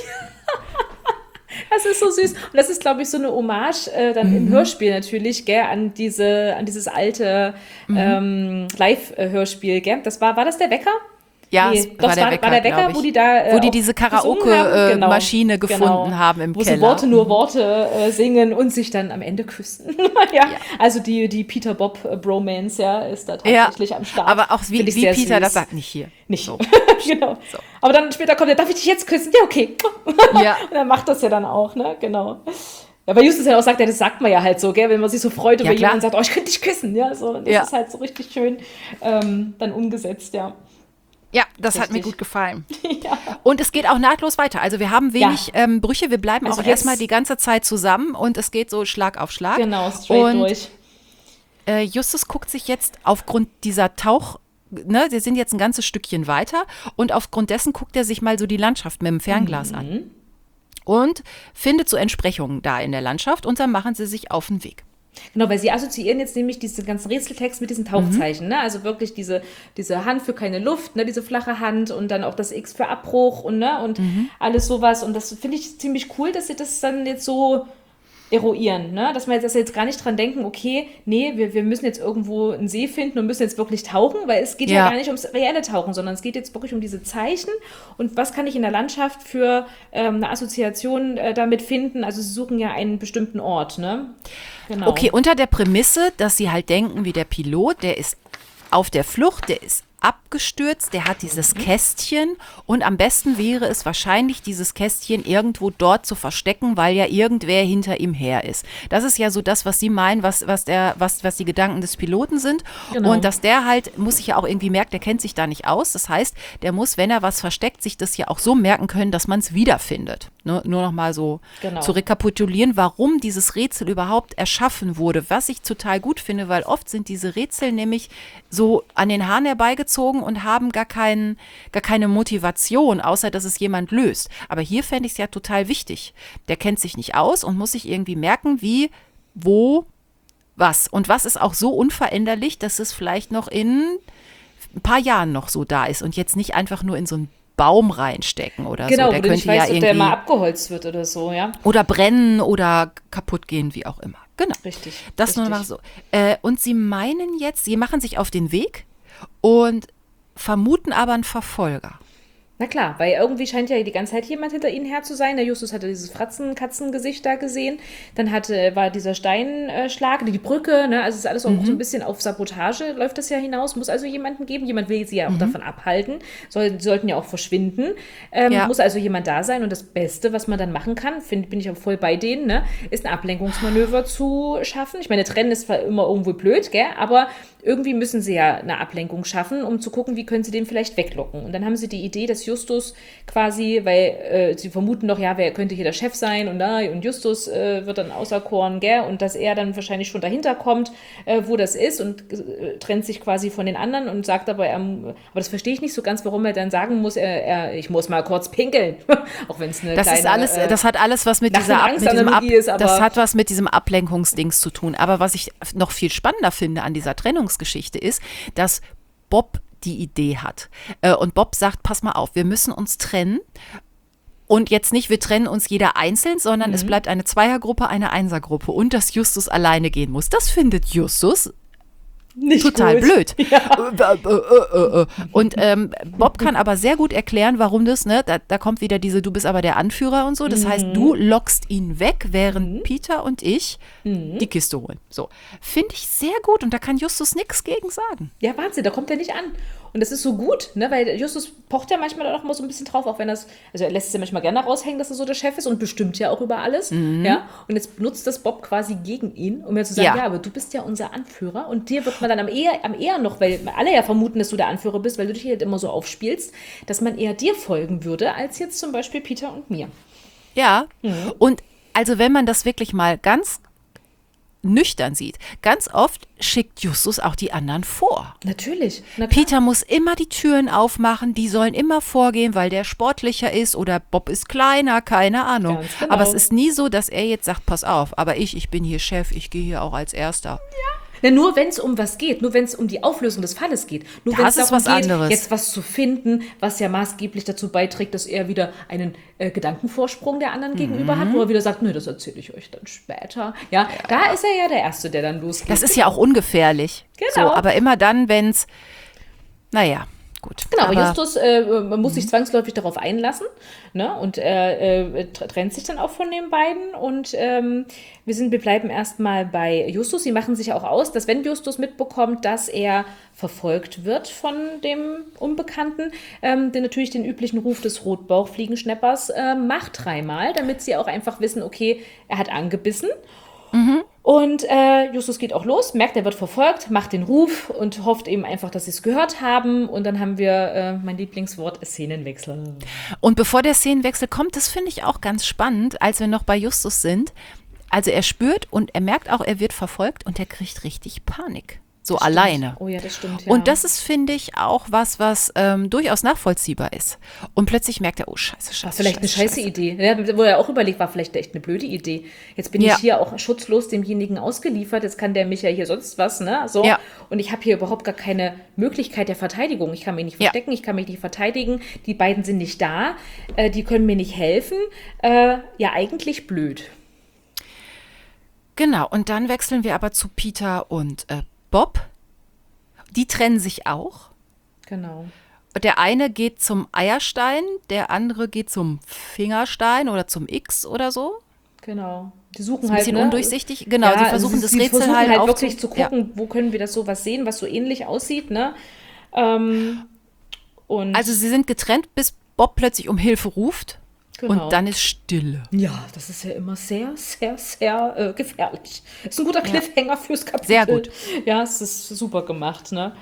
Das ist so süß. Und das ist, glaube ich, so eine Hommage äh, dann Mhm. im Hörspiel natürlich, gell, an diese, an dieses alte Mhm. ähm, Live-Hörspiel, gell? Das war, war das der Wecker? Ja, Nee, es doch, war es der war, Wecker, war der Wecker, glaub ich. wo die da äh, Wo die auch diese gesungen haben. Karaoke-Maschine gefunden haben im wo Keller. sie Worte nur Worte äh, singen und sich dann am Ende küssen. ja. Also die, die Peter-Bob-Bromance, ja, ist da tatsächlich am Start. Aber auch wie, Find ich wie sehr Peter süß. das sagt, nicht hier. Nicht. So. genau. So. Aber dann später kommt er, darf ich dich jetzt küssen? Ja, okay. Ja. Und er macht das ja dann auch, ne? Genau. Ja, weil Justus ja auch sagt, ja, das sagt man ja halt so, gell, wenn man sich so freut über Ja, klar. jemanden und sagt, oh, ich könnte dich küssen, ja, so. Das Ja. ist halt so richtig schön ähm, dann umgesetzt, ja. Ja, das hat mir Richtig. gut gefallen. ja. Und es geht auch nahtlos weiter. Also wir haben wenig ähm, Brüche, wir bleiben Also auch jetzt- erstmal die ganze Zeit zusammen und es geht so Schlag auf Schlag. Genau, straight und, durch. Äh, Justus guckt sich jetzt aufgrund dieser Tauch, ne, wir sind jetzt ein ganzes Stückchen weiter und aufgrund dessen guckt er sich mal so die Landschaft mit dem Fernglas Mhm. an. und findet so Entsprechungen da in der Landschaft und dann machen sie sich auf den Weg. Genau, weil sie assoziieren jetzt nämlich diesen ganzen Rätseltext mit diesen Tauchzeichen, mhm. ne? Also wirklich diese, diese Hand für keine Luft, ne? Diese flache Hand und dann auch das X für Abbruch und, ne? und mhm. alles sowas. Und das finde ich ziemlich cool, dass sie das dann jetzt so eruieren, ne? Dass wir jetzt, dass wir jetzt gar nicht dran denken, okay, nee, wir, wir müssen jetzt irgendwo einen See finden und müssen jetzt wirklich tauchen, weil es geht ja, ja gar nicht ums reelle Tauchen, sondern es geht jetzt wirklich um diese Zeichen und was kann ich in der Landschaft für ähm, eine Assoziation äh, damit finden. Also sie suchen ja einen bestimmten Ort, ne? Genau. Okay, unter der Prämisse, dass sie halt denken, wie der Pilot, der ist auf der Flucht, der ist abgestürzt, der hat dieses Kästchen und am besten wäre es wahrscheinlich, dieses Kästchen irgendwo dort zu verstecken, weil ja irgendwer hinter ihm her ist. Das ist ja so das, was sie meinen, was, was, der, was, was die Gedanken des Piloten sind. Genau. Und dass der halt, muss sich ja auch irgendwie merken, der kennt sich da nicht aus. Das heißt, der muss, wenn er was versteckt, sich das ja auch so merken können, dass man es wiederfindet. Nur, nur noch mal so genau. zu rekapitulieren, warum dieses Rätsel überhaupt erschaffen wurde. Was ich total gut finde, weil oft sind diese Rätsel nämlich so an den Haaren herbeigezogen und haben gar, kein, gar keine Motivation, außer dass es jemand löst. Aber hier fände ich es ja total wichtig. Der kennt sich nicht aus und muss sich irgendwie merken, wie, wo, was. Und was ist auch so unveränderlich, dass es vielleicht noch in ein paar Jahren noch so da ist und jetzt nicht einfach nur in so ein Baum reinstecken oder genau, so. Der könnte ich weiß, ja ob irgendwie der mal abgeholzt wird oder so, ja. Oder brennen oder kaputt gehen, wie auch immer. Genau. Richtig. Das richtig. nur mal so. Äh, und sie meinen jetzt, sie machen sich auf den Weg und vermuten aber einen Verfolger. Na klar, weil irgendwie scheint ja die ganze Zeit jemand hinter ihnen her zu sein. Der Justus hatte dieses Fratzen-Katzengesicht da gesehen. Dann hatte, war dieser Steinschlag, die Brücke, ne? Also es ist alles auch mhm. so ein bisschen auf Sabotage, läuft das ja hinaus. Muss also jemanden geben. Jemand will sie ja auch mhm. davon abhalten. Soll, sollten ja auch verschwinden. Ähm, ja. Muss also jemand da sein. Und das Beste, was man dann machen kann, find, bin ich auch voll bei denen, ne? Ist ein Ablenkungsmanöver zu schaffen. Ich meine, Trennen ist zwar immer irgendwo blöd, gell? Aber irgendwie müssen sie ja eine Ablenkung schaffen, um zu gucken, wie können sie den vielleicht weglocken. Und dann haben sie die Idee, dass Justus quasi, weil äh, sie vermuten doch, ja, wer könnte hier der Chef sein und da und Justus äh, wird dann auserkoren, gell, und dass er dann wahrscheinlich schon dahinter kommt, äh, wo das ist und äh, trennt sich quasi von den anderen und sagt aber, er, aber das verstehe ich nicht so ganz, warum er dann sagen muss, er, er, ich muss mal kurz pinkeln, auch wenn es eine das kleine, ist alles, äh, das hat alles was mit dieser Ab, mit diesem Ab, ist, aber das hat was mit diesem Ablenkungsdings zu tun. Aber was ich noch viel spannender finde an dieser Trennungsgeschichte ist, dass Bob die Idee hat. Und Bob sagt, pass mal auf, wir müssen uns trennen. Und jetzt nicht, wir trennen uns jeder einzeln, sondern mhm. es bleibt eine Zweiergruppe, eine Einsergruppe und dass Justus alleine gehen muss. Das findet Justus nicht total gut. Blöd. Ja. Und ähm, Bob kann aber sehr gut erklären, warum das, ne, da, da kommt wieder diese, du bist aber der Anführer und so. Das mhm. heißt, du lockst ihn weg, während mhm. Peter und ich mhm. die Kiste holen. So. Finde ich sehr gut und da kann Justus nichts gegen sagen. Ja, Wahnsinn, da kommt er nicht an. Und das ist so gut, ne, weil Justus pocht ja manchmal auch mal so ein bisschen drauf, auch wenn das, also er lässt es ja manchmal gerne raushängen, dass er so der Chef ist und bestimmt ja auch über alles, mhm. ja. Und jetzt benutzt das Bob quasi gegen ihn, um mir zu sagen, ja. ja, aber du bist ja unser Anführer und dir wird man dann am eher, am eher noch, weil alle ja vermuten, dass du der Anführer bist, weil du dich halt immer so aufspielst, dass man eher dir folgen würde, als jetzt zum Beispiel Peter und mir. Ja, mhm. Und also wenn man das wirklich mal ganz nüchtern sieht. Ganz oft schickt Justus auch die anderen vor. Natürlich. Peter muss immer die Türen aufmachen, die sollen immer vorgehen, weil der sportlicher ist oder Bob ist kleiner, keine Ahnung. Genau. Aber es ist nie so, dass er jetzt sagt, pass auf, aber ich, ich bin hier Chef, ich gehe hier auch als Erster. Ja. Na, nur wenn es um was geht, nur wenn es um die Auflösung des Falles geht. Nur wenn es darum was geht, anderes. jetzt was zu finden, was ja maßgeblich dazu beiträgt, dass er wieder einen äh, Gedankenvorsprung der anderen mhm. gegenüber hat, wo er wieder sagt, nö, das erzähle ich euch dann später. Ja, ja, da ist er ja der Erste, der dann losgeht. Das ist ja auch ungefährlich. Genau. So, aber immer dann, wenn es, naja, gut. Genau, aber Justus äh, muss sich zwangsläufig darauf einlassen, ne? Und er äh, trennt sich dann auch von den beiden und ähm, wir sind, wir bleiben erstmal bei Justus. Sie machen sich auch aus, dass wenn Justus mitbekommt, dass er verfolgt wird von dem Unbekannten, ähm, der natürlich den üblichen Ruf des Rotbauchfliegenschnappers äh, macht dreimal, damit sie auch einfach wissen, okay, er hat angebissen. Mhm. Und äh, Justus geht auch los, merkt, er wird verfolgt, macht den Ruf und hofft eben einfach, dass sie es gehört haben. Und dann haben wir äh, mein Lieblingswort, Szenenwechsel. Und bevor der Szenenwechsel kommt, das finde ich auch ganz spannend, als wir noch bei Justus sind. Also er spürt und er merkt auch, er wird verfolgt und er kriegt richtig Panik. So Das alleine. stimmt. Oh ja, das stimmt, ja. Und das ist, finde ich, auch was, was ähm, durchaus nachvollziehbar ist. Und plötzlich merkt er, oh scheiße, scheiße, War vielleicht eine scheiße, scheiße Idee. Ja, wo er auch überlegt, war vielleicht echt eine blöde Idee. Jetzt bin Ja. ich hier auch schutzlos demjenigen ausgeliefert. Jetzt kann der mich ja hier sonst was, ne? So. Ja. Und ich habe hier überhaupt gar keine Möglichkeit der Verteidigung. Ich kann mich nicht Ja. verstecken, ich kann mich nicht verteidigen. Die beiden sind nicht da. Äh, die können mir nicht helfen. Äh, ja, eigentlich blöd. Genau, und dann wechseln wir aber zu Peter und äh, Bob. Die trennen sich auch. Genau. Der eine geht zum Eierstein, der andere geht zum Fingerstein oder zum X oder so. Genau. Die suchen Ein halt, bisschen ne? undurchsichtig. Genau, Ja, die versuchen also das sie Rätsel versuchen halt, halt aufzu- wirklich zu gucken, wo können wir das sowas sehen, was so ähnlich aussieht, ne? Ähm, und Also sie sind getrennt, bis Bob plötzlich um Hilfe ruft. Genau. Und dann ist Stille. ja, das ist ja immer sehr, sehr, sehr äh, gefährlich. Ist ein guter Cliffhanger fürs Kapitel. Sehr gut. Ja, es ist super gemacht, ne?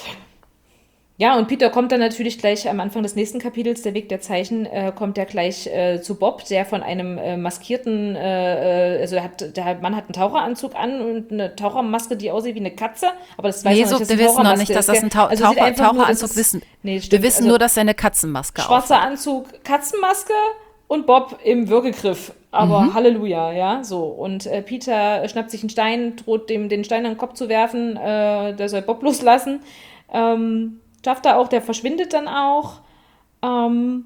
Ja, und Peter kommt dann natürlich gleich am Anfang des nächsten Kapitels, der Weg der Zeichen, äh, kommt er gleich äh, zu Bob, der von einem äh, maskierten, äh, äh, also der, hat, der Mann hat einen Taucheranzug an und eine Tauchermaske, die aussieht wie eine Katze, aber das weiß Nee, man so, nicht, dass wir eine wissen noch Tauchermaske nicht, dass ist, das gell? ein Tau Also sieht Taucher einfach nur, Taucheranzug dass es- wissen. Nee, Wir stimmt, wissen also nur, dass er eine Katzenmaske schwarzer auf. Anzug, Katzenmaske und Bob im Würgegriff. Aber Mhm. Halleluja, ja, so. Und äh, Peter schnappt sich einen Stein, droht dem den Stein an den Kopf zu werfen, äh, der soll Bob loslassen. Ähm, schafft er auch, der verschwindet dann auch. Ähm,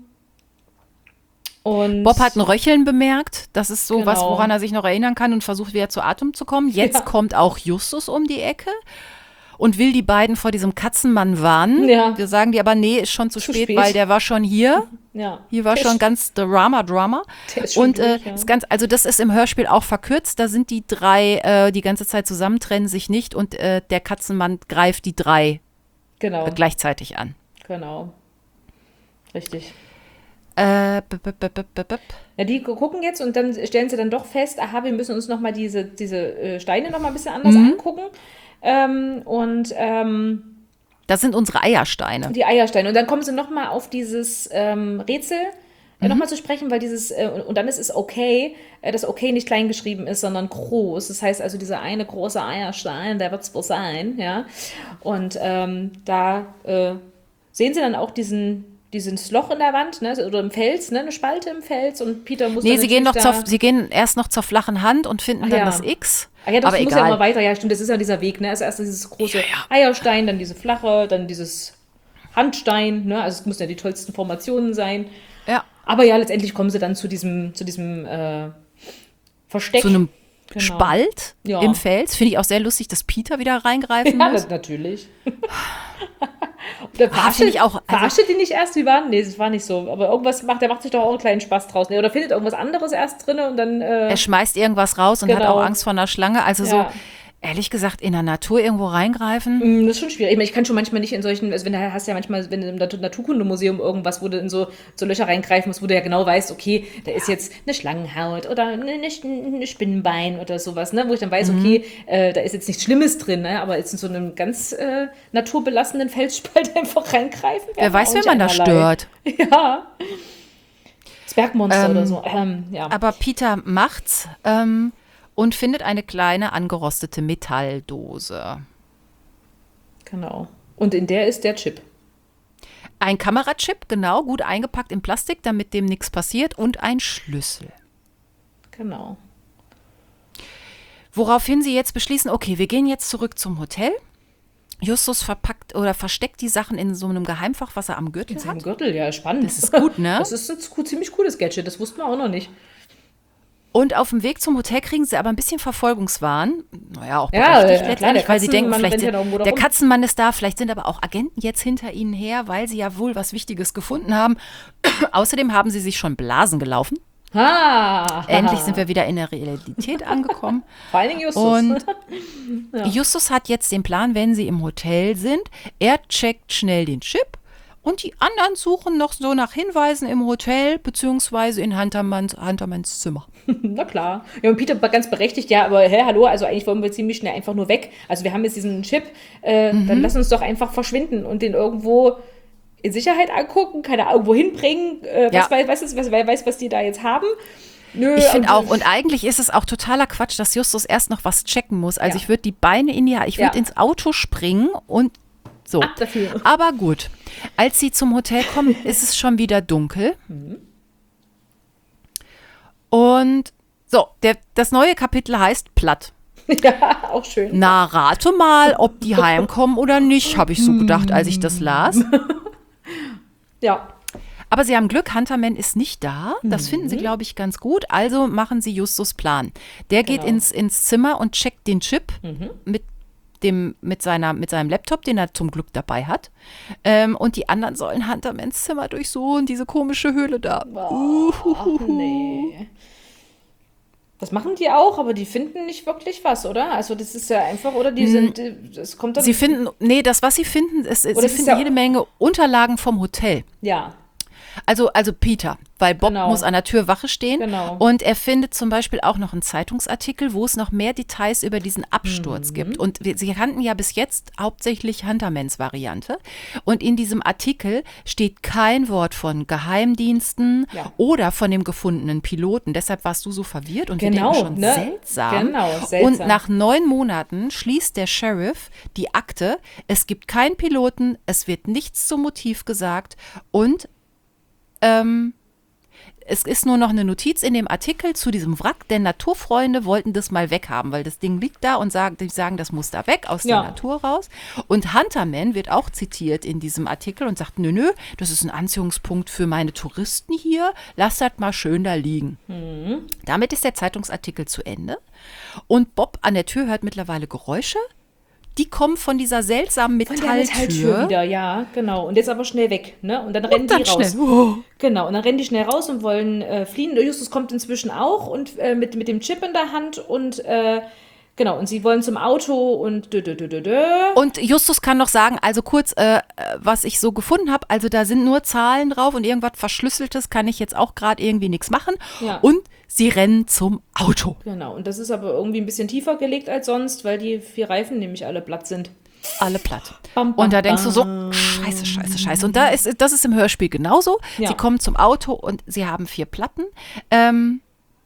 und Bob hat ein Röcheln bemerkt. Das ist so was, Genau. woran er sich noch erinnern kann und versucht wieder zu Atem zu kommen. Jetzt Ja. kommt auch Justus um die Ecke und will die beiden vor diesem Katzenmann warnen. Ja. Wir sagen die aber, nee, ist schon zu, Zu spät, spät. weil der war schon hier. ja. Hier war Der schon ist- ganz Drama, Drama. Der ist schon Und äh, durch, ja. ist ganz, also das ist im Hörspiel auch verkürzt. Da sind die drei äh, die ganze Zeit zusammen, trennen sich nicht und äh, der Katzenmann greift die drei Genau, äh, gleichzeitig an. genau. Richtig. Äh, b -b -b -b -b -b. Ja, die gucken jetzt und dann stellen sie dann doch fest, aha, wir müssen uns nochmal diese, diese äh, Steine nochmal ein bisschen anders Mhm. angucken. Ähm, und ähm, Das sind unsere Eiersteine. die Eiersteine. Und dann kommen sie nochmal auf dieses ähm, Rätsel äh, nochmal zu sprechen, weil dieses, äh, und, und dann ist es okay, äh, dass okay nicht klein geschrieben ist, sondern groß. Das heißt also, dieser eine große Eierstein, der wird es wohl sein, ja. Und ähm, da äh, sehen sie dann auch diesen, dieses Loch in der Wand, ne, oder im Fels, ne, eine Spalte im Fels und Peter muss Nee, dann sie gehen, noch natürlich zur, sie gehen erst noch zur flachen Hand und finden Ach dann ja. das X. Ah ja, das aber muss ja immer egal. weiter. Ja, stimmt, das ist ja dieser Weg, ne? Also erst dieses große Ja, Eierstein, dann diese flache, dann dieses Handstein, ne? Also es müssen ja die tollsten Formationen sein. Ja, Aber ja, letztendlich kommen sie dann zu diesem, zu diesem äh, Versteck. zu einem Genau. Spalt Ja. im Fels. Finde ich auch sehr lustig, dass Peter wieder reingreifen Ja, muss. das, natürlich. Und der Ah, verarscht, find ich auch, also- verarscht die nicht erst, wie war? Nee, das war nicht so. Aber irgendwas macht, der macht sich doch auch einen kleinen Spaß draus. Nee, oder findet irgendwas anderes erst drin und dann. Äh, Er schmeißt irgendwas raus und hat Genau. auch Angst vor einer Schlange. Also Ja. so, ehrlich gesagt, in der Natur irgendwo reingreifen. Mm, Das ist schon schwierig. Ich, meine, ich kann schon manchmal nicht in solchen, also wenn du hast ja manchmal, wenn du im Natur- Naturkundemuseum irgendwas, wo du in so, so Löcher reingreifen musst, wo du ja genau weißt, okay, da ist jetzt eine Schlangenhaut oder eine, eine, eine Spinnenbein oder sowas, ne, wo ich dann weiß, okay, äh, da ist jetzt nichts Schlimmes drin, ne, aber jetzt in so einem ganz äh, naturbelassenen Felsspalt einfach reingreifen. Wer weiß, auch wenn nicht man da einerlei. stört. Ja. Das Bergmonster Ähm, oder so. Ähm, ja. Aber Peter macht's ähm, und findet eine kleine angerostete Metalldose. Genau. Und in der ist der Chip. Ein Kamerachip, genau, gut eingepackt in Plastik, damit dem nichts passiert, und ein Schlüssel. Genau. Woraufhin sie jetzt beschließen, okay, wir gehen jetzt zurück zum Hotel. Justus verpackt oder versteckt die Sachen in so einem Geheimfach, was er am Gürtel In seinem hat. Gürtel, ja, spannend. Das ist gut, ne? Das ist ein zu- ziemlich cooles Gadget, das wussten wir auch noch nicht. Und auf dem Weg zum Hotel kriegen sie aber ein bisschen Verfolgungswahn. Naja, auch Ja, berechtigt ja, letztendlich, klar, der weil sie denken, Katzenmann vielleicht rennt ja sind, da irgendwo da der rum. Katzenmann ist da, vielleicht sind aber auch Agenten jetzt hinter ihnen her, weil sie ja wohl was Wichtiges gefunden haben. Außerdem haben sie sich schon Blasen gelaufen. Ha! Endlich sind wir wieder in der Realität angekommen. Vor allen Dingen Justus. Und Justus hat jetzt den Plan, wenn sie im Hotel sind, er checkt schnell den Chip und die anderen suchen noch so nach Hinweisen im Hotel beziehungsweise in Huntermanns, Huntermanns Zimmer. Na klar. Ja, und Peter war ganz berechtigt, ja, aber hä, hallo, also eigentlich wollen wir ziemlich schnell einfach nur weg. Also wir haben jetzt diesen Chip, äh, Mhm. dann lass uns doch einfach verschwinden und den irgendwo in Sicherheit angucken, keine Ahnung, irgendwo hinbringen, äh, was, Ja. weiß, was, ist, was weiß, was die da jetzt haben. Nö, Ich finde und- auch, und eigentlich ist es auch totaler Quatsch, dass Justus erst noch was checken muss. Also Ja. ich würde die Beine in die, ich würde Ja. ins Auto springen und so. Ab dafür. Aber gut, als sie zum Hotel kommen, ist es schon wieder dunkel. Und so, der, das neue Kapitel heißt Platt. Ja, auch schön. Na, rate mal, ob die heimkommen oder nicht, habe ich so gedacht, als ich das las. Ja. Aber sie haben Glück, Hunterman ist nicht da. Das finden sie, glaube ich, ganz gut. Also machen sie Justus Plan. Der geht Genau. ins, ins Zimmer und checkt den Chip mit, dem, mit, seiner, mit seinem Laptop, den er zum Glück dabei hat. Ähm, und die anderen sollen Huntermans Zimmer durchsuchen, diese komische Höhle da. Ach, nee. Das machen die auch, aber die finden nicht wirklich was, oder? Also das ist ja einfach, oder die sind, es kommt dann... Sie finden, nee, das, was sie finden, ist, sie es ist finden ja- jede Menge Unterlagen vom Hotel. Ja, Also, also Peter, weil Bob Genau. muss an der Tür Wache stehen. Genau. Und er findet zum Beispiel auch noch einen Zeitungsartikel, wo es noch mehr Details über diesen Absturz Mhm. gibt. Und wir, sie kannten ja bis jetzt hauptsächlich Huntermans Variante. Und in diesem Artikel steht kein Wort von Geheimdiensten Ja. oder von dem gefundenen Piloten. Deshalb warst du so verwirrt und Genau, wir denken schon ne? seltsam. Genau, seltsam. Und nach neun Monaten schließt der Sheriff die Akte. Es gibt keinen Piloten, es wird nichts zum Motiv gesagt und Ähm, es ist nur noch eine Notiz in dem Artikel zu diesem Wrack, denn Naturfreunde wollten das mal weghaben, weil das Ding liegt da und sagen, die sagen, das muss da weg, aus Ja. der Natur raus. Und Hunterman wird auch zitiert in diesem Artikel und sagt, nö, nö, das ist ein Anziehungspunkt für meine Touristen hier, lass das mal schön da liegen. Mhm. Damit ist der Zeitungsartikel zu Ende und Bob an der Tür hört mittlerweile Geräusche. Die kommen von dieser seltsamen von der Metalltür Metalltür. wieder, ja, genau. Und jetzt aber schnell weg, ne? Und dann rennen Und dann die raus. schnell. Oh. Genau, und dann rennen die schnell raus und wollen äh, fliehen. Justus kommt inzwischen auch und äh, mit, mit dem Chip in der Hand und äh, genau, und sie wollen zum Auto und dö, dö, dö, dö, dö. Und Justus kann noch sagen, also kurz, äh, was ich so gefunden habe, also da sind nur Zahlen drauf und irgendwas Verschlüsseltes kann ich jetzt auch gerade irgendwie nichts machen. Ja. Und sie rennen zum Auto. Genau, und das ist aber irgendwie ein bisschen tiefer gelegt als sonst, weil die vier Reifen nämlich alle platt sind. Alle platt. Bam, bam, Und da denkst du so, scheiße, scheiße, scheiße. Und da ist, das ist im Hörspiel genauso. Ja. Sie kommen zum Auto und sie haben vier Platten. Ähm,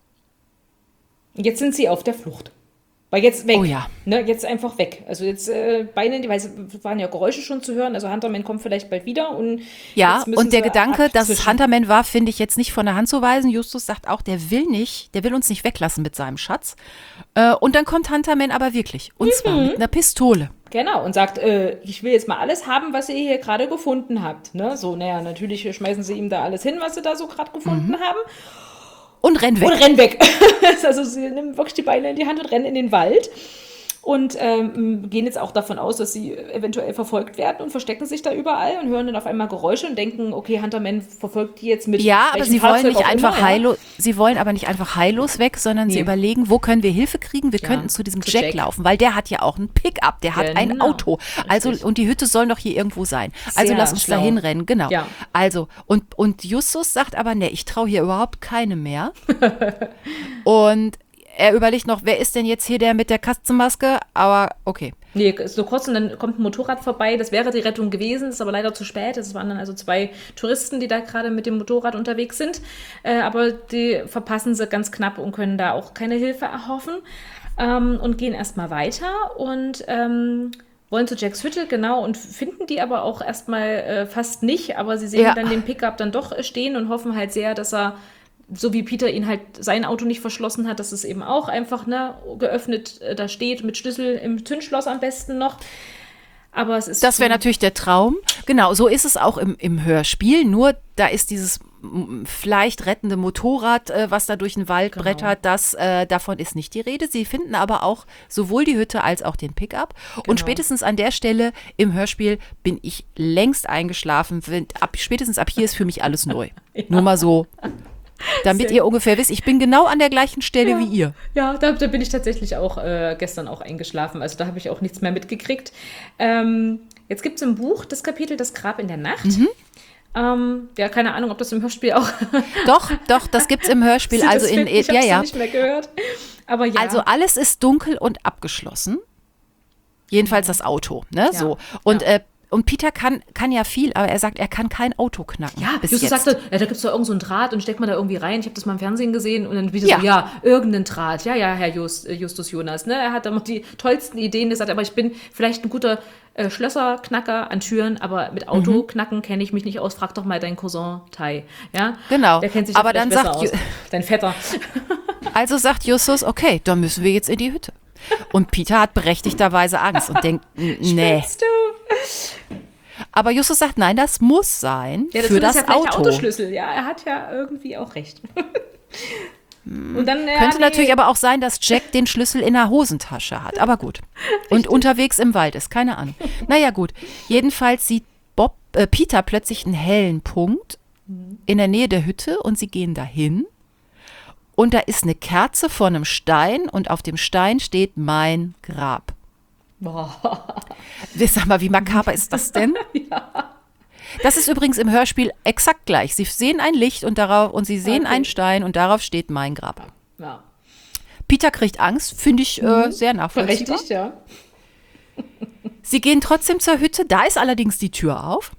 Und jetzt sind sie auf der Flucht. Weil jetzt weg. Oh ja. Ne, jetzt einfach weg. Also jetzt äh, Beine, weil es waren ja Geräusche schon zu hören. Also Hunterman kommt vielleicht bald wieder. Und ja, jetzt müssen und der sie Gedanke, dass es abzwischen. Hunterman war, finde ich jetzt nicht von der Hand zu weisen. Justus sagt auch, der will nicht, der will uns nicht weglassen mit seinem Schatz. Äh, und dann kommt Hunterman aber wirklich. Und zwar Mhm. mit einer Pistole. Genau, und sagt, äh, ich will jetzt mal alles haben, was ihr hier gerade gefunden habt. Ne? So, naja, natürlich schmeißen sie ihm da alles hin, was sie da so gerade gefunden Mhm. haben. Und rennt weg. Und rennen weg. Also sie nehmen wirklich die Beine in die Hand und rennen in den Wald. Und ähm, gehen jetzt auch davon aus, dass sie eventuell verfolgt werden und verstecken sich da überall und hören dann auf einmal Geräusche und denken, okay, Hunterman verfolgt die jetzt mit Ja, aber welchem sie wollen Fahrzeug nicht auch einfach immer, ja. heillos, sie wollen aber nicht einfach heillos weg, sondern sie Nee. überlegen, wo können wir Hilfe kriegen? Wir Ja, könnten zu diesem zu Jack, Jack. laufen, weil der hat ja auch ein Pickup, der hat ein Genau, Auto. Also richtig. und die Hütte soll doch hier irgendwo sein. Also Sehr lass uns schlau. dahin rennen, genau. Ja. Also und und Justus sagt aber, ne, ich traue hier überhaupt keine mehr. Und er überlegt noch, wer ist denn jetzt hier der mit der Katzenmaske? Aber okay. Nee, so kurz und dann kommt ein Motorrad vorbei. Das wäre die Rettung gewesen, ist aber leider zu spät. Es waren dann also zwei Touristen, die da gerade mit dem Motorrad unterwegs sind. Äh, aber die verpassen sie ganz knapp und können da auch keine Hilfe erhoffen. Ähm, und gehen erstmal weiter und ähm, wollen zu Jacks Hütte, genau, und finden die aber auch erstmal äh, fast nicht. Aber sie sehen Ja. dann den Pickup dann doch äh, stehen und hoffen halt sehr, dass er, so wie Peter ihn halt sein Auto nicht verschlossen hat, dass es eben auch einfach ne, geöffnet äh, da steht, mit Schlüssel im Zündschloss am besten noch. Aber es ist Das wäre zu- natürlich der Traum. Genau, so ist es auch im, im Hörspiel. Nur da ist dieses m, vielleicht rettende Motorrad, äh, was da durch den Wald Genau. brettert, das, äh, davon ist nicht die Rede. Sie finden aber auch sowohl die Hütte als auch den Pickup. Und Genau. spätestens an der Stelle im Hörspiel bin ich längst eingeschlafen. Wenn- Ab, spätestens ab hier ist für mich alles neu. Nur mal so, damit Sehr ihr ungefähr wisst, ich bin genau an der gleichen Stelle Ja. wie ihr. Ja, da, da bin ich tatsächlich auch äh, gestern auch eingeschlafen. Also da habe ich auch nichts mehr mitgekriegt. Ähm, jetzt gibt es im Buch das Kapitel Das Grab in der Nacht. Mhm. Ähm, ja, keine Ahnung, ob das im Hörspiel auch Doch, doch, das gibt's im Hörspiel. Das Also in, find- ich ja, hab's ja. nicht mehr gehört. Aber ja. Also alles ist dunkel und abgeschlossen. Jedenfalls das Auto, ne? Ja, So. Und ja. äh, und Peter kann, kann ja viel, aber er sagt, er kann kein Auto knacken. Ja, bis Justus jetzt. sagte, ja, da gibt es doch irgend so einen Draht und steckt man da irgendwie rein. Ich habe das mal im Fernsehen gesehen und dann wieder Ja. so, ja, irgendeinen Draht. Ja, ja, Herr Just, äh, Justus Jonas. Ne? Er hat immer die tollsten Ideen gesagt, aber ich bin vielleicht ein guter äh, Schlösserknacker an Türen, aber mit Autoknacken kenne ich mich nicht aus. Frag doch mal deinen Cousin Tai. Ja? Genau. Der kennt sich da Aber vielleicht dann besser sagt aus. Dein Vetter. Also sagt Justus, okay, dann müssen wir jetzt in die Hütte. Und Peter hat berechtigterweise Angst und denkt, n- nee. Spinnst du? Aber Justus sagt, nein, das muss sein Ja, das für ist das ja vielleicht der Auto. Autoschlüssel. Ja, er hat ja irgendwie auch recht. Und dann, ja, Könnte nee. natürlich aber auch sein, dass Jack den Schlüssel in der Hosentasche hat. Aber gut. Und unterwegs im Wald ist, keine Ahnung. Naja, gut. Jedenfalls sieht Bob, äh, Peter plötzlich einen hellen Punkt in der Nähe der Hütte und sie gehen dahin. Und da ist eine Kerze vor einem Stein und auf dem Stein steht mein Grab. Boah. Sag mal, wie makaber ist das denn? Ja. Das ist übrigens im Hörspiel exakt gleich. Sie sehen ein Licht und darauf und sie sehen Okay. einen Stein und darauf steht mein Grab. Ja. Peter kriegt Angst, finde ich äh, sehr nachvollziehbar. Berechtigt, ja. Sie gehen trotzdem zur Hütte, da ist allerdings die Tür auf.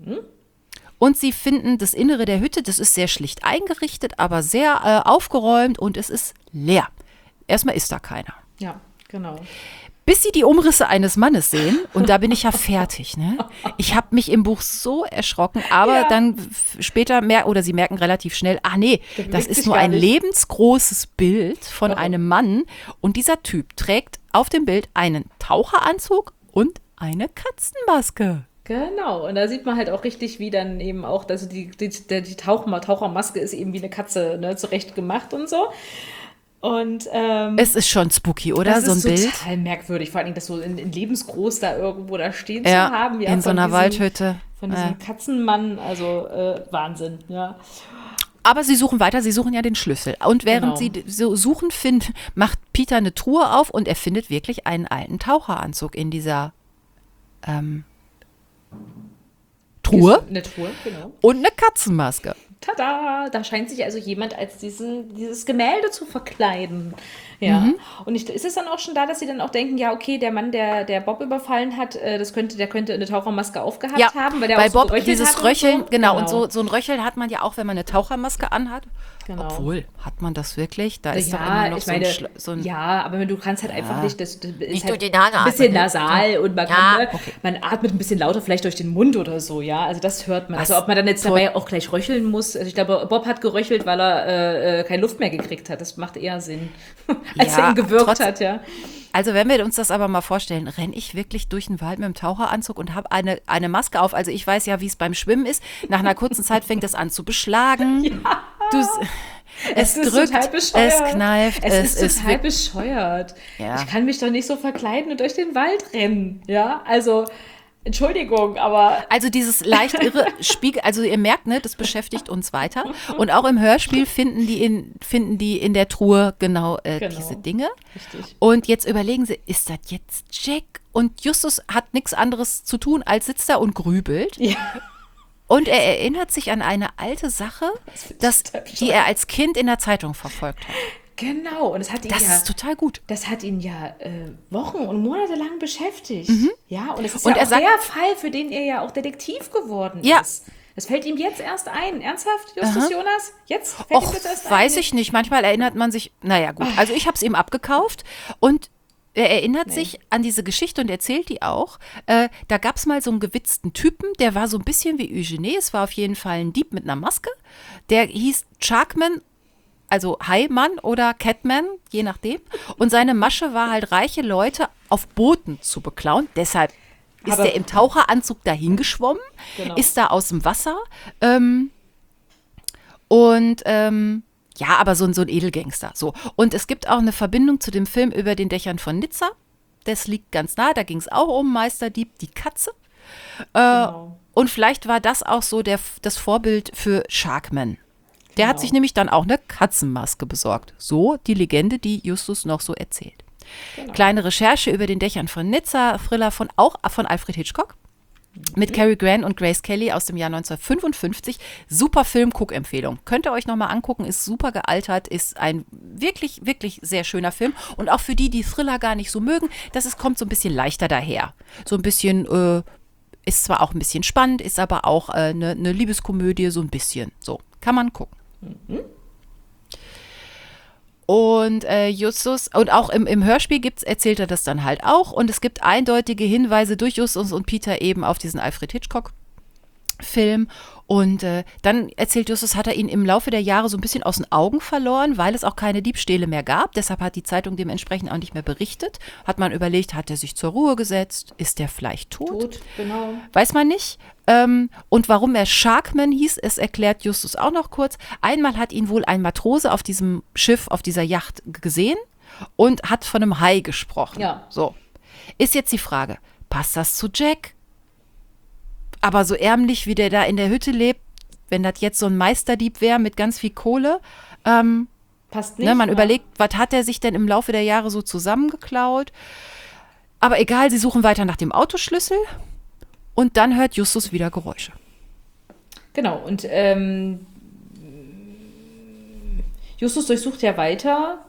Und sie finden das Innere der Hütte, das ist sehr schlicht eingerichtet, aber sehr äh, aufgeräumt und es ist leer. Erstmal ist da keiner. Ja, genau. Bis sie die Umrisse eines Mannes sehen und da bin ich ja fertig. Ne? Ich habe mich im Buch so erschrocken, aber Ja. dann f- später mer oder sie merken relativ schnell, ah nee, Der das bewegt ist sich nur gar ein nicht. lebensgroßes Bild von Oh. einem Mann und dieser Typ trägt auf dem Bild einen Taucheranzug und eine Katzenmaske. Genau, und da sieht man halt auch richtig, wie dann eben auch, also die, die, die, die Tauchma- Tauchermaske ist eben wie eine Katze, ne, zurecht gemacht und so. Und ähm, Es ist schon spooky, oder? das So ein ist Bild. total merkwürdig, vor allem das so in, in lebensgroß da irgendwo da stehen Ja, zu haben. Ja, in so von einer diesem- Waldhütte. Von diesem Ja. Katzenmann, also äh, Wahnsinn, ja. Aber sie suchen weiter, sie suchen ja den Schlüssel. Und während Genau. sie d- so suchen, find, macht Peter eine Truhe auf und er findet wirklich einen alten Taucheranzug in dieser ähm, Truhe Eine Truhe, genau. und eine Katzenmaske. Tada! Da scheint sich also jemand als diesen, dieses Gemälde zu verkleiden. Ja. Mhm. Und ich, ist es dann auch schon da, dass sie dann auch denken, ja, okay, der Mann, der, der Bob überfallen hat, äh, das könnte, der könnte eine Tauchermaske aufgehabt Ja, haben, weil der bei auch so Bob geröchelt dieses hat und Röcheln, so. genau, und so, so ein Röcheln hat man ja auch, wenn man eine Tauchermaske anhat. Genau. Obwohl, hat man das wirklich? Da ist doch Ja, immer noch ich so meine, ein, Schla- so ein ja, aber du kannst halt einfach nicht, das, das ist Nicht halt durch die Nase ein bisschen atmen, ne? nasal und man Ja, kann, ne, okay. man atmet ein bisschen lauter vielleicht durch den Mund oder so, ja, also das hört man. Was? Also ob man dann jetzt Tot- dabei auch gleich röcheln muss, also ich glaube, Bob hat geröchelt, weil er äh, äh, keine Luft mehr gekriegt hat, das macht eher Sinn, als Ja, er ihn gewürgt trotz- hat, ja. Also wenn wir uns das aber mal vorstellen, renne ich wirklich durch den Wald mit dem Taucheranzug und habe eine, eine Maske auf. Also ich weiß ja, wie es beim Schwimmen ist. Nach einer kurzen Zeit fängt es an zu beschlagen. Du, s- es, ist drückt, total bescheuert. es kneift, Es, es, ist ist total wirk- bescheuert. Ja. Ich kann mich doch nicht so verkleiden und durch den Wald rennen, ja, also Entschuldigung, aber Also dieses leicht irre Spiegel, also ihr merkt, ne, das beschäftigt uns weiter. Und auch im Hörspiel finden die in, finden die in der Truhe genau, äh, Genau. diese Dinge. richtig. Und jetzt überlegen sie, ist das jetzt Jack? Und Justus hat nichts anderes zu tun, als sitzt da und grübelt. Ja. Und er erinnert sich an eine alte Sache, das, total bescheuert. die er als Kind in der Zeitung verfolgt hat. Genau, und es hat ihn Das ja, ist total gut. das hat ihn ja äh, Wochen und Monate lang beschäftigt. Ja, und es ist Und ja er auch sagt- der Fall, für den er ja auch Detektiv geworden Ja. ist. Das fällt ihm jetzt erst ein. Ernsthaft, Justus Jonas? Jetzt fällt ihm Och, das erst ein? weiß ich nicht. Manchmal erinnert man sich, naja gut, also ich habe es ihm abgekauft und er erinnert sich an diese Geschichte und erzählt die auch. Äh, da gab es mal so einen gewitzten Typen, der war so ein bisschen wie Eugene. Es war auf jeden Fall ein Dieb mit einer Maske. Der hieß Sharkman, also Haimann oder Catman, je nachdem. Und seine Masche war halt, reiche Leute auf Booten zu beklauen. Deshalb ist Aber- er im Taucheranzug dahin geschwommen, Genau. ist da aus dem Wasser. Ähm, und ähm, ja, aber so ein, so ein Edelgangster. So. Und es gibt auch eine Verbindung zu dem Film über den Dächern von Nizza. Das liegt ganz nah. Da ging es auch um Meisterdieb, die Katze. Genau. Und vielleicht war das auch so der, das Vorbild für Sharkman. Der hat Genau. sich nämlich dann auch eine Katzenmaske besorgt. So die Legende, die Justus noch so erzählt. Genau. Kleine Recherche über den Dächern von Nizza, Thriller von auch von Alfred Hitchcock. Mit Cary Grant und Grace Kelly aus dem Jahr neunzehnhundertfünfundfünfzig. Super Film, Guckempfehlung. Könnt ihr euch nochmal angucken, ist super gealtert, ist ein wirklich, wirklich sehr schöner Film. Und auch für die, die Thriller gar nicht so mögen, das ist, kommt so ein bisschen leichter daher. So ein bisschen äh, ist zwar auch ein bisschen spannend, ist aber auch eine äh, ne Liebeskomödie, so ein bisschen. So, kann man gucken. Mhm. Und äh, Justus, und auch im, im Hörspiel gibt's, erzählt er das dann halt auch. Und es gibt eindeutige Hinweise durch Justus und Peter eben auf diesen Alfred Hitchcock-Film. Und äh, dann erzählt Justus, hat er ihn im Laufe der Jahre so ein bisschen aus den Augen verloren, weil es auch keine Diebstähle mehr gab. Deshalb hat die Zeitung dementsprechend auch nicht mehr berichtet. Hat man überlegt, hat er sich zur Ruhe gesetzt? Ist der vielleicht tot? Tot, genau. Weiß man nicht. Ähm, und warum er Sharkman hieß, es erklärt Justus auch noch kurz. Einmal hat ihn wohl ein Matrose auf diesem Schiff, auf dieser Yacht gesehen und hat von einem Hai gesprochen. Ja. So. Ist jetzt die Frage, passt das zu Jack? Aber so ärmlich, wie der da in der Hütte lebt, wenn das jetzt so ein Meisterdieb wäre mit ganz viel Kohle, ähm, passt nicht. Ne, man ja. überlegt, was hat er sich denn im Laufe der Jahre so zusammengeklaut? Aber egal, sie suchen weiter nach dem Autoschlüssel und dann hört Justus wieder Geräusche. Genau, und ähm, Justus durchsucht ja weiter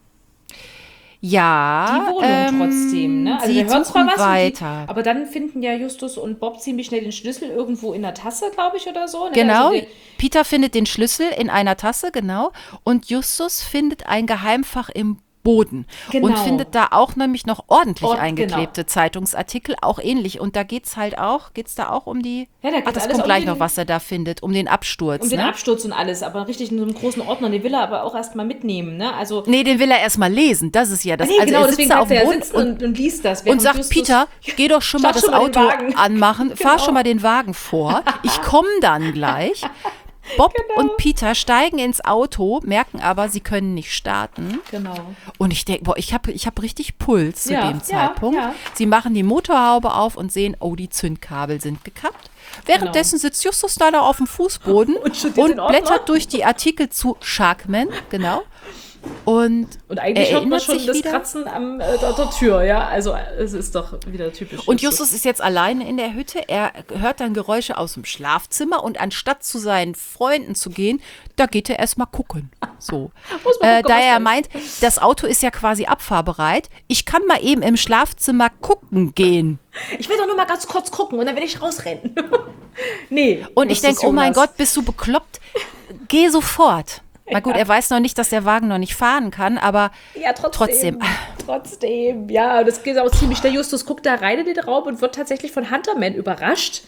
Ja, die Wohnung ähm, trotzdem, ne? Also sie der hört zwar suchen was, und weiter. Die, aber dann finden ja Justus und Bob ziemlich schnell den Schlüssel irgendwo in der Tasse, glaube ich, oder so. Ne? Genau, Also der, Peter findet den Schlüssel in einer Tasse, genau. Und Justus findet ein Geheimfach im Boden. Genau. Und findet da auch nämlich noch ordentlich Ord- eingeklebte Zeitungsartikel, auch ähnlich. Und da geht's halt auch, geht's da auch um die, Ja, da geht's ach, das alles kommt um gleich den- noch, was er da findet, um den Absturz. um den ne? Absturz und alles, aber richtig in so einem großen Ordner, den will er aber auch erstmal mitnehmen, ne? Also Nee, den will er erstmal lesen, das ist ja das. nee, also genau, er deswegen sitzt da bleibt auf dem er Boden sitzen und, und, und liest das. und während sagt, Justus- Peter, geh doch schon mal Start das schon mal den Auto Wagen. anmachen, fahr Genau. schon mal den Wagen vor, ich komme dann gleich. Bob Genau. und Peter steigen ins Auto, merken aber, sie können nicht starten. Genau. Und ich denke, boah, ich habe ich hab richtig Puls zu Ja, dem ja, Zeitpunkt. ja. Sie machen die Motorhaube auf und sehen, oh, die Zündkabel sind gekappt. Währenddessen sitzt Justus da noch auf dem Fußboden Und und, studiert den Ordner. blättert durch die Artikel zu Sharkman, genau. Und, Und eigentlich er hört man erinnert schon sich das wieder. Kratzen am, äh, der, der Tür, ja. Also es ist doch wieder typisch. Und Justus ist jetzt alleine in der Hütte. Er hört dann Geräusche aus dem Schlafzimmer und anstatt zu seinen Freunden zu gehen, da geht er erstmal gucken. So. Muss man Äh, gucken, da was er da ist. meint, das Auto ist ja quasi abfahrbereit. Ich kann mal eben im Schlafzimmer gucken gehen. Ich will doch nur mal ganz kurz gucken und dann will ich rausrennen. nee. Und ich Justus denke, oh mein Jonas. Gott, bist du bekloppt? Geh sofort. Na gut, er weiß noch nicht, dass der Wagen noch nicht fahren kann, aber Ja, trotzdem. trotzdem. Trotzdem. Ja, das geht auch ziemlich. Der Justus guckt da rein in den Raum und wird tatsächlich von Hunterman überrascht.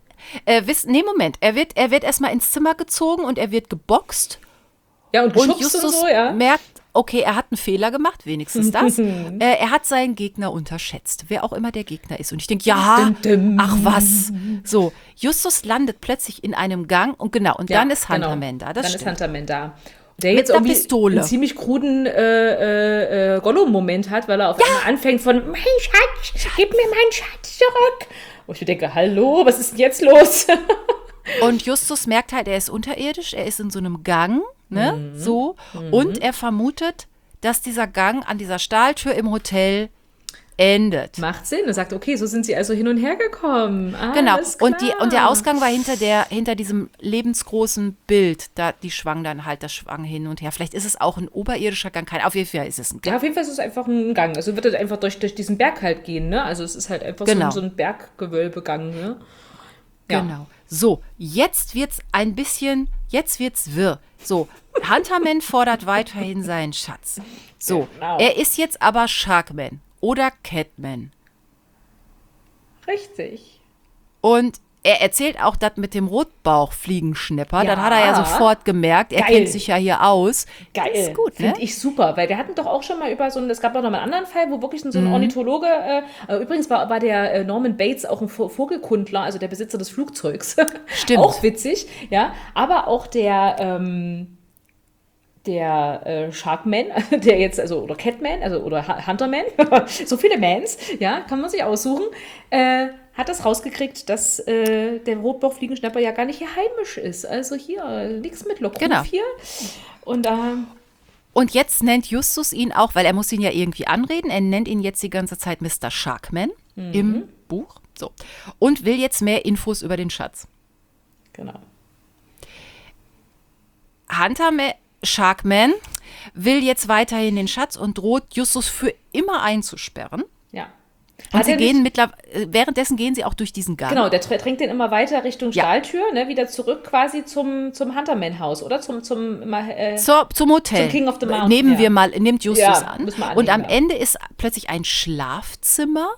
Äh, wisst, nee, Moment. Er wird, er wird erstmal ins Zimmer gezogen und er wird geboxt. Ja, und Und geschubst Justus und so, ja. merkt, okay, er hat einen Fehler gemacht, wenigstens das. äh, er hat seinen Gegner unterschätzt, wer auch immer der Gegner ist. Und ich denke, ja, Dim, dim. ach was. So, Justus landet plötzlich in einem Gang und genau, und Ja, dann ist genau. Hunterman da. Das Dann stimmt. ist Hunterman da. Der Mit jetzt einer irgendwie Pistole. einen ziemlich kruden äh, äh, äh, Gollum-Moment hat, weil er auf einmal anfängt von mein Schatz, gib mir meinen Schatz zurück. Und ich denke, hallo, was ist denn jetzt los? Und Justus merkt halt, er ist unterirdisch, er ist in so einem Gang, ne, Mhm. so. Und er vermutet, dass dieser Gang an dieser Stahltür im Hotel endet. Macht Sinn. Er sagt, okay, so sind sie also hin und her gekommen. Genau. Alles Und, die, klar. und der Ausgang war hinter, der, hinter diesem lebensgroßen Bild. Da, die schwang dann halt, das schwang hin und her. Vielleicht ist es auch ein oberirdischer Gang. Kein, auf jeden Fall ist es ein Gang. Ja, auf jeden Fall ist es einfach ein Gang. Also wird es einfach durch, durch diesen Berg halt gehen, ne? Also es ist halt einfach Genau. so, ein- so ein Berggewölbegang, ne? Ja. Genau. So, jetzt wird's ein bisschen, jetzt wird's wirr. So, Hunterman fordert weiterhin seinen Schatz. So, Genau. er ist jetzt aber Sharkman oder Catman. Richtig. Und er erzählt auch das mit dem Rotbauchfliegenschnepper. Ja. Das hat er ja sofort gemerkt. Er Geil. kennt sich ja hier aus. Geil. Das ist gut, ne? Finde ich super, weil wir hatten doch auch schon mal über so einen, es gab auch noch mal einen anderen Fall, wo wirklich so ein Mhm. Ornithologe, äh, äh, übrigens war, war der äh, Norman Bates auch ein Vo- Vogelkundler, also der Besitzer des Flugzeugs. Stimmt. Auch witzig, ja. Aber auch der, ähm, der äh, Sharkman, der jetzt, also, oder Catman, also, oder Hu- Hunterman, so viele Mans, ja, kann man sich aussuchen, äh, hat das rausgekriegt, dass äh, der Rotbauchfliegenschnapper ja gar nicht hier heimisch ist. Also hier, äh, nichts mit Lockruf Genau. hier. Und ähm, Und jetzt nennt Justus ihn auch, weil er muss ihn ja irgendwie anreden, er nennt ihn jetzt die ganze Zeit Mister Sharkman im Buch. So. Und will jetzt mehr Infos über den Schatz. genau. Hunterman, Sharkman will jetzt weiterhin den Schatz und droht Justus für immer einzusperren. Ja. Und Hat sie er gehen nicht- mittlerweile, währenddessen gehen sie auch durch diesen Gang. Genau, der tr- drängt den immer weiter Richtung Ja. Stahltür, ne, wieder zurück quasi zum, zum Hunterman-Haus, oder? Zum, zum, immer, äh, Zur, zum Hotel. Zum King of the Mountain, Nehmen ja. wir mal, nimmt Justus Ja, an. müssen wir Und am annehmen, ja. Ende ist plötzlich ein Schlafzimmer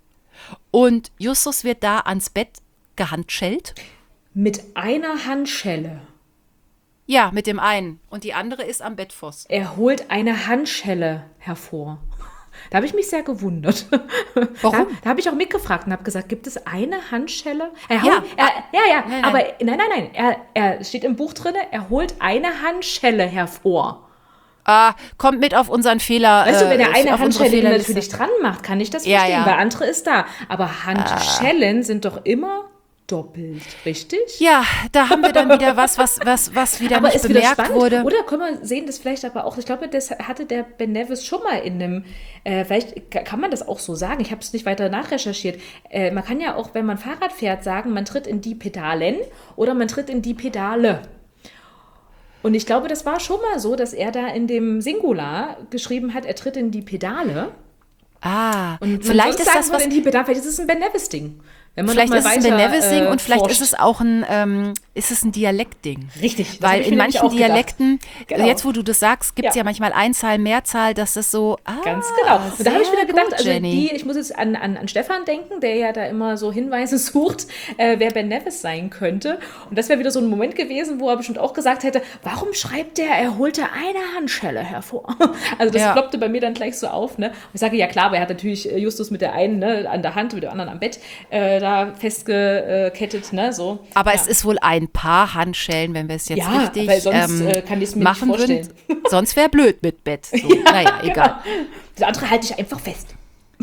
und Justus wird da ans Bett gehandschellt. mit einer Handschelle. Ja, mit dem einen. Und die andere ist am Bettpfosten. Er holt eine Handschelle hervor. Da habe ich mich sehr gewundert. Warum? Da, da habe ich auch mitgefragt und habe gesagt, gibt es eine Handschelle? Er Ja. holt, er, ja, ja, Nein, nein. aber nein, nein, nein. Er, er steht im Buch drin, er holt eine Handschelle hervor. Ah, kommt mit auf unseren Fehler. Weißt du, wenn äh, er eine auf unsere Handschelle Fehlerliste. natürlich dran macht, kann ich das Ja, verstehen, ja. weil andere ist da. Aber Handschellen sind doch immer doppelt, richtig? Ja, da haben wir dann wieder was, was, was, was wieder aber nicht ist wieder bemerkt spannend. wurde. Oder können wir sehen das vielleicht aber auch, ich glaube, das hatte der Ben Nevis schon mal in einem, äh, vielleicht kann man das auch so sagen, ich habe es nicht weiter nachrecherchiert. Äh, man kann ja auch, wenn man Fahrrad fährt, sagen, man tritt in die Pedalen oder man tritt in die Pedale. Und ich glaube, das war schon mal so, dass er da in dem Singular geschrieben hat, er tritt in die Pedale. Ah, Und vielleicht man ist sonst das sagen würde, was. in die Pedale, vielleicht ist es ein Ben Nevis-Ding. Wenn man Vielleicht noch ist mal es ein weiter, Benevis-Ding äh, und vielleicht forscht. ist es auch ein, ähm, ist es ein Dialektding. Richtig, das hab Weil ich in mir nämlich manchen auch gedacht. Dialekten, Genau. jetzt wo du das sagst, gibt es ja. Ja. manchmal Einzahl, Mehrzahl, dass das so. Ah, Ganz genau. Und da habe ich sehr wieder gedacht, gut, also Jenny. die, ich muss jetzt an, an, an Stefan denken, der ja da immer so Hinweise sucht, äh, wer Ben Nevis sein könnte. Und das wäre wieder so ein Moment gewesen, wo er bestimmt auch gesagt hätte, warum schreibt der, er holte eine Handschelle hervor? Also das Ja. ploppte bei mir dann gleich so auf. Ne? Und ich sage, ja klar, aber er hat natürlich äh, Justus mit der einen ne, an der Hand, mit der anderen am Bett da da festgekettet. Ne, so. Aber ja. es ist wohl ein paar Handschellen, wenn wir es jetzt Ja, richtig weil sonst, ähm, äh, kann ich es mir machen nicht vorstellen. würden. Sonst wäre blöd mit Bett. So. naja, egal. Das andere halte ich einfach fest.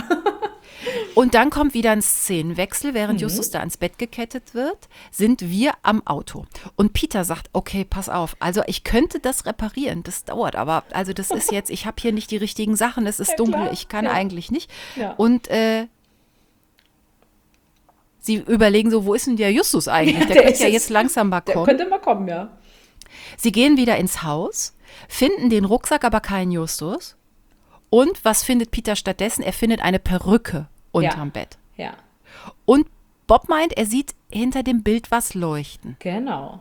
Und dann kommt wieder ein Szenenwechsel, während Mhm. Justus da ans Bett gekettet wird, sind wir am Auto. Und Peter sagt, okay, pass auf, also ich könnte das reparieren, das dauert, aber also das ist jetzt, ich habe hier nicht die richtigen Sachen, es ist Ja, dunkel, klar. ich kann Ja. eigentlich nicht. Ja. Und äh, sie überlegen so, wo ist denn der Justus eigentlich? Ja, der der könnte ist ja jetzt- jetzt langsam mal Der kommen. könnte mal kommen, ja. Sie gehen wieder ins Haus, finden den Rucksack, aber keinen Justus. Und was findet Peter stattdessen? Er findet eine Perücke unterm Bett. Ja, Und Bob meint, er sieht hinter dem Bild was leuchten. genau.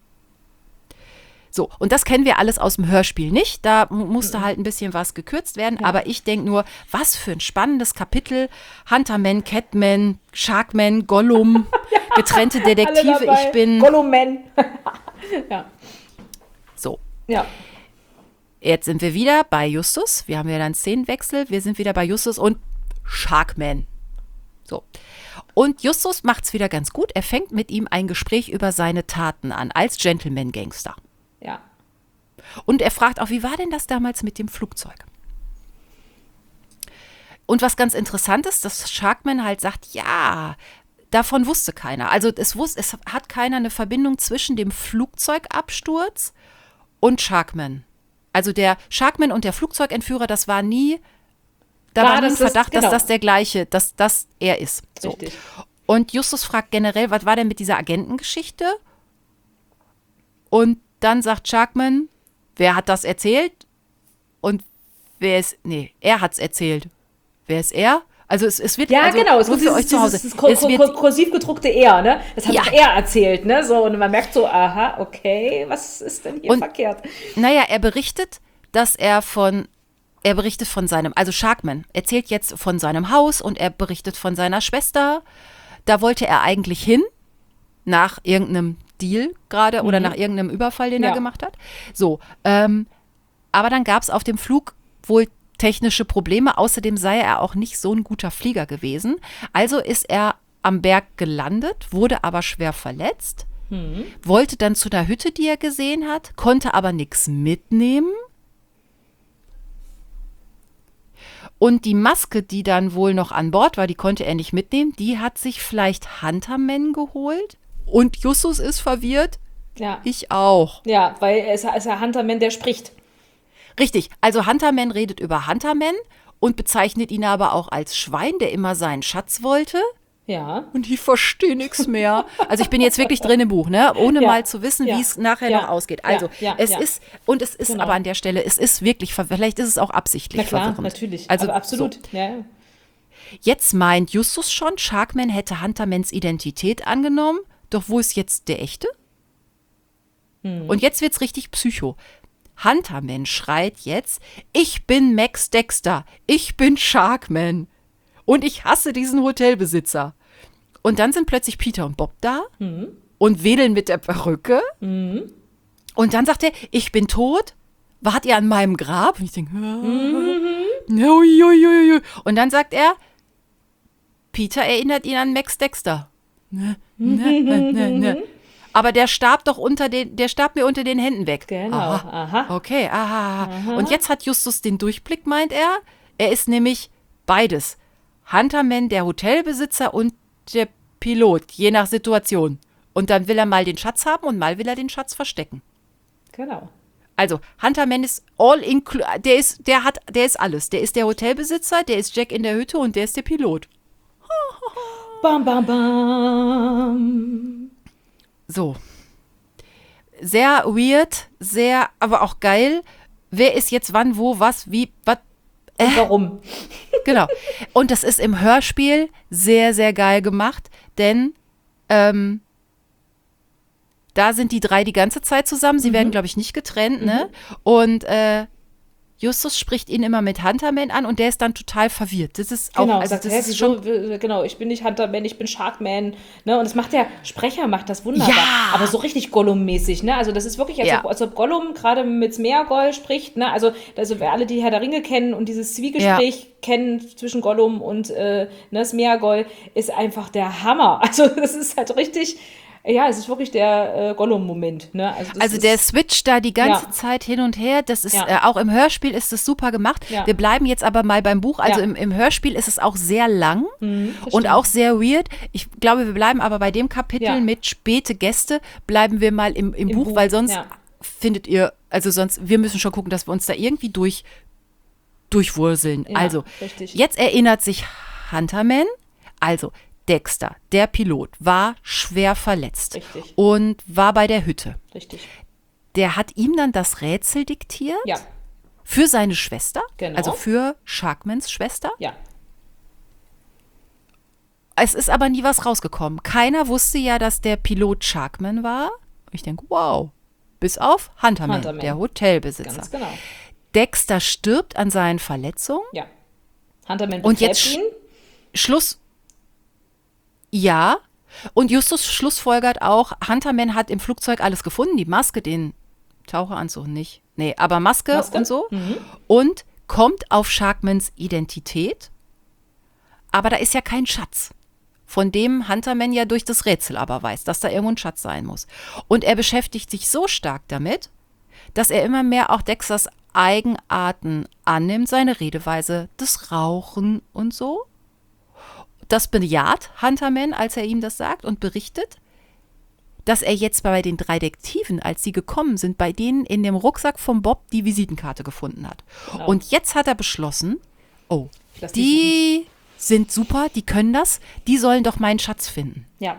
So, und das kennen wir alles aus dem Hörspiel nicht. Da mu- musste halt ein bisschen was gekürzt werden. Aber ich denke nur, was für ein spannendes Kapitel. Hunterman, Catman, Sharkman, Gollum, getrennte Detektive. Alle dabei. Ich bin Gollum-Man. ja, so. ja. Jetzt sind wir wieder bei Justus. Wir haben ja dann Szenenwechsel. Wir sind wieder bei Justus und Sharkman. So. Und Justus macht es wieder ganz gut. Er fängt mit ihm ein Gespräch über seine Taten an, als Gentleman-Gangster. Ja. Und er fragt auch, wie war denn das damals mit dem Flugzeug? Und was ganz interessant ist, dass Sharkman halt sagt, ja, davon wusste keiner. Also es, wus- es hat keiner eine Verbindung zwischen dem Flugzeugabsturz und Sharkman. Also der Sharkman und der Flugzeugentführer, das war nie, da Klar, war nie ein dass das- Verdacht, dass genau. das der gleiche, dass das er ist. So. Richtig. Und Justus fragt generell, was war denn mit dieser Agentengeschichte? Und dann sagt Sharkman, wer hat das erzählt? Und wer ist, nee, er hat es erzählt. Wer ist er? Also es, es wird, Ja, also genau. Es nur wird für dieses, euch zu Hause. dieses kur- Es kur- wird, kur- kursiv gedruckte Er, ne? Das hat Ja. doch er erzählt, ne? So, und man merkt so, aha, okay, was ist denn hier Und- verkehrt? naja, er berichtet, dass er von, er berichtet von seinem, also Sharkman erzählt jetzt von seinem Haus und er berichtet von seiner Schwester. Da wollte er eigentlich hin, nach irgendeinem Deal gerade oder nach irgendeinem Überfall, den Ja. er gemacht hat. So, ähm, aber dann gab es auf dem Flug wohl technische Probleme. Außerdem sei er auch nicht so ein guter Flieger gewesen. Also ist er am Berg gelandet, wurde aber schwer verletzt, wollte dann zu einer Hütte, die er gesehen hat, konnte aber nichts mitnehmen. Und die Maske, die dann wohl noch an Bord war, die konnte er nicht mitnehmen. Die hat sich vielleicht Hunterman geholt. Und Justus ist verwirrt. Ja. Ich auch. Ja, weil er ist, ist ja Hunterman, der spricht. Richtig, also Hunterman redet über Hunterman und bezeichnet ihn aber auch als Schwein, der immer seinen Schatz wollte. Ja. Und ich verstehe nichts mehr. Also ich bin jetzt wirklich drin im Buch, ne? Ohne Ja. mal zu wissen, Ja. wie es nachher Ja. noch ausgeht. Ja. Also Ja. es Ja. ist, und es ist Genau. aber an der Stelle, es ist wirklich, ver- vielleicht ist es auch absichtlich Na klar, verwirrend. natürlich. Also aber absolut. So. Ja. Jetzt meint Justus schon, Sharkman hätte Huntermans Identität angenommen. Doch wo ist jetzt der echte? Hm. Und jetzt wird's richtig psycho. Hunterman schreit jetzt, ich bin Max Dexter, ich bin Sharkman und ich hasse diesen Hotelbesitzer. Und dann sind plötzlich Peter und Bob da hm. und wedeln mit der Perücke. Hm. Und dann sagt er, ich bin tot, wart ihr an meinem Grab? Und ich denke, mhm. Und dann sagt er, Peter erinnert ihn an Max Dexter. Ne, ne, ne, ne. Aber der starb doch unter den, der starb mir unter den Händen weg. Genau, aha. aha. Okay, aha. aha. Und jetzt hat Justus den Durchblick, meint er. Er ist nämlich beides. Hunterman, der Hotelbesitzer und der Pilot, je nach Situation. Und dann will er mal den Schatz haben und mal will er den Schatz verstecken. Genau. Also, Hunterman ist all inclu- der ist, der hat, der ist alles. Der ist der Hotelbesitzer, der ist Jack in der Hütte und der ist der Pilot. Bam, bam, bam. So. Sehr weird, sehr, aber auch geil. Wer ist jetzt wann, wo, was, wie, was? Äh, und warum? Genau. Und das ist im Hörspiel sehr, sehr geil gemacht, denn ähm, da sind die drei die ganze Zeit zusammen. Sie mhm. werden, glaube ich, nicht getrennt, mhm. ne? Und äh, Justus spricht ihn immer mit Hunterman an und der ist dann total verwirrt. Das ist auch, genau, also sagt, das hä, ist wieso, schon, genau, ich bin nicht Hunterman, ich bin Sharkman, ne? Und das macht der Sprecher, macht das wunderbar, ja. aber so richtig Gollum-mäßig, ne? Also das ist wirklich, als, ja. ob, als ob Gollum gerade mit Smeagol spricht, ne? Also, also wer alle die Herr der Ringe kennen und dieses Zwiegespräch ja. kennen zwischen Gollum und äh, ne, Smeagol, ist einfach der Hammer. Also das ist halt richtig. Ja, es ist wirklich der äh, Gollum-Moment. Ne? Also, also der Switch da die ganze ja. Zeit hin und her, das ist ja. äh, auch im Hörspiel ist das super gemacht. Ja. Wir bleiben jetzt aber mal beim Buch. Also ja. im, im Hörspiel ist es auch sehr lang mhm, und auch sehr weird. Ich glaube, wir bleiben aber bei dem Kapitel ja. mit späte Gäste, bleiben wir mal im, im, Im Buch, Buch, weil sonst ja. findet ihr, also sonst, wir müssen schon gucken, dass wir uns da irgendwie durch, durchwurseln. Ja, also, richtig. jetzt erinnert sich Hunterman, also Dexter, der Pilot, war schwer verletzt Richtig. und war bei der Hütte. Richtig. Der hat ihm dann das Rätsel diktiert ja. für seine Schwester, genau. also für Sharkmans Schwester. Ja. Es ist aber nie was rausgekommen. Keiner wusste ja, dass der Pilot Sharkman war. Ich denke, wow, bis auf Hunterman, Hunterman. der Hotelbesitzer. Ganz genau. Dexter stirbt an seinen Verletzungen. Ja. Hunterman und jetzt sch- ihn. Schluss. Ja, und Justus schlussfolgert auch, Hunterman hat im Flugzeug alles gefunden, die Maske, den Taucheranzug nicht. Nee, aber Maske, Maske? und so. Mhm. Und kommt auf Sharkmans Identität. Aber da ist ja kein Schatz, von dem Hunterman ja durch das Rätsel aber weiß, dass da irgendwo ein Schatz sein muss. Und er beschäftigt sich so stark damit, dass er immer mehr auch Dexters Eigenarten annimmt, seine Redeweise, das Rauchen und so. Das bejaht Hunterman, als er ihm das sagt und berichtet, dass er jetzt bei den drei Detektiven, als sie gekommen sind, bei denen in dem Rucksack von Bob die Visitenkarte gefunden hat. Genau. Und jetzt hat er beschlossen, oh, die, die sind super, die können das, die sollen doch meinen Schatz finden. Ja.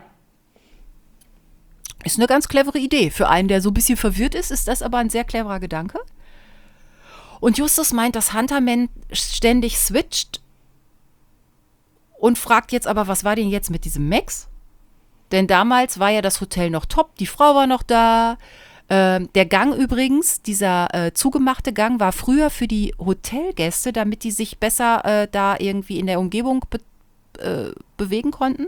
Ist eine ganz clevere Idee. Für einen, der so ein bisschen verwirrt ist, ist das aber ein sehr cleverer Gedanke. Und Justus meint, dass Hunterman ständig switcht und fragt jetzt aber, was war denn jetzt mit diesem Max? Denn damals war ja das Hotel noch top, die Frau war noch da. Ähm, der Gang übrigens, dieser äh, zugemachte Gang, war früher für die Hotelgäste, damit die sich besser äh, da irgendwie in der Umgebung be- äh, bewegen konnten.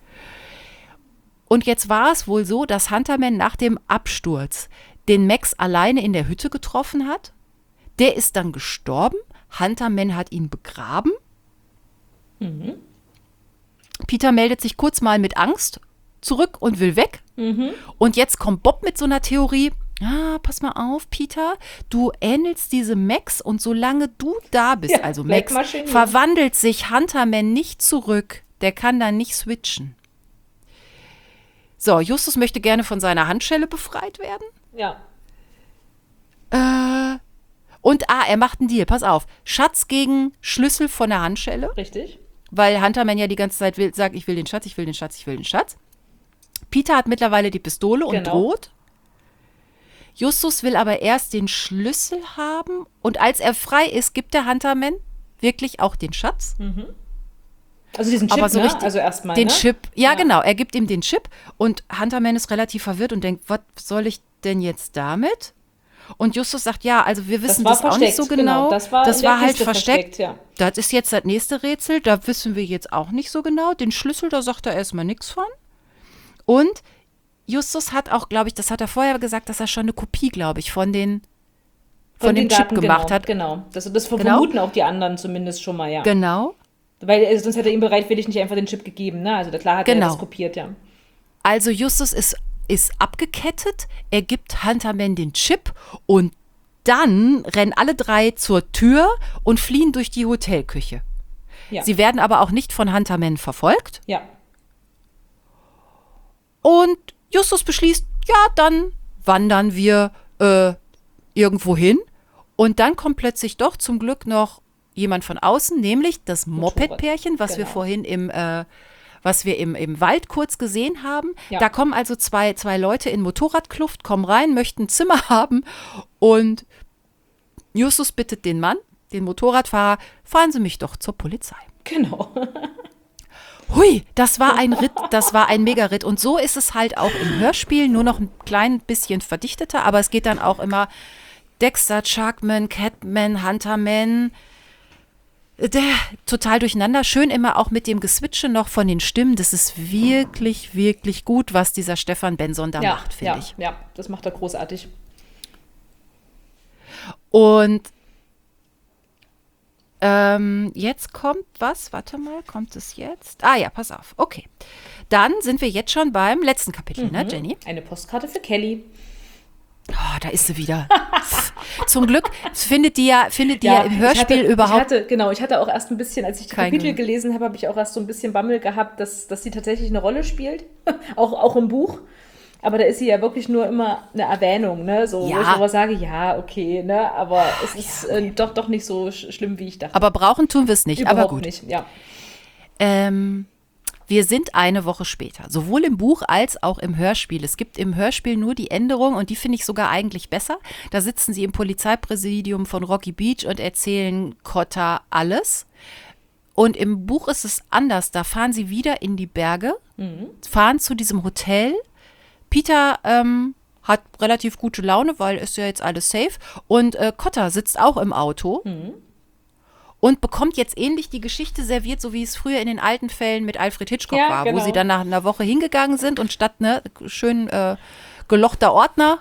Und jetzt war es wohl so, dass Hunterman nach dem Absturz den Max alleine in der Hütte getroffen hat. Der ist dann gestorben. Hunterman hat ihn begraben. Mhm. Peter meldet sich kurz mal mit Angst zurück und will weg. Mhm. Und jetzt kommt Bob mit so einer Theorie. Ah, pass mal auf, Peter, du ähnelst diesem Max und solange du da bist, ja, also Max, verwandelt sich Hunterman nicht zurück. Der kann dann nicht switchen. So, Justus möchte gerne von seiner Handschelle befreit werden. Ja. Äh, und ah, er macht einen Deal, pass auf. Schatz gegen Schlüssel von der Handschelle. Richtig. Weil Hunterman ja die ganze Zeit will, sagt, ich will den Schatz, ich will den Schatz, ich will den Schatz. Peter hat mittlerweile die Pistole und genau. droht. Justus will aber erst den Schlüssel haben und als er frei ist, gibt der Hunterman wirklich auch den Schatz. Mhm. Also diesen Chip, Aber so ne? richtig, Also erstmal, den ne? Chip, ja, Ja. genau, er gibt ihm den Chip und Hunterman ist relativ verwirrt und denkt, was soll ich denn jetzt damit? Und Justus sagt, ja, also wir wissen war das, auch nicht so versteckt, genau. genau. Das war das in der war halt Kiste versteckt. versteckt, ja. Das ist jetzt das nächste Rätsel, da wissen wir jetzt auch nicht so genau. Den Schlüssel, da sagt er erstmal nichts von. Und Justus hat auch, glaube ich, das hat er vorher gesagt, dass er schon eine Kopie, glaube ich, von den von, Von dem den Chip Daten, gemacht genau, hat. Genau. Das, das Genau. vermuten auch die anderen zumindest schon mal, ja. Genau. Weil äh, sonst hätte er ihm bereitwillig nicht einfach den Chip gegeben, ne? Also da klar hat er Genau. das kopiert, ja. Also Justus ist, ist abgekettet, er gibt Hunterman den Chip und dann rennen alle drei zur Tür und fliehen durch die Hotelküche. Ja. Sie werden aber auch nicht von Hunterman verfolgt. Ja. Und Justus beschließt, ja, dann wandern wir äh, irgendwo hin. Und dann kommt plötzlich doch zum Glück noch jemand von außen, nämlich das Motorrad. Moped-Pärchen, was wir Genau. vorhin im, äh, was wir im, im Wald kurz gesehen haben. Ja. Da kommen also zwei, zwei Leute in Motorradkluft, kommen rein, möchten ein Zimmer haben. Und Justus bittet den Mann, den Motorradfahrer, fahren Sie mich doch zur Polizei. Genau. Hui, das war ein Ritt, das war ein Mega-Ritt. Und so ist es halt auch im Hörspiel, nur noch ein klein bisschen verdichteter, aber es geht dann auch immer Dexter, Sharkman, Catman, Hunterman, der total durcheinander. Schön immer auch mit dem Geswitche noch von den Stimmen. Das ist wirklich, wirklich gut, was dieser Stefan Benson da ja, macht, finde ja, ich. ja, das macht er großartig. Und ähm, jetzt kommt was, warte mal, kommt es jetzt? Ah ja, pass auf, okay. Dann sind wir jetzt schon beim letzten Kapitel, Mhm. ne, Jenny? Eine Postkarte für Kelly. Oh, da ist sie wieder. Zum Glück findet die ja, findet die ja, im ich Hörspiel hatte, überhaupt. Ich hatte, genau, ich hatte auch erst ein bisschen, als ich die Kein- Kapitel gelesen habe, habe ich auch erst so ein bisschen Bammel gehabt, dass, dass sie tatsächlich eine Rolle spielt. auch, auch im Buch. Aber da ist sie ja wirklich nur immer eine Erwähnung, ne? So, wo Ja. ich aber sage, ja, okay, ne? Aber es ist äh, doch, doch nicht so sch schlimm, wie ich dachte. Aber brauchen tun wir es nicht, Überhaupt aber gut. nicht, ja. Ähm, wir sind eine Woche später, sowohl im Buch als auch im Hörspiel. Es gibt im Hörspiel nur die Änderung und die finde ich sogar eigentlich besser. Da sitzen sie im Polizeipräsidium von Rocky Beach und erzählen Cotta alles. Und im Buch ist es anders. Da fahren sie wieder in die Berge, fahren zu diesem Hotel. Peter ähm, hat relativ gute Laune, weil ist ja jetzt alles safe. Und äh, Cotta sitzt auch im Auto. Und bekommt jetzt ähnlich die Geschichte serviert, so wie es früher in den alten Fällen mit Alfred Hitchcock Ja, war, wo genau. sie dann nach einer Woche hingegangen sind und statt ne schön äh, gelochter Ordner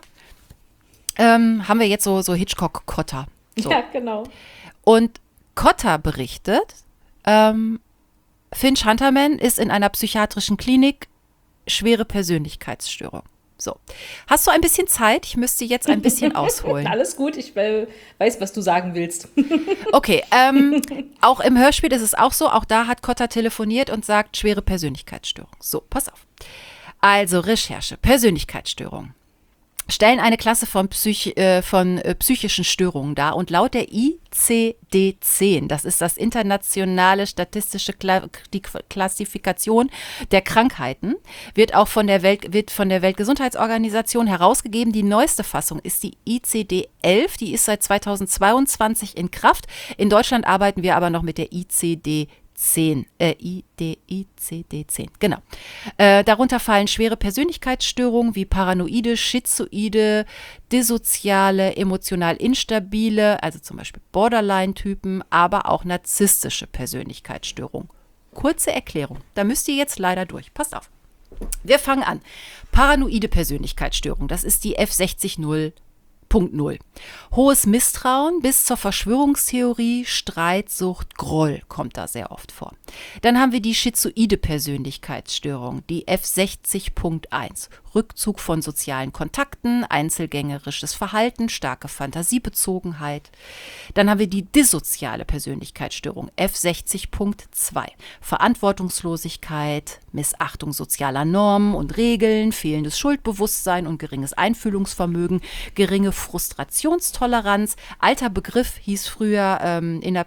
ähm, haben wir jetzt so, so Hitchcock-Kotter. So. Ja, genau. Und Cotta berichtet, ähm, Finch Hunterman ist in einer psychiatrischen Klinik, schwere Persönlichkeitsstörung. So. Hast du ein bisschen Zeit? Ich müsste jetzt ein bisschen ausholen. Alles gut, ich äh, weiß, was du sagen willst. Okay, ähm, auch im Hörspiel ist es auch so, auch da hat Cotta telefoniert und sagt, schwere Persönlichkeitsstörung. So, pass auf. Also Recherche, Persönlichkeitsstörung. Stellen eine Klasse von, Psych äh, von äh, psychischen Störungen dar und laut der I C D zehn, das ist das internationale statistische Kla die Klassifikation der Krankheiten, wird auch von der, Welt wird von der Weltgesundheitsorganisation herausgegeben. Die neueste Fassung ist die I C D elf, die ist seit zweitausendzweiundzwanzig in Kraft. In Deutschland arbeiten wir aber noch mit der I C D zehn, äh, I D I C D zehn, genau. Äh, darunter fallen schwere Persönlichkeitsstörungen wie paranoide, schizoide, dissoziale, emotional instabile, also zum Beispiel Borderline-Typen, aber auch narzisstische Persönlichkeitsstörungen. Kurze Erklärung, da müsst ihr jetzt leider durch. Passt auf. Wir fangen an. Paranoide Persönlichkeitsstörung, das ist die F sechzig null Punkt null. Hohes Misstrauen bis zur Verschwörungstheorie, Streitsucht, Groll kommt da sehr oft vor. Dann haben wir die schizoide Persönlichkeitsstörung, die F sechzig Punkt eins. Rückzug von sozialen Kontakten, einzelgängerisches Verhalten, starke Fantasiebezogenheit. Dann haben wir die dissoziale Persönlichkeitsstörung, F sechzig Punkt zwei. Verantwortungslosigkeit, Missachtung sozialer Normen und Regeln, fehlendes Schuldbewusstsein und geringes Einfühlungsvermögen, geringe Frustrationstoleranz. Alter Begriff hieß früher ähm, in der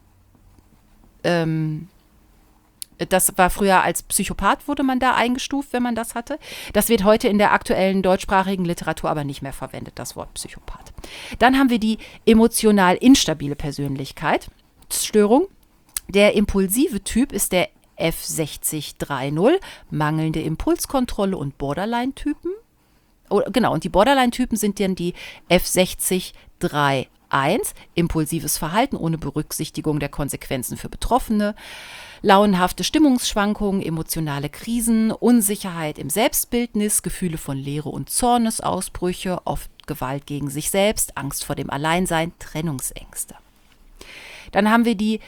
ähm, das war früher als Psychopath, wurde man da eingestuft, wenn man das hatte. Das wird heute in der aktuellen deutschsprachigen Literatur aber nicht mehr verwendet, das Wort Psychopath. Dann haben wir die emotional instabile Persönlichkeitsstörung. Der impulsive Typ ist der F sechzig Punkt dreißig, mangelnde Impulskontrolle und Borderline-Typen. Oh, genau, und die Borderline-Typen sind dann die F sechzig Punkt einunddreißig, impulsives Verhalten ohne Berücksichtigung der Konsequenzen für Betroffene, launenhafte Stimmungsschwankungen, emotionale Krisen, Unsicherheit im Selbstbildnis, Gefühle von Leere und Zornesausbrüche, oft Gewalt gegen sich selbst, Angst vor dem Alleinsein, Trennungsängste. Dann haben wir die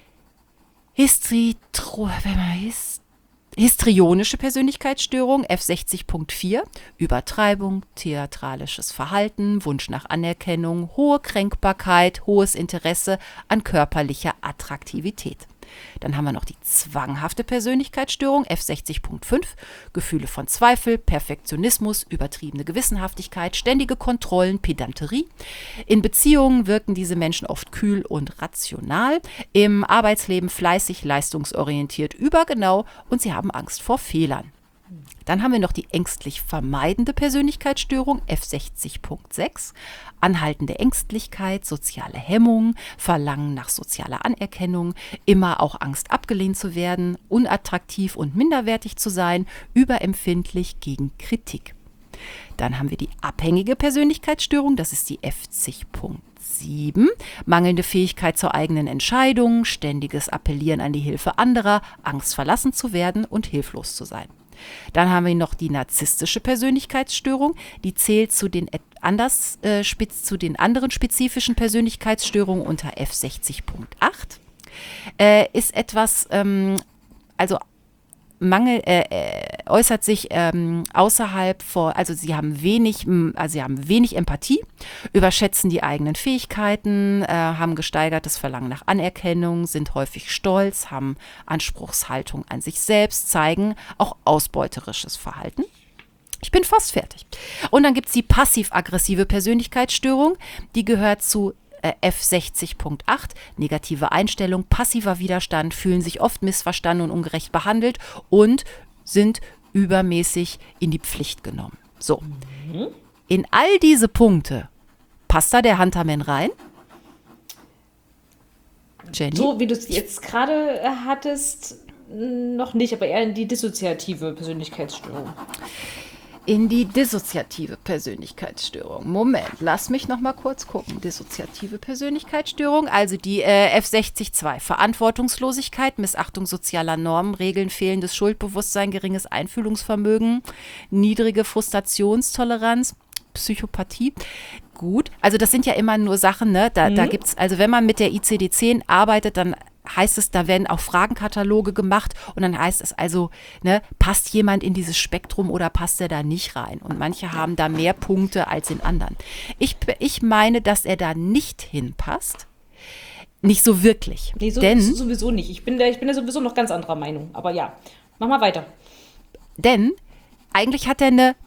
Histritro, wenn man hist histrionische Persönlichkeitsstörung, F sechzig Punkt vier, Übertreibung, theatralisches Verhalten, Wunsch nach Anerkennung, hohe Kränkbarkeit, hohes Interesse an körperlicher Attraktivität. Dann haben wir noch die zwanghafte Persönlichkeitsstörung, F sechzig Punkt fünf, Gefühle von Zweifel, Perfektionismus, übertriebene Gewissenhaftigkeit, ständige Kontrollen, Pedanterie. In Beziehungen wirken diese Menschen oft kühl und rational, im Arbeitsleben fleißig, leistungsorientiert, übergenau und sie haben Angst vor Fehlern. Dann haben wir noch die ängstlich vermeidende Persönlichkeitsstörung, F sechzig Punkt sechs, anhaltende Ängstlichkeit, soziale Hemmung, Verlangen nach sozialer Anerkennung, immer auch Angst abgelehnt zu werden, unattraktiv und minderwertig zu sein, überempfindlich gegen Kritik. Dann haben wir die abhängige Persönlichkeitsstörung, das ist die F zig Punkt sieben, mangelnde Fähigkeit zur eigenen Entscheidung, ständiges Appellieren an die Hilfe anderer, Angst verlassen zu werden und hilflos zu sein. Dann haben wir noch die narzisstische Persönlichkeitsstörung, die zählt zu den, anders, äh, spez, zu den anderen spezifischen Persönlichkeitsstörungen unter F sechzig Punkt acht. Äh, ist etwas, ähm, also Mangel äh, äh, äußert sich ähm, außerhalb vor, also sie haben wenig, also sie haben wenig Empathie, überschätzen die eigenen Fähigkeiten, äh, haben gesteigertes Verlangen nach Anerkennung, sind häufig stolz, haben Anspruchshaltung an sich selbst, zeigen auch ausbeuterisches Verhalten. Ich bin fast fertig. Und dann gibt es die passiv-aggressive Persönlichkeitsstörung, die gehört zu F sechzig Punkt acht, negative Einstellung, passiver Widerstand, fühlen sich oft missverstanden und ungerecht behandelt und sind übermäßig in die Pflicht genommen. So, mhm. In all diese Punkte passt da der Hunterman rein? Jenny? So wie du es jetzt gerade hattest, noch nicht, aber eher in die dissoziative Persönlichkeitsstörung. In die dissoziative Persönlichkeitsstörung. Moment, lass mich noch mal kurz gucken. Dissoziative Persönlichkeitsstörung, also die äh, F sechzig Punkt zwei. Verantwortungslosigkeit, Missachtung sozialer Normen, Regeln, fehlendes Schuldbewusstsein, geringes Einfühlungsvermögen, niedrige Frustrationstoleranz, Psychopathie. Gut, also das sind ja immer nur Sachen, ne? Da, mhm. da gibt es, also wenn man mit der I C D zehn arbeitet, dann heißt es, da werden auch Fragenkataloge gemacht und dann heißt es also, ne, passt jemand in dieses Spektrum oder passt er da nicht rein? Und manche haben da mehr Punkte als in anderen. Ich, ich meine, dass er da nicht hinpasst. Nicht so wirklich. Nee, so, denn, sowieso nicht. Ich bin, da, ich bin da sowieso noch ganz anderer Meinung. Aber ja, mach mal weiter. Denn eigentlich hat er eine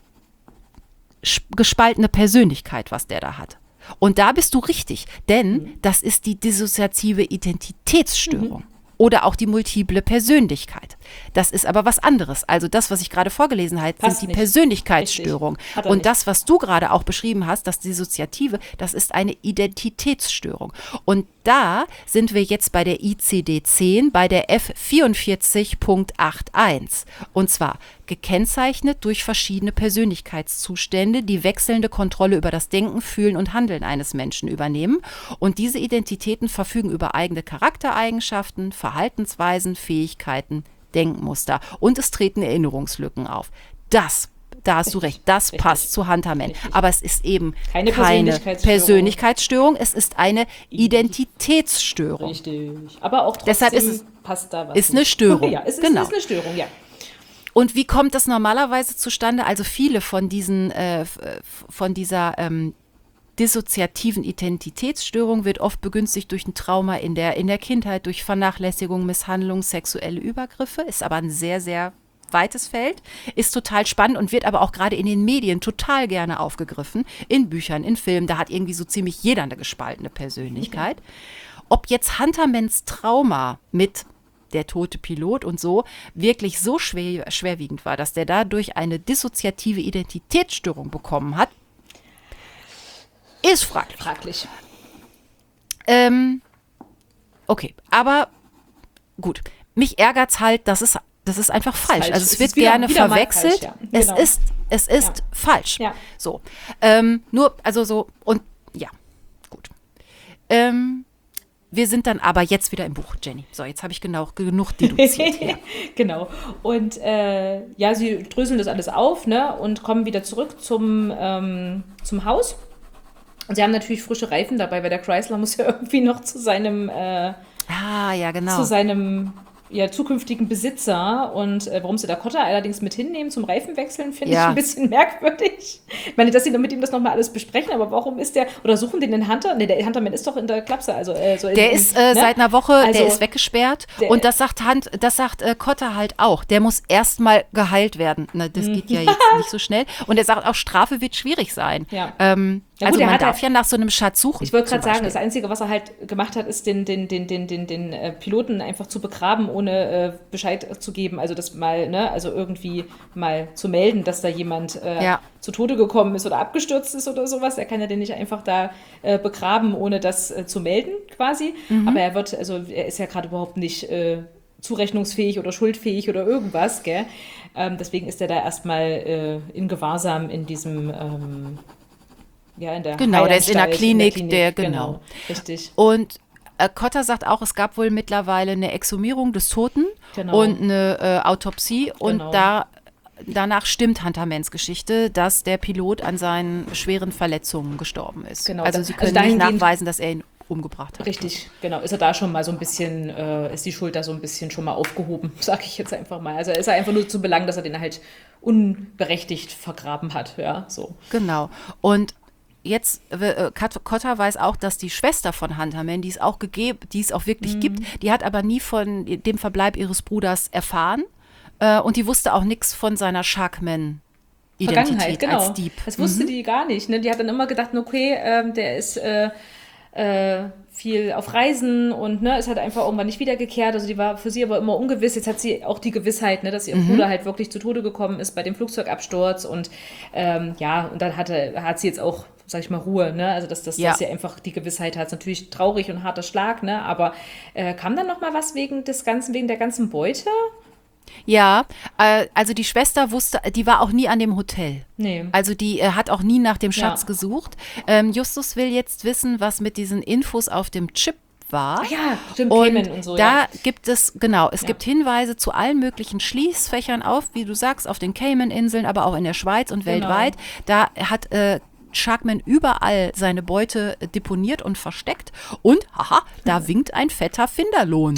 gespaltene Persönlichkeit, was der da hat. Und da bist du richtig, denn mhm. das ist die dissoziative Identitätsstörung. Mhm. Oder auch die multiple Persönlichkeit. Das ist aber was anderes. Also das, was ich gerade vorgelesen habe, sind die nicht. Persönlichkeitsstörungen. Und nicht. Das, was du gerade auch beschrieben hast, das Dissoziative, das ist eine Identitätsstörung. Und da sind wir jetzt bei der I C D zehn, bei der F vierundvierzig Punkt einundachtzig. Und zwar gekennzeichnet durch verschiedene Persönlichkeitszustände, die wechselnde Kontrolle über das Denken, Fühlen und Handeln eines Menschen übernehmen. Und diese Identitäten verfügen über eigene Charaktereigenschaften, Verhaltensweisen, Fähigkeiten, Denkmuster und es treten Erinnerungslücken auf. Das, da hast du recht, das Richtig. passt zu Hunterman. Richtig. Aber es ist eben keine, keine Persönlichkeitsstörung. Persönlichkeitsstörung, es ist eine Identitätsstörung. Richtig. Aber auch trotzdem Deshalb ist es, passt da was. Ist eine Störung. Ja, es ist, genau. ist eine Störung, ja. Und wie kommt das normalerweise zustande? Also viele von diesen, äh, von dieser ähm, dissoziativen Identitätsstörung wird oft begünstigt durch ein Trauma in der, in der Kindheit, durch Vernachlässigung, Misshandlung, sexuelle Übergriffe. Ist aber ein sehr, sehr weites Feld, ist total spannend und wird aber auch gerade in den Medien total gerne aufgegriffen. In Büchern, in Filmen, da hat irgendwie so ziemlich jeder eine gespaltene Persönlichkeit. Ob jetzt Huntermans Trauma mit der tote Pilot und so, wirklich so schwer, schwerwiegend war, dass der dadurch eine dissoziative Identitätsstörung bekommen hat, ist fraglich. Fraglich. Ähm, okay, aber gut. mich ärgert's halt, dass es Das ist einfach falsch. falsch. Also es Es wird ist wieder- gerne wieder mal verwechselt. falsch, ja. Es Genau. ist, es ist Ja. falsch. Ja. So. Ähm, nur, also so, und ja, gut. Ähm, wir sind dann aber jetzt wieder im Buch, Jenny. So, jetzt habe ich genau genug deduziert. Ja. Genau. Und äh, ja, sie dröseln das alles auf, ne, und kommen wieder zurück zum, ähm, zum Haus. Und sie haben natürlich frische Reifen dabei, weil der Chrysler muss ja irgendwie noch zu seinem, äh, Ah, ja, genau. zu seinem ja, zukünftigen Besitzer. Und äh, warum sie Dakota allerdings mit hinnehmen zum Reifenwechseln, finde Ja. ich ein bisschen merkwürdig. Ich meine, dass sie mit ihm das nochmal alles besprechen, aber warum ist der, oder suchen den den Hunter? Ne, der Hunterman ist doch in der Klapse. Also, äh, so in, Der in, ist äh, ne? seit einer Woche, Also, der ist weggesperrt. der- Und das sagt Hand, das sagt äh, Cotter halt auch. Der muss erstmal geheilt werden. Na, das geht ja jetzt nicht so schnell. Und er sagt auch, Strafe wird schwierig sein. Ja. Ähm, Ja gut, also er man hat darf halt- ja nach so einem Schatz suchen. Ich wollte zum gerade sagen, das Beispiel. Einzige, was er halt gemacht hat, ist den, den, den, den, den, den äh, Piloten einfach zu begraben, ohne äh, Bescheid zu geben. Also das mal, ne, also irgendwie mal zu melden, dass da jemand äh, Ja. zu Tode gekommen ist oder abgestürzt ist oder sowas. Er kann ja den nicht einfach da äh, begraben, ohne das äh, zu melden, quasi. Mhm. Aber er wird, also er ist ja gerade überhaupt nicht äh, zurechnungsfähig oder schuldfähig oder irgendwas, gell? Ähm, deswegen ist er da erstmal äh, in Gewahrsam in diesem ähm, ja, in der Genau, der ist in der Heilanstalt, Klinik, der- genau. Richtig. Und äh, Cotter sagt auch, es gab wohl mittlerweile eine Exhumierung des Toten Genau. und eine äh, Autopsie. Und Genau. da danach stimmt Huntermans Geschichte, dass der Pilot an seinen schweren Verletzungen gestorben ist. Genau, Also das- sie also können nicht dahingehend- nachweisen, dass er ihn umgebracht hat. Richtig, genau. Ist er da schon mal so ein bisschen, äh, ist die Schuld da so ein bisschen schon mal aufgehoben, sage ich jetzt einfach mal. Also ist er einfach nur zu belangen, dass er den halt unberechtigt vergraben hat, ja, so. Genau. Und jetzt, äh, Kat- Cotter weiß auch, dass die Schwester von Hunterman, die es auch gegeben, die es auch wirklich Mhm. gibt, die hat aber nie von dem Verbleib ihres Bruders erfahren. Äh, und die wusste auch nichts von seiner Sharkman-Identität Vergangenheit, genau. als Dieb. Das wusste die gar nicht. Ne? Die hat dann immer gedacht, okay, ähm, der ist äh, äh, viel auf Reisen und ne, ist halt einfach irgendwann nicht wiedergekehrt. Also die war für sie aber immer ungewiss. Jetzt hat sie auch die Gewissheit, ne, dass ihr Bruder halt wirklich zu Tode gekommen ist bei dem Flugzeugabsturz. Und ähm, ja, und dann hatte, hat sie jetzt auch, sag ich mal, Ruhe. Ne? Also dass, dass, Ja. dass sie einfach die Gewissheit hat. Ist natürlich traurig und harter Schlag, ne? Aber äh, kam dann noch mal was wegen des Ganzen, wegen der ganzen Beute? Ja, äh, also die Schwester wusste, die war auch nie an dem Hotel. Nee. Also die äh, hat auch nie nach dem Schatz Ja. gesucht. Ähm, Justus will jetzt wissen, was mit diesen Infos auf dem Chip war. Ach ja, stimmt, Und Cayman und so, da ja. gibt es, genau, es Ja. gibt Hinweise zu allen möglichen Schließfächern auf, wie du sagst, auf den Cayman-Inseln, aber auch in der Schweiz und Genau. weltweit. Da hat äh, Sharkman überall seine Beute äh, deponiert und versteckt. Und, haha, da winkt ein fetter Finderlohn.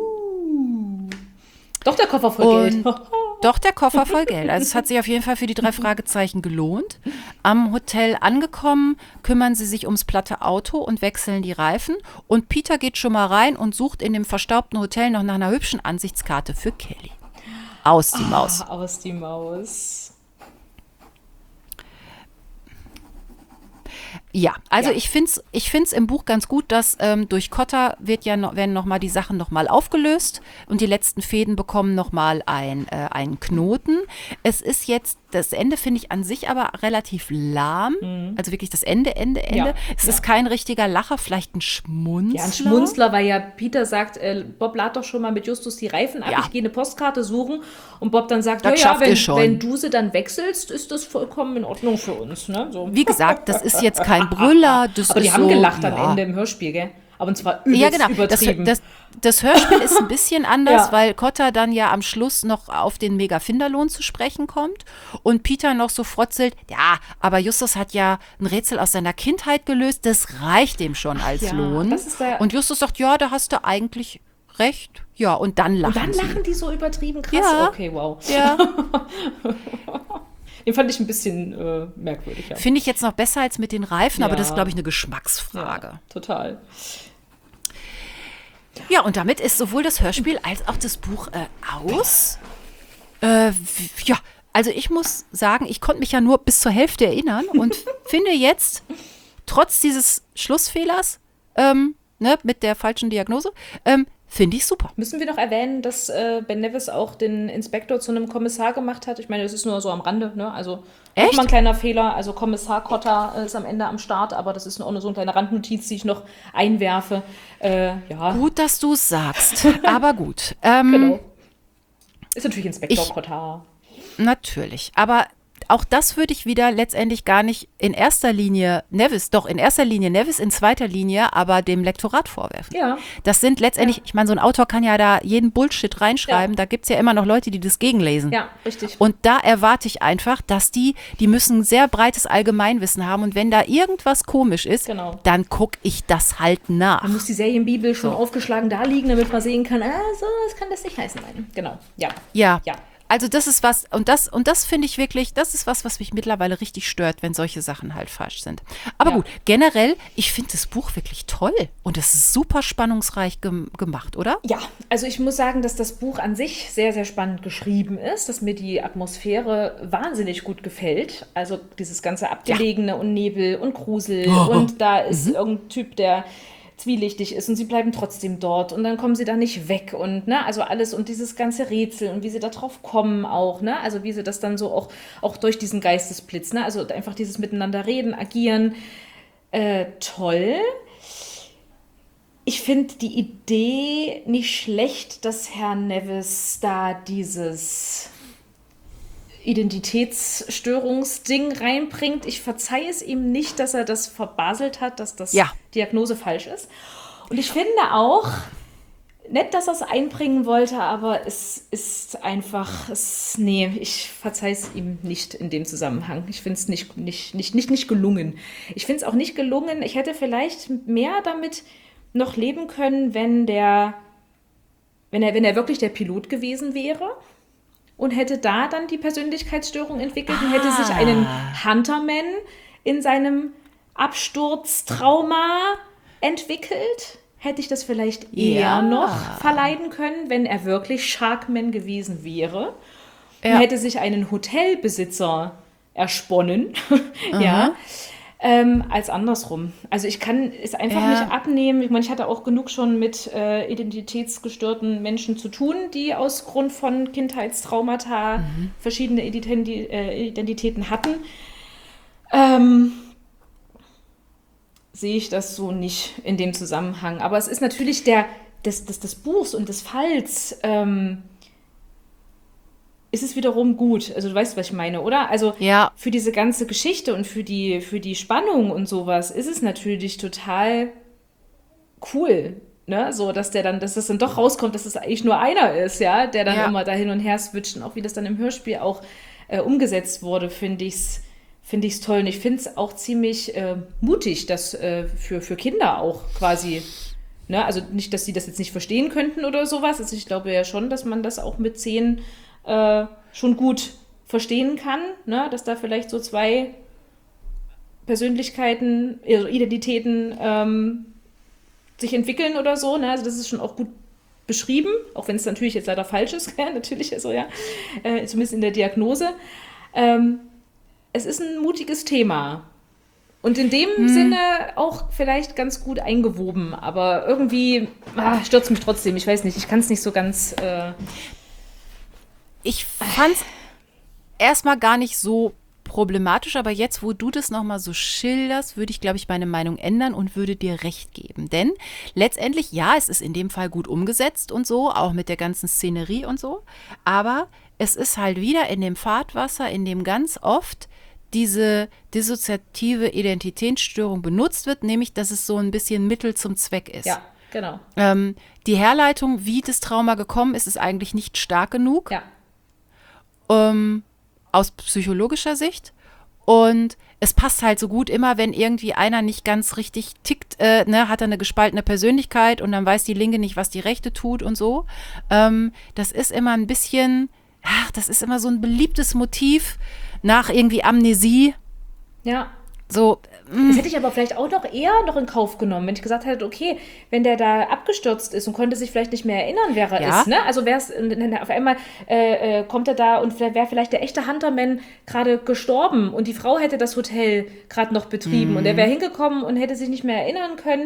Doch der Koffer voll Geld. Und doch der Koffer voll Geld. Also es hat sich auf jeden Fall für die drei Fragezeichen gelohnt. Am Hotel angekommen, kümmern sie sich ums platte Auto und wechseln die Reifen. Und Peter geht schon mal rein und sucht in dem verstaubten Hotel noch nach einer hübschen Ansichtskarte für Kelly. Aus die Maus. Ah, aus die Maus. Ja, also Ja. ich finde es ich find's im Buch ganz gut, dass ähm, durch Cotter wird ja noch, werden nochmal die Sachen nochmal aufgelöst und die letzten Fäden bekommen nochmal ein, äh, einen Knoten. Es ist jetzt, das Ende finde ich an sich aber relativ lahm. Also wirklich das Ende, Ende, Ende. Mhm. Ja, Es ja. ist kein richtiger Lacher, vielleicht ein Schmunzler. Ja, ein Schmunzler, weil ja Peter sagt, äh, Bob lad doch schon mal mit Justus die Reifen ab, Ja. ich gehe eine Postkarte suchen. Und Bob dann sagt, Das ja, ja, schafft ihr wenn, schon. wenn du sie dann wechselst, ist das vollkommen in Ordnung für uns. Ne? So. Wie gesagt, das ist jetzt kein Brüller. Das Aber die ist haben so, gelacht ja. am Ende im Hörspiel, gell? Aber und zwar übelst Ja, genau. Das, übertrieben. das, das Hörspiel ist ein bisschen anders, Ja. weil Cotter dann ja am Schluss noch auf den Mega-Finderlohn zu sprechen kommt und Peter noch so frotzelt, ja, aber Justus hat ja ein Rätsel aus seiner Kindheit gelöst, das reicht dem schon als ja, Lohn. das ist der- Und Justus sagt, ja, da hast du eigentlich recht. Ja, und dann lachen und dann sie. lachen die so übertrieben krass. Ja. Okay, wow. Ja, Den fand ich ein bisschen äh, merkwürdig. Ja. finde ich jetzt noch besser als mit den Reifen, aber Ja. das ist, glaube ich, eine Geschmacksfrage. Ja, total. Ja, und damit ist sowohl das Hörspiel als auch das Buch äh, aus. Äh, w- ja, also ich muss sagen, ich konnte mich ja nur bis zur Hälfte erinnern und finde jetzt, trotz dieses Schlussfehlers, ähm, ne, mit der falschen Diagnose, ähm, finde ich super. Müssen wir noch erwähnen, dass äh, Ben Nevis auch den Inspektor zu einem Kommissar gemacht hat? Ich meine, das ist nur so am Rande, ne? Also Echt? nochmal ein kleiner Fehler. Also Kommissar Cotta ist am Ende am Start, aber das ist auch nur so eine kleine Randnotiz, die ich noch einwerfe. Äh, ja, Gut, dass du es sagst, aber gut. Ähm, genau. Ist natürlich Inspektor Ich- Cotta. Natürlich. Aber auch das würde ich wieder letztendlich gar nicht in erster Linie Nevis, doch in erster Linie Nevis, in zweiter Linie aber dem Lektorat vorwerfen. Ja. Das sind letztendlich, ich meine, so ein Autor kann ja da jeden Bullshit reinschreiben. Ja. Da gibt es ja immer noch Leute, die das gegenlesen. Ja, richtig. Und da erwarte ich einfach, dass die, die müssen ein sehr breites Allgemeinwissen haben. Und wenn da irgendwas komisch ist, Genau. dann gucke ich das halt nach. Man muss die Serienbibel schon aufgeschlagen da liegen, damit man sehen kann, ah, so, das kann das nicht heißen. Nein. Genau. Ja. Ja. Ja. Also das ist was, und das, und das finde ich wirklich, das ist was, was mich mittlerweile richtig stört, wenn solche Sachen halt falsch sind. Aber Ja. gut, generell, ich finde das Buch wirklich toll und es ist super spannungsreich gem gemacht, oder? Ja, also ich muss sagen, dass das Buch an sich sehr, sehr spannend geschrieben ist, dass mir die Atmosphäre wahnsinnig gut gefällt. Also dieses ganze Abgelegene und Nebel und Grusel und da ist irgendein Typ, der zwielichtig ist und sie bleiben trotzdem dort und dann kommen sie da nicht weg und ne, also alles und dieses ganze Rätsel und wie sie da drauf kommen auch, ne, also wie sie das dann so auch, auch durch diesen Geistesblitz, ne, also einfach dieses Miteinander reden, agieren, äh, toll. Ich finde die Idee nicht schlecht, dass Herr Nevis da dieses Identitätsstörungsding reinbringt. Ich verzeihe es ihm nicht, dass er das verbaselt hat, dass das Ja. Diagnose falsch ist. Und ich finde auch, nett, dass er es einbringen wollte, aber es ist einfach, es, nee, ich verzeihe es ihm nicht in dem Zusammenhang. Ich finde es nicht, nicht, nicht, nicht, nicht gelungen. Ich finde es auch nicht gelungen, ich hätte vielleicht mehr damit noch leben können, wenn der, wenn er, wenn er wirklich der Pilot gewesen wäre. Und hätte da dann die Persönlichkeitsstörung entwickelt und hätte sich einen Hunterman in seinem Absturztrauma entwickelt, hätte ich das vielleicht eher Ja. noch verleiden können, wenn er wirklich Sharkman gewesen wäre. Ja. Und hätte sich einen Hotelbesitzer ersponnen, ja, ähm, als andersrum. Also ich kann es einfach Ja. nicht abnehmen. Ich meine, ich hatte auch genug schon mit äh, identitätsgestörten Menschen zu tun, die aus Grund von Kindheitstraumata verschiedene Identi äh, Identitäten hatten. Ähm, sehe ich das so nicht in dem Zusammenhang. Aber es ist natürlich der, des, des, des Buchs und des Falls, ähm, ist es wiederum gut. Also du weißt, was ich meine, oder? Also Ja. für diese ganze Geschichte und für die, für die Spannung und sowas ist es natürlich total cool, ne? So, dass der dann, dass das dann doch rauskommt, dass es eigentlich nur einer ist, ja, der dann Ja. immer da hin und her switcht und auch wie das dann im Hörspiel auch äh, umgesetzt wurde, finde ich's, finde ich's toll. Und ich finde es auch ziemlich äh, mutig, das äh, für, für Kinder auch quasi. Ne? Also nicht, dass sie das jetzt nicht verstehen könnten oder sowas. Also ich glaube ja schon, dass man das auch mit zehn äh, schon gut verstehen kann, ne? Dass da vielleicht so zwei Persönlichkeiten, also Identitäten ähm, sich entwickeln oder so. Ne? Also das ist schon auch gut beschrieben, auch wenn es natürlich jetzt leider falsch ist, ja, natürlich, also ja, äh, zumindest in der Diagnose. Ähm, es ist ein mutiges Thema. Und in dem Hm. Sinne auch vielleicht ganz gut eingewoben, aber irgendwie ah, stürzt mich trotzdem. Ich weiß nicht, ich kann es nicht so ganz. Äh, Ich fand's erstmal gar nicht so problematisch, aber jetzt, wo du das nochmal so schilderst, würde ich, glaube ich, meine Meinung ändern und würde dir recht geben. Denn letztendlich, ja, es ist in dem Fall gut umgesetzt und so, auch mit der ganzen Szenerie und so, aber es ist halt wieder in dem Fahrtwasser, in dem ganz oft diese dissoziative Identitätsstörung benutzt wird, nämlich, dass es so ein bisschen Mittel zum Zweck ist. ja, genau. Ähm, die Herleitung, wie das Trauma gekommen ist, ist eigentlich nicht stark genug. Ja, ähm, aus psychologischer Sicht. Und es passt halt so gut immer, wenn irgendwie einer nicht ganz richtig tickt, äh, ne, hat er eine gespaltene Persönlichkeit und dann weiß die Linke nicht, was die Rechte tut und so. Ähm, das ist immer ein bisschen, ach, das ist immer so ein beliebtes Motiv nach irgendwie Amnesie. ja. So, Das hätte ich aber vielleicht auch noch eher noch in Kauf genommen, wenn ich gesagt hätte, okay, wenn der da abgestürzt ist und konnte sich vielleicht nicht mehr erinnern, wer er Ja. ist, ne? Also wäre es, auf einmal äh, äh, kommt er da und wäre vielleicht der echte Hunterman gerade gestorben und die Frau hätte das Hotel gerade noch betrieben und er wäre hingekommen und hätte sich nicht mehr erinnern können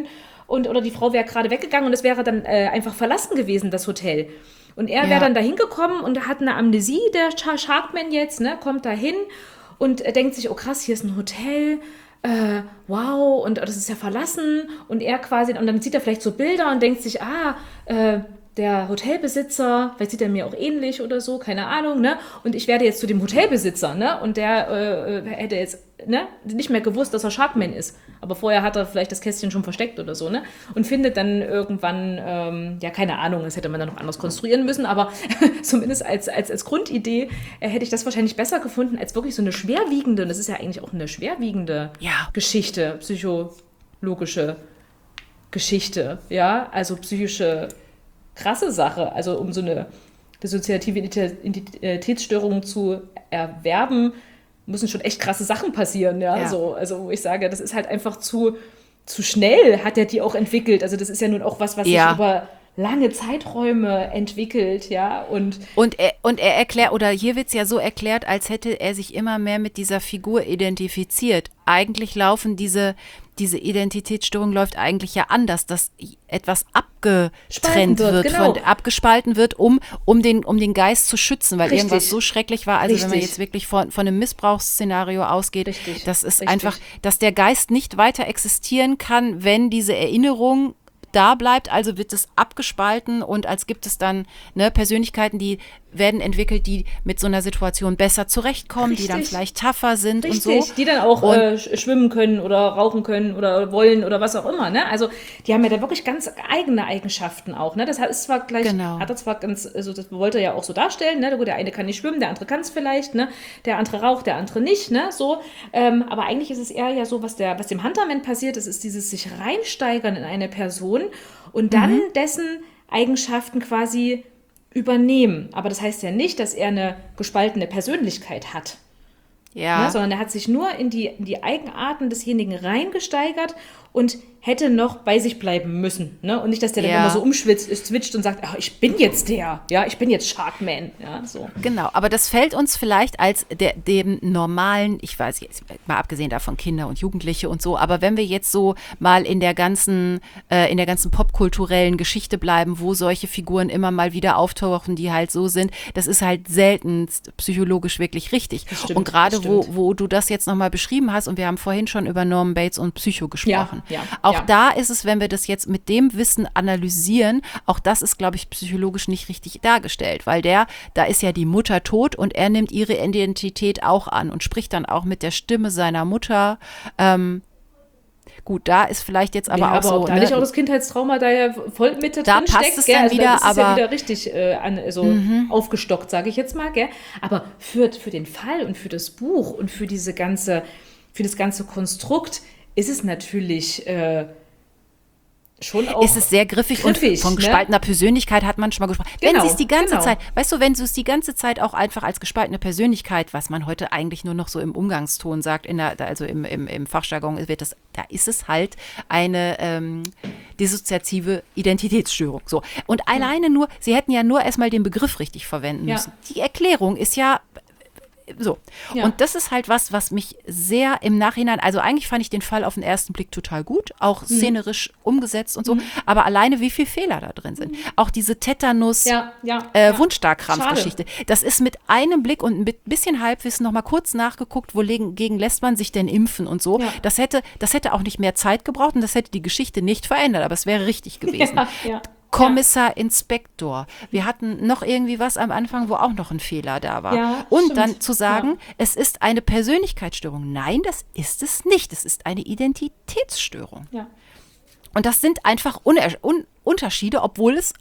und oder die Frau wäre gerade weggegangen und es wäre dann äh, einfach verlassen gewesen, das Hotel. Und er Ja. wäre dann da hingekommen und hat eine Amnesie, der Sharkman jetzt, ne, kommt da hin und äh, denkt sich, oh krass, hier ist ein Hotel, äh, wow, und das ist ja verlassen. Und er quasi, und dann sieht er vielleicht so Bilder und denkt sich, ah, äh, der Hotelbesitzer, vielleicht sieht er mir auch ähnlich oder so, keine Ahnung, ne? Und ich werde jetzt zu dem Hotelbesitzer, ne? Und der äh, hätte jetzt, ne, nicht mehr gewusst, dass er Sharkman ist. Aber vorher hat er vielleicht das Kästchen schon versteckt oder so, ne? Und findet dann irgendwann, ähm, ja, keine Ahnung, das hätte man dann noch anders konstruieren müssen, aber zumindest als, als, als Grundidee äh, hätte ich das wahrscheinlich besser gefunden, als wirklich so eine schwerwiegende, und das ist ja eigentlich auch eine schwerwiegende Ja. Geschichte, psychologische Geschichte, ja, also psychische krasse Sache, also um so eine dissoziative Identitätsstörung zu erwerben, müssen schon echt krasse Sachen passieren, ja, Ja. so, also wo ich sage, das ist halt einfach zu, zu schnell hat er die auch entwickelt, also das ist ja nun auch was, was Ja. sich über lange Zeiträume entwickelt, ja, und Und er, und er erklärt, oder hier wird es ja so erklärt, als hätte er sich immer mehr mit dieser Figur identifiziert. Eigentlich laufen diese, diese Identitätsstörung läuft eigentlich ja anders, dass etwas Spalten abgetrennt wird, wird, genau. von, abgespalten wird, um, um, den, um den Geist zu schützen, weil Richtig. irgendwas so schrecklich war. Also wenn man Richtig. jetzt wirklich von, von einem Missbrauchsszenario ausgeht, Richtig. das ist Richtig. einfach, dass der Geist nicht weiter existieren kann, wenn diese Erinnerung da bleibt, also wird es abgespalten und als gibt es dann ne, Persönlichkeiten, die werden entwickelt, die mit so einer Situation besser zurechtkommen, die dann Richtig. vielleicht tougher sind Richtig, und so. die dann auch Und- äh, sch- schwimmen können oder rauchen können oder wollen oder was auch immer, ne? Also die haben ja da wirklich ganz eigene Eigenschaften auch, ne? Das hat ist zwar gleich, Genau. hat er zwar ganz, also das wollte er ja auch so darstellen, ne? Gut, der eine kann nicht schwimmen, der andere kann es vielleicht, ne? Der andere raucht, der andere nicht, ne? So, ähm, aber eigentlich ist es eher ja so, was der, was dem Hunterman passiert, das ist dieses sich reinsteigern in eine Person und dann Mhm. dessen Eigenschaften quasi übernehmen. Aber das heißt ja nicht, dass er eine gespaltene Persönlichkeit hat. Ja, Ne, sondern er hat sich nur in die, in die Eigenarten desjenigen reingesteigert und hätte noch bei sich bleiben müssen. Ne? Und nicht, dass der dann Ja. immer so umschwitzt, switcht und sagt, ach, ich bin jetzt der, ja, ich bin jetzt Sharkman. Ja, so. genau. Aber das fällt uns vielleicht als der, dem normalen, ich weiß jetzt, mal abgesehen davon Kinder und Jugendliche und so, aber wenn wir jetzt so mal in der ganzen, äh, in der ganzen popkulturellen Geschichte bleiben, wo solche Figuren immer mal wieder auftauchen, die halt so sind, das ist halt seltenst psychologisch wirklich richtig. Das stimmt, und gerade das wo, stimmt. wo du das jetzt nochmal beschrieben hast, und wir haben vorhin schon über Norman Bates und Psycho gesprochen. ja, auch ja. da ist es, wenn wir das jetzt mit dem Wissen analysieren, auch das ist, glaube ich, psychologisch nicht richtig dargestellt, weil der, da ist ja die Mutter tot und er nimmt ihre Identität auch an und spricht dann auch mit der Stimme seiner Mutter. Ähm, gut, da ist vielleicht jetzt aber ja, auch aber so. ob da ne, nicht auch das Kindheitstrauma da ja voll mit da Da drin passt steckt, es gell? dann Also wieder, das ist ja aber- wieder richtig äh, an, so aufgestockt, sage ich jetzt mal, gell? Aber für, für den Fall und für das Buch und für diese ganze, für das ganze Konstrukt ist es natürlich äh, schon auch ist es sehr griffig, griffig, und von ne? gespaltener Persönlichkeit hat man schon mal gesprochen. wenn Genau, sie es die ganze genau. Zeit, weißt du, wenn du es die ganze Zeit auch einfach als gespaltene Persönlichkeit, was man heute eigentlich nur noch so im Umgangston sagt, in der, also im, im, im Fachjargon wird das, da ist es halt eine ähm, dissoziative Identitätsstörung. So. Und alleine nur, sie hätten ja nur erstmal den Begriff richtig verwenden Ja. müssen. Die Erklärung ist ja so. Ja. Und das ist halt was, was mich sehr im Nachhinein, also eigentlich fand ich den Fall auf den ersten Blick total gut, auch szenerisch umgesetzt und so, aber alleine wie viele Fehler da drin sind. Auch diese Tetanus, Ja, ja, äh, ja. Wundstarkrampfgeschichte. Das ist mit einem Blick und mit bisschen Halbwissen nochmal kurz nachgeguckt, wogegen lässt man sich denn impfen und so. Ja. Das hätte, das hätte auch nicht mehr Zeit gebraucht und das hätte die Geschichte nicht verändert, aber es wäre richtig gewesen. Ja, ja. Kommissar Inspektor. Wir hatten noch irgendwie was am Anfang, wo auch noch ein Fehler da war. Ja, und stimmt. dann zu sagen, es ist eine Persönlichkeitsstörung. Nein, das ist es nicht. Es ist eine Identitätsstörung. Ja. Und das sind einfach Uner Un Unterschiede, obwohl es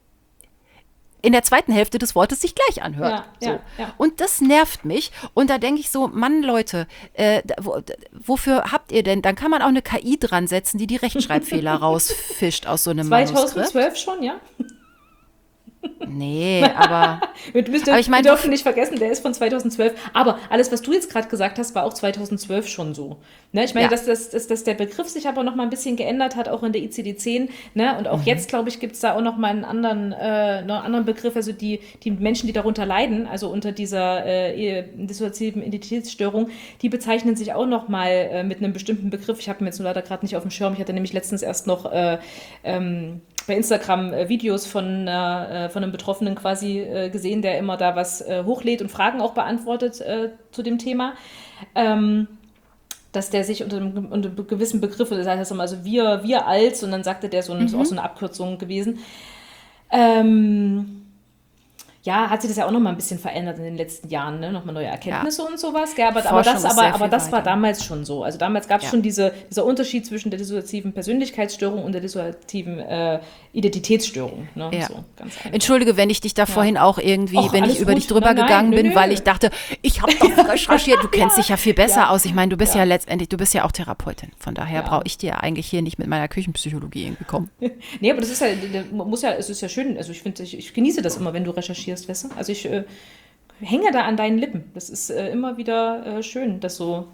in der zweiten Hälfte des Wortes sich gleich anhört. Ja, so. ja, ja. Und das nervt mich. Und da denke ich so, Mann, Leute, äh, da- wo, d- wofür habt ihr denn? Dann kann man auch eine K I dran setzen, die die Rechtschreibfehler rausfischt aus so einem Manuskript. zweitausendzwölf schon, ja? Nee, aber, Wir, müsst, aber ich wir meine, dürfen nicht vergessen, der ist von zweitausendzwölf. Aber alles, was du jetzt gerade gesagt hast, war auch zweitausendzwölf schon so. Ne? Ich meine, ja. dass, dass, dass, dass der Begriff sich aber noch mal ein bisschen geändert hat, auch in der I C D zehn. Ne? Und auch mhm. jetzt, glaube ich, gibt es da auch noch mal einen anderen, äh, einen anderen Begriff. Also die, die Menschen, die darunter leiden, also unter dieser äh, dissoziativen Identitätsstörung, die bezeichnen sich auch noch mal äh, mit einem bestimmten Begriff. Ich habe ihn jetzt nur leider gerade nicht auf dem Schirm. Ich hatte nämlich letztens erst noch äh, ähm, bei Instagram äh, Videos von, äh, von einem Betroffenen quasi äh, gesehen, der immer da was äh, hochlädt und Fragen auch beantwortet äh, zu dem Thema, ähm, dass der sich unter einem, unter einem gewissen Begriff, das heißt immer, also wir, wir als, und dann sagte der so, ein, mhm. auch so eine Abkürzung gewesen. Ähm, ja, hat sich das ja auch noch mal ein bisschen verändert in den letzten Jahren, ne? Nochmal neue Erkenntnisse ja. und sowas. Gell? Aber, aber das, aber, aber das war damals schon so. Also damals gab es ja. schon diese, dieser Unterschied zwischen der dissoziativen Persönlichkeitsstörung und der dissoziativen äh, Identitätsstörung. Ne? Ja. So, ganz Entschuldige, wenn ich dich da ja. vorhin auch irgendwie, Och, wenn ich über gut. dich drüber nein, gegangen nein, bin, nö, weil nö. ich dachte, ich habe doch recherchiert. Du kennst ja. dich ja viel besser ja. aus. Ich meine, du bist ja. ja letztendlich, du bist ja auch Therapeutin. Von daher ja. brauche ich dir eigentlich hier nicht mit meiner Küchenpsychologie irgendwie kommen. Nee, aber das ist ja, muss ja, es ist ja schön. Also ich finde, ich, ich genieße das immer, wenn du recherchierst, weißt du? Also ich äh, hänge da an deinen Lippen. Das ist äh, immer wieder äh, schön, das so.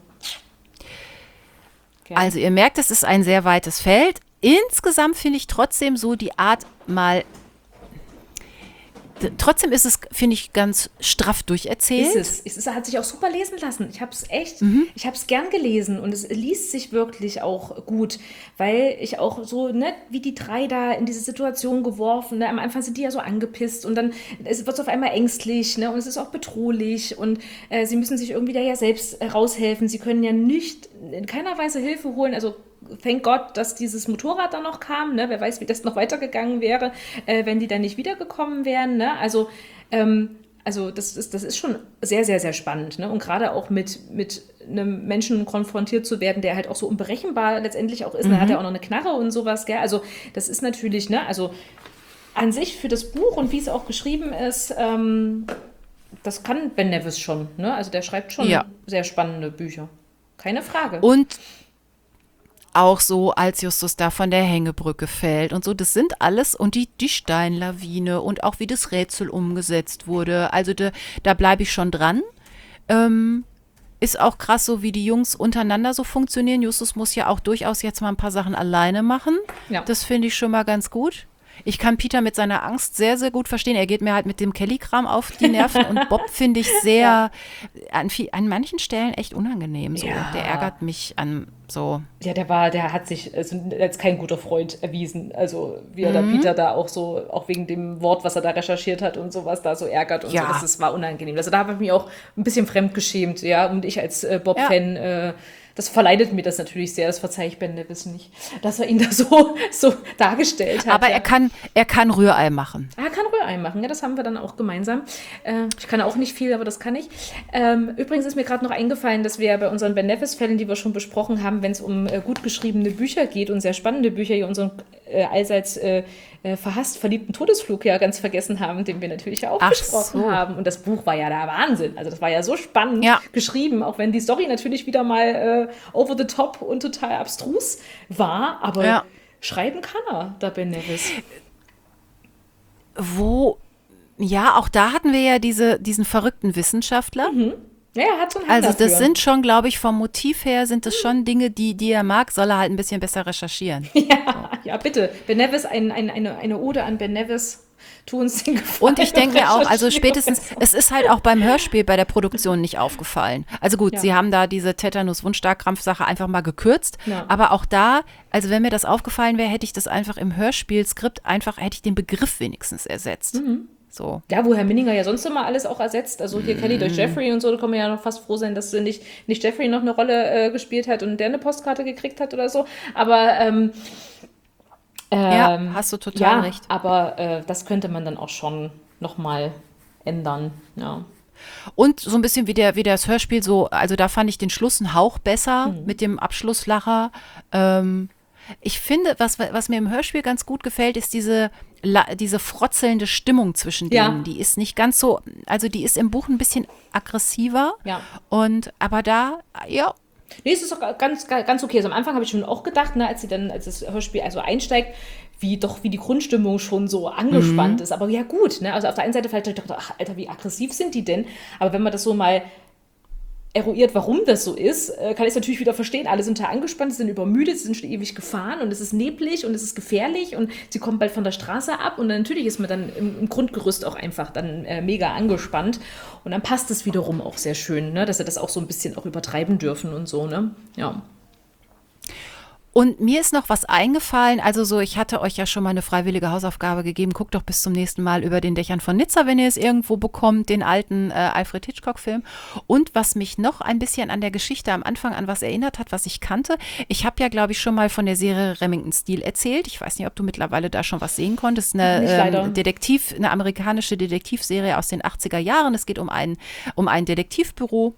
Okay. Also ihr merkt, es ist ein sehr weites Feld. Insgesamt finde ich trotzdem so die Art mal, trotzdem ist es, finde ich, ganz straff durcherzählt. Ist es. Es hat sich auch super lesen lassen. Ich habe es echt, mhm. ich habe es gern gelesen und es liest sich wirklich auch gut, weil ich auch so, ne, wie die drei da in diese Situation geworfen, ne, am Anfang sind die ja so angepisst und dann wird es auf einmal ängstlich, ne, und es ist auch bedrohlich und äh, sie müssen sich irgendwie da ja selbst äh, raushelfen. Sie können ja nicht in keiner Weise Hilfe holen, also thank Gott, dass dieses Motorrad dann noch kam, ne? Wer weiß, wie das noch weitergegangen wäre, äh, wenn die dann nicht wiedergekommen wären, ne? Also, ähm, also das ist, das ist schon sehr, sehr, sehr spannend, ne? Und gerade auch mit, mit einem Menschen konfrontiert zu werden, der halt auch so unberechenbar letztendlich auch ist, mhm. dann hat er auch noch eine Knarre und sowas, gell? Also das ist natürlich, ne? Also an sich für das Buch und wie es auch geschrieben ist, ähm, das kann Ben Nevis schon, ne? Also der schreibt schon ja. sehr spannende Bücher. Keine Frage. Und auch so, als Justus da von der Hängebrücke fällt und so, das sind alles, und die, die Steinlawine und auch wie das Rätsel umgesetzt wurde, also de, da bleibe ich schon dran. Ähm, ist auch krass, so wie die Jungs untereinander so funktionieren. Justus muss ja auch durchaus jetzt mal ein paar Sachen alleine machen. Ja. Das finde ich schon mal ganz gut. Ich kann Peter mit seiner Angst sehr, sehr gut verstehen. Er geht mir halt mit dem Kelly-Kram auf die Nerven und Bob finde ich sehr, ja. an, viel, an manchen Stellen echt unangenehm. So. Ja. Der ärgert mich an so. Ja, der war, der hat sich also, als kein guter Freund erwiesen. Also wie er mhm. da Peter da auch so, auch wegen dem Wort, was er da recherchiert hat und sowas da so ärgert und ja. so. Das, das war unangenehm. Also da habe ich mich auch ein bisschen fremdgeschämt, ja. Und ich als äh, Bob-Fan, ja. äh, das verleidet mir das natürlich sehr, das verzeihe ich Ben Nevis nicht, dass er ihn da so, so dargestellt hat. Aber ja. er kann, er kann Rührei machen. Er kann Rührei machen, ja, das haben wir dann auch gemeinsam. Äh, ich kann auch nicht viel, aber das kann ich. Ähm, übrigens ist mir gerade noch eingefallen, dass wir bei unseren Ben Nevis-Fällen, die wir schon besprochen haben, wenn es um äh, gut geschriebene Bücher geht und sehr spannende Bücher, hier unseren äh, allseits äh, äh, verhasst verliebten Todesflug ja ganz vergessen haben, den wir natürlich ja auch Ach besprochen so. haben. Und das Buch war ja der Wahnsinn. Also das war ja so spannend ja. geschrieben, auch wenn die Story natürlich wieder mal äh, over the top und total abstrus war, aber ja. schreiben kann er, der Ben Nevis. Wo, ja, auch da hatten wir ja diese, diesen verrückten Wissenschaftler. Mhm. Ja, er hat so einen Also Hand das dafür. sind schon, glaube ich, vom Motiv her sind das schon Dinge, die, die er mag, soll er halt ein bisschen besser recherchieren. Ja, so. ja bitte. Ben Nevis, ein, ein, eine, eine Ode an Ben Nevis. Tu uns den Gefallen. Und ich denke mir auch, also spätestens, es ist halt auch beim Hörspiel bei der Produktion nicht aufgefallen. Also gut, ja. sie haben da diese Tetanus-Wundstarkrampf-Sache einfach mal gekürzt, ja. aber auch da, also wenn mir das aufgefallen wäre, hätte ich das einfach im Hörspielskript einfach, hätte ich den Begriff wenigstens ersetzt. Mhm. So. Ja, wo Herr Minninger ja sonst immer alles auch ersetzt. Also hier mm. Kelly durch Jeffrey und so, da kann man ja noch fast froh sein, dass nicht, nicht Jeffrey noch eine Rolle äh, gespielt hat und der eine Postkarte gekriegt hat oder so. Aber ähm, ähm, ja, hast du total ja, recht. Aber äh, das könnte man dann auch schon nochmal ändern. Ja. Und so ein bisschen wie, der, wie das Hörspiel so, also da fand ich den Schluss einen Hauch besser mhm. mit dem Abschlusslacher. Ähm, ich finde, was, was mir im Hörspiel ganz gut gefällt, ist diese, diese frotzelnde Stimmung zwischen denen. Ja. Die ist nicht ganz so, also die ist im Buch ein bisschen aggressiver. Ja. Und, aber da, ja. Nee, es ist auch ganz, ganz okay. Also am Anfang habe ich schon auch gedacht, ne, als sie dann, als das Hörspiel also einsteigt, wie doch, wie die Grundstimmung schon so angespannt mhm. ist. Aber ja gut, ne? Also auf der einen Seite vielleicht habe ich gedacht, ach, Alter, wie aggressiv sind die denn? Aber wenn man das so mal eruiert, warum das so ist, kann ich es natürlich wieder verstehen. Alle sind da angespannt, sie sind übermüdet, sie sind schon ewig gefahren und es ist neblig und es ist gefährlich und sie kommen bald von der Straße ab und dann, natürlich ist man dann im, im Grundgerüst auch einfach dann äh, mega angespannt und dann passt es wiederum auch sehr schön, ne? Dass sie das auch so ein bisschen auch übertreiben dürfen und so, ne? Ja. Und mir ist noch was eingefallen, also so, ich hatte euch ja schon mal eine freiwillige Hausaufgabe gegeben, guckt doch bis zum nächsten Mal über den Dächern von Nizza, wenn ihr es irgendwo bekommt, den alten äh, Alfred Hitchcock-Film. Und was mich noch ein bisschen an der Geschichte am Anfang an was erinnert hat, was ich kannte, ich habe ja, glaube ich, schon mal von der Serie Remington Steele erzählt. Ich weiß nicht, ob du mittlerweile da schon was sehen konntest. Eine ähm, Detektiv, eine amerikanische Detektivserie aus den achtziger Jahren. Es geht um ein, um ein Detektivbüro.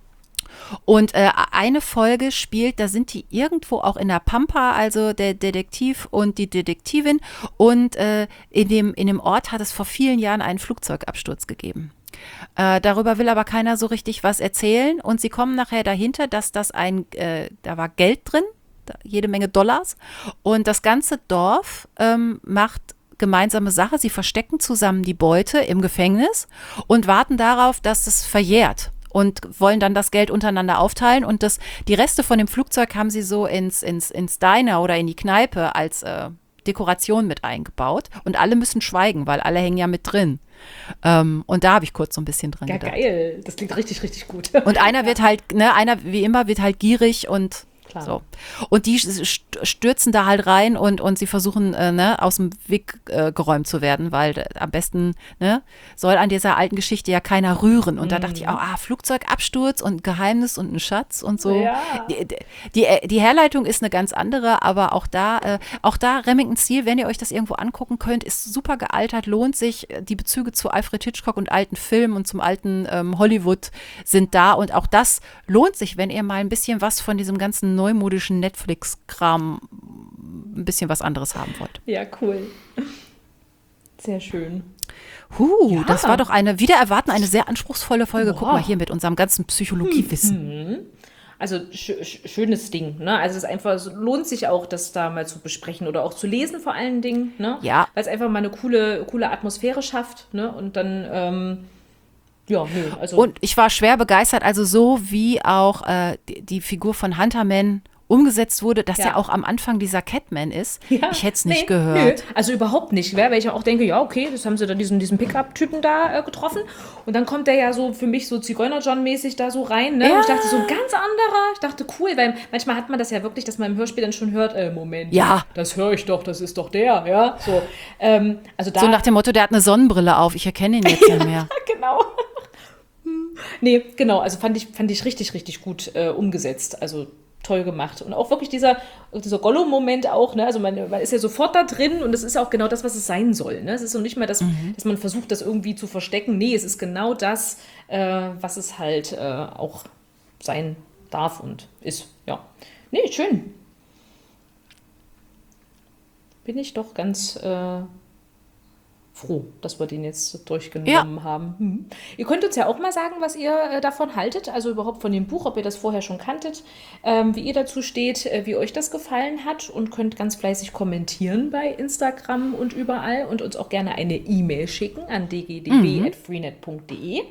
Und äh, eine Folge spielt, da sind die irgendwo auch in der Pampa, also der Detektiv und die Detektivin. Und äh, in, dem, in dem Ort hat es vor vielen Jahren einen Flugzeugabsturz gegeben. Äh, darüber will aber keiner so richtig was erzählen. Und sie kommen nachher dahinter, dass das ein, äh, da war Geld drin, da, jede Menge Dollars. Und das ganze Dorf ähm, macht gemeinsame Sache. Sie verstecken zusammen die Beute im Gefängnis und warten darauf, dass es verjährt. Und wollen dann das Geld untereinander aufteilen. Und das, die Reste von dem Flugzeug haben sie so ins, ins, ins Diner oder in die Kneipe als äh, Dekoration mit eingebaut. Und alle müssen schweigen, weil alle hängen ja mit drin. Ähm, und da habe ich kurz so ein bisschen dran ja, gedacht. Ja, geil. Das klingt richtig, richtig gut. Und einer ja. wird halt, ne, einer wie immer wird halt gierig und Klar. So. Und die stürzen da halt rein und, und sie versuchen, äh, ne, aus dem Weg äh, geräumt zu werden, weil äh, am besten ne, soll an dieser alten Geschichte ja keiner rühren. Und mhm. da dachte ich auch, ah, Flugzeugabsturz und Geheimnis und ein Schatz und so. Ja. Die, die, die Herleitung ist eine ganz andere, aber auch da, äh, auch da Remington Steele, wenn ihr euch das irgendwo angucken könnt, ist super gealtert, lohnt sich. Die Bezüge zu Alfred Hitchcock und alten Filmen und zum alten ähm, Hollywood sind da. Und auch das lohnt sich, wenn ihr mal ein bisschen was von diesem ganzen neumodischen Netflix-Kram, ein bisschen was anderes haben wollt. Ja, cool. Sehr schön. Huh, ja. Das war doch eine, wieder erwarten, eine sehr anspruchsvolle Folge. Boah. Guck mal hier mit unserem ganzen Psychologiewissen. Mhm. Also sch- sch- schönes Ding, ne? Also es ist einfach, es lohnt sich auch, das da mal zu besprechen oder auch zu lesen vor allen Dingen, ne? Ja. Weil es einfach mal eine coole, coole Atmosphäre schafft, ne? Und dann, ähm, ja, nö, also. Und ich war schwer begeistert, also so wie auch äh, die, die Figur von Hunterman umgesetzt wurde, dass ja. er auch am Anfang dieser Catman ist. Ja. Ich hätte es nicht nee, gehört. Nö. Also überhaupt nicht, weil ich auch denke, ja, okay, das haben sie dann diesen, diesen Pickup-Typen da äh, getroffen. Und dann kommt der ja so für mich so Zigeuner-John-mäßig da so rein. Ne? Ja. Und ich dachte, so ein ganz anderer. Ich dachte, cool, weil manchmal hat man das ja wirklich, dass man im Hörspiel dann schon hört, äh, Moment, ja. das höre ich doch, das ist doch der, ja. So, ähm, also da, so nach dem Motto, der hat eine Sonnenbrille auf, ich erkenne ihn jetzt nicht mehr. Genau. Nee, genau, also fand ich, fand ich richtig, richtig gut äh, umgesetzt. Also toll gemacht. Und auch wirklich dieser, dieser Gollum-Moment auch, ne? Also man, man ist ja sofort da drin und es ist ja auch genau das, was es sein soll. Ne? Es ist so nicht mal, dass, mhm. dass man versucht, das irgendwie zu verstecken. Nee, es ist genau das, äh, was es halt äh, auch sein darf und ist. Ja. Nee, schön. Bin ich doch ganz äh, froh, dass wir den jetzt durchgenommen ja. haben. Hm. Ihr könnt uns ja auch mal sagen, was ihr äh, davon haltet, also überhaupt von dem Buch, ob ihr das vorher schon kanntet, ähm, wie ihr dazu steht, äh, wie euch das gefallen hat und könnt ganz fleißig kommentieren bei Instagram und überall und uns auch gerne eine E-Mail schicken an d g d b at freenet punkt d e.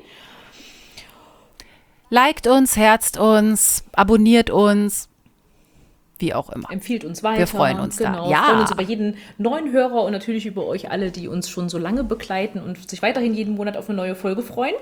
Liked uns, herzt uns, abonniert uns. Wie auch immer. Empfiehlt uns weiter. Wir freuen uns genau. da. Ja. Wir freuen uns über jeden neuen Hörer und natürlich über euch alle, die uns schon so lange begleiten und sich weiterhin jeden Monat auf eine neue Folge freuen.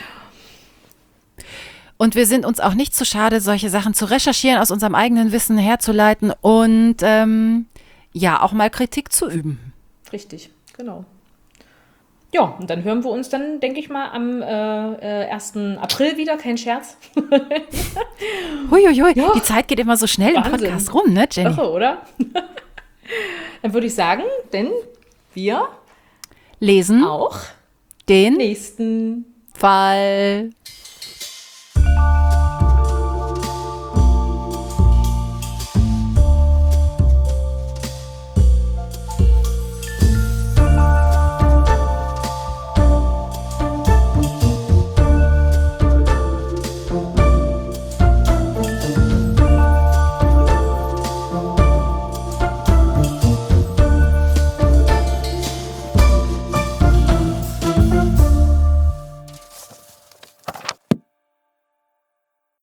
Und wir sind uns auch nicht zu schade, solche Sachen zu recherchieren, aus unserem eigenen Wissen herzuleiten und ähm, ja, auch mal Kritik zu üben. Richtig, genau. Ja, und dann hören wir uns dann, denke ich mal, am äh, äh, ersten April wieder, kein Scherz. Huiuiui, ja. Die Zeit geht immer so schnell Wahnsinn. Im Podcast rum, ne, Jenny? Irre, oder? Dann würde ich sagen, denn wir lesen auch den nächsten Fall.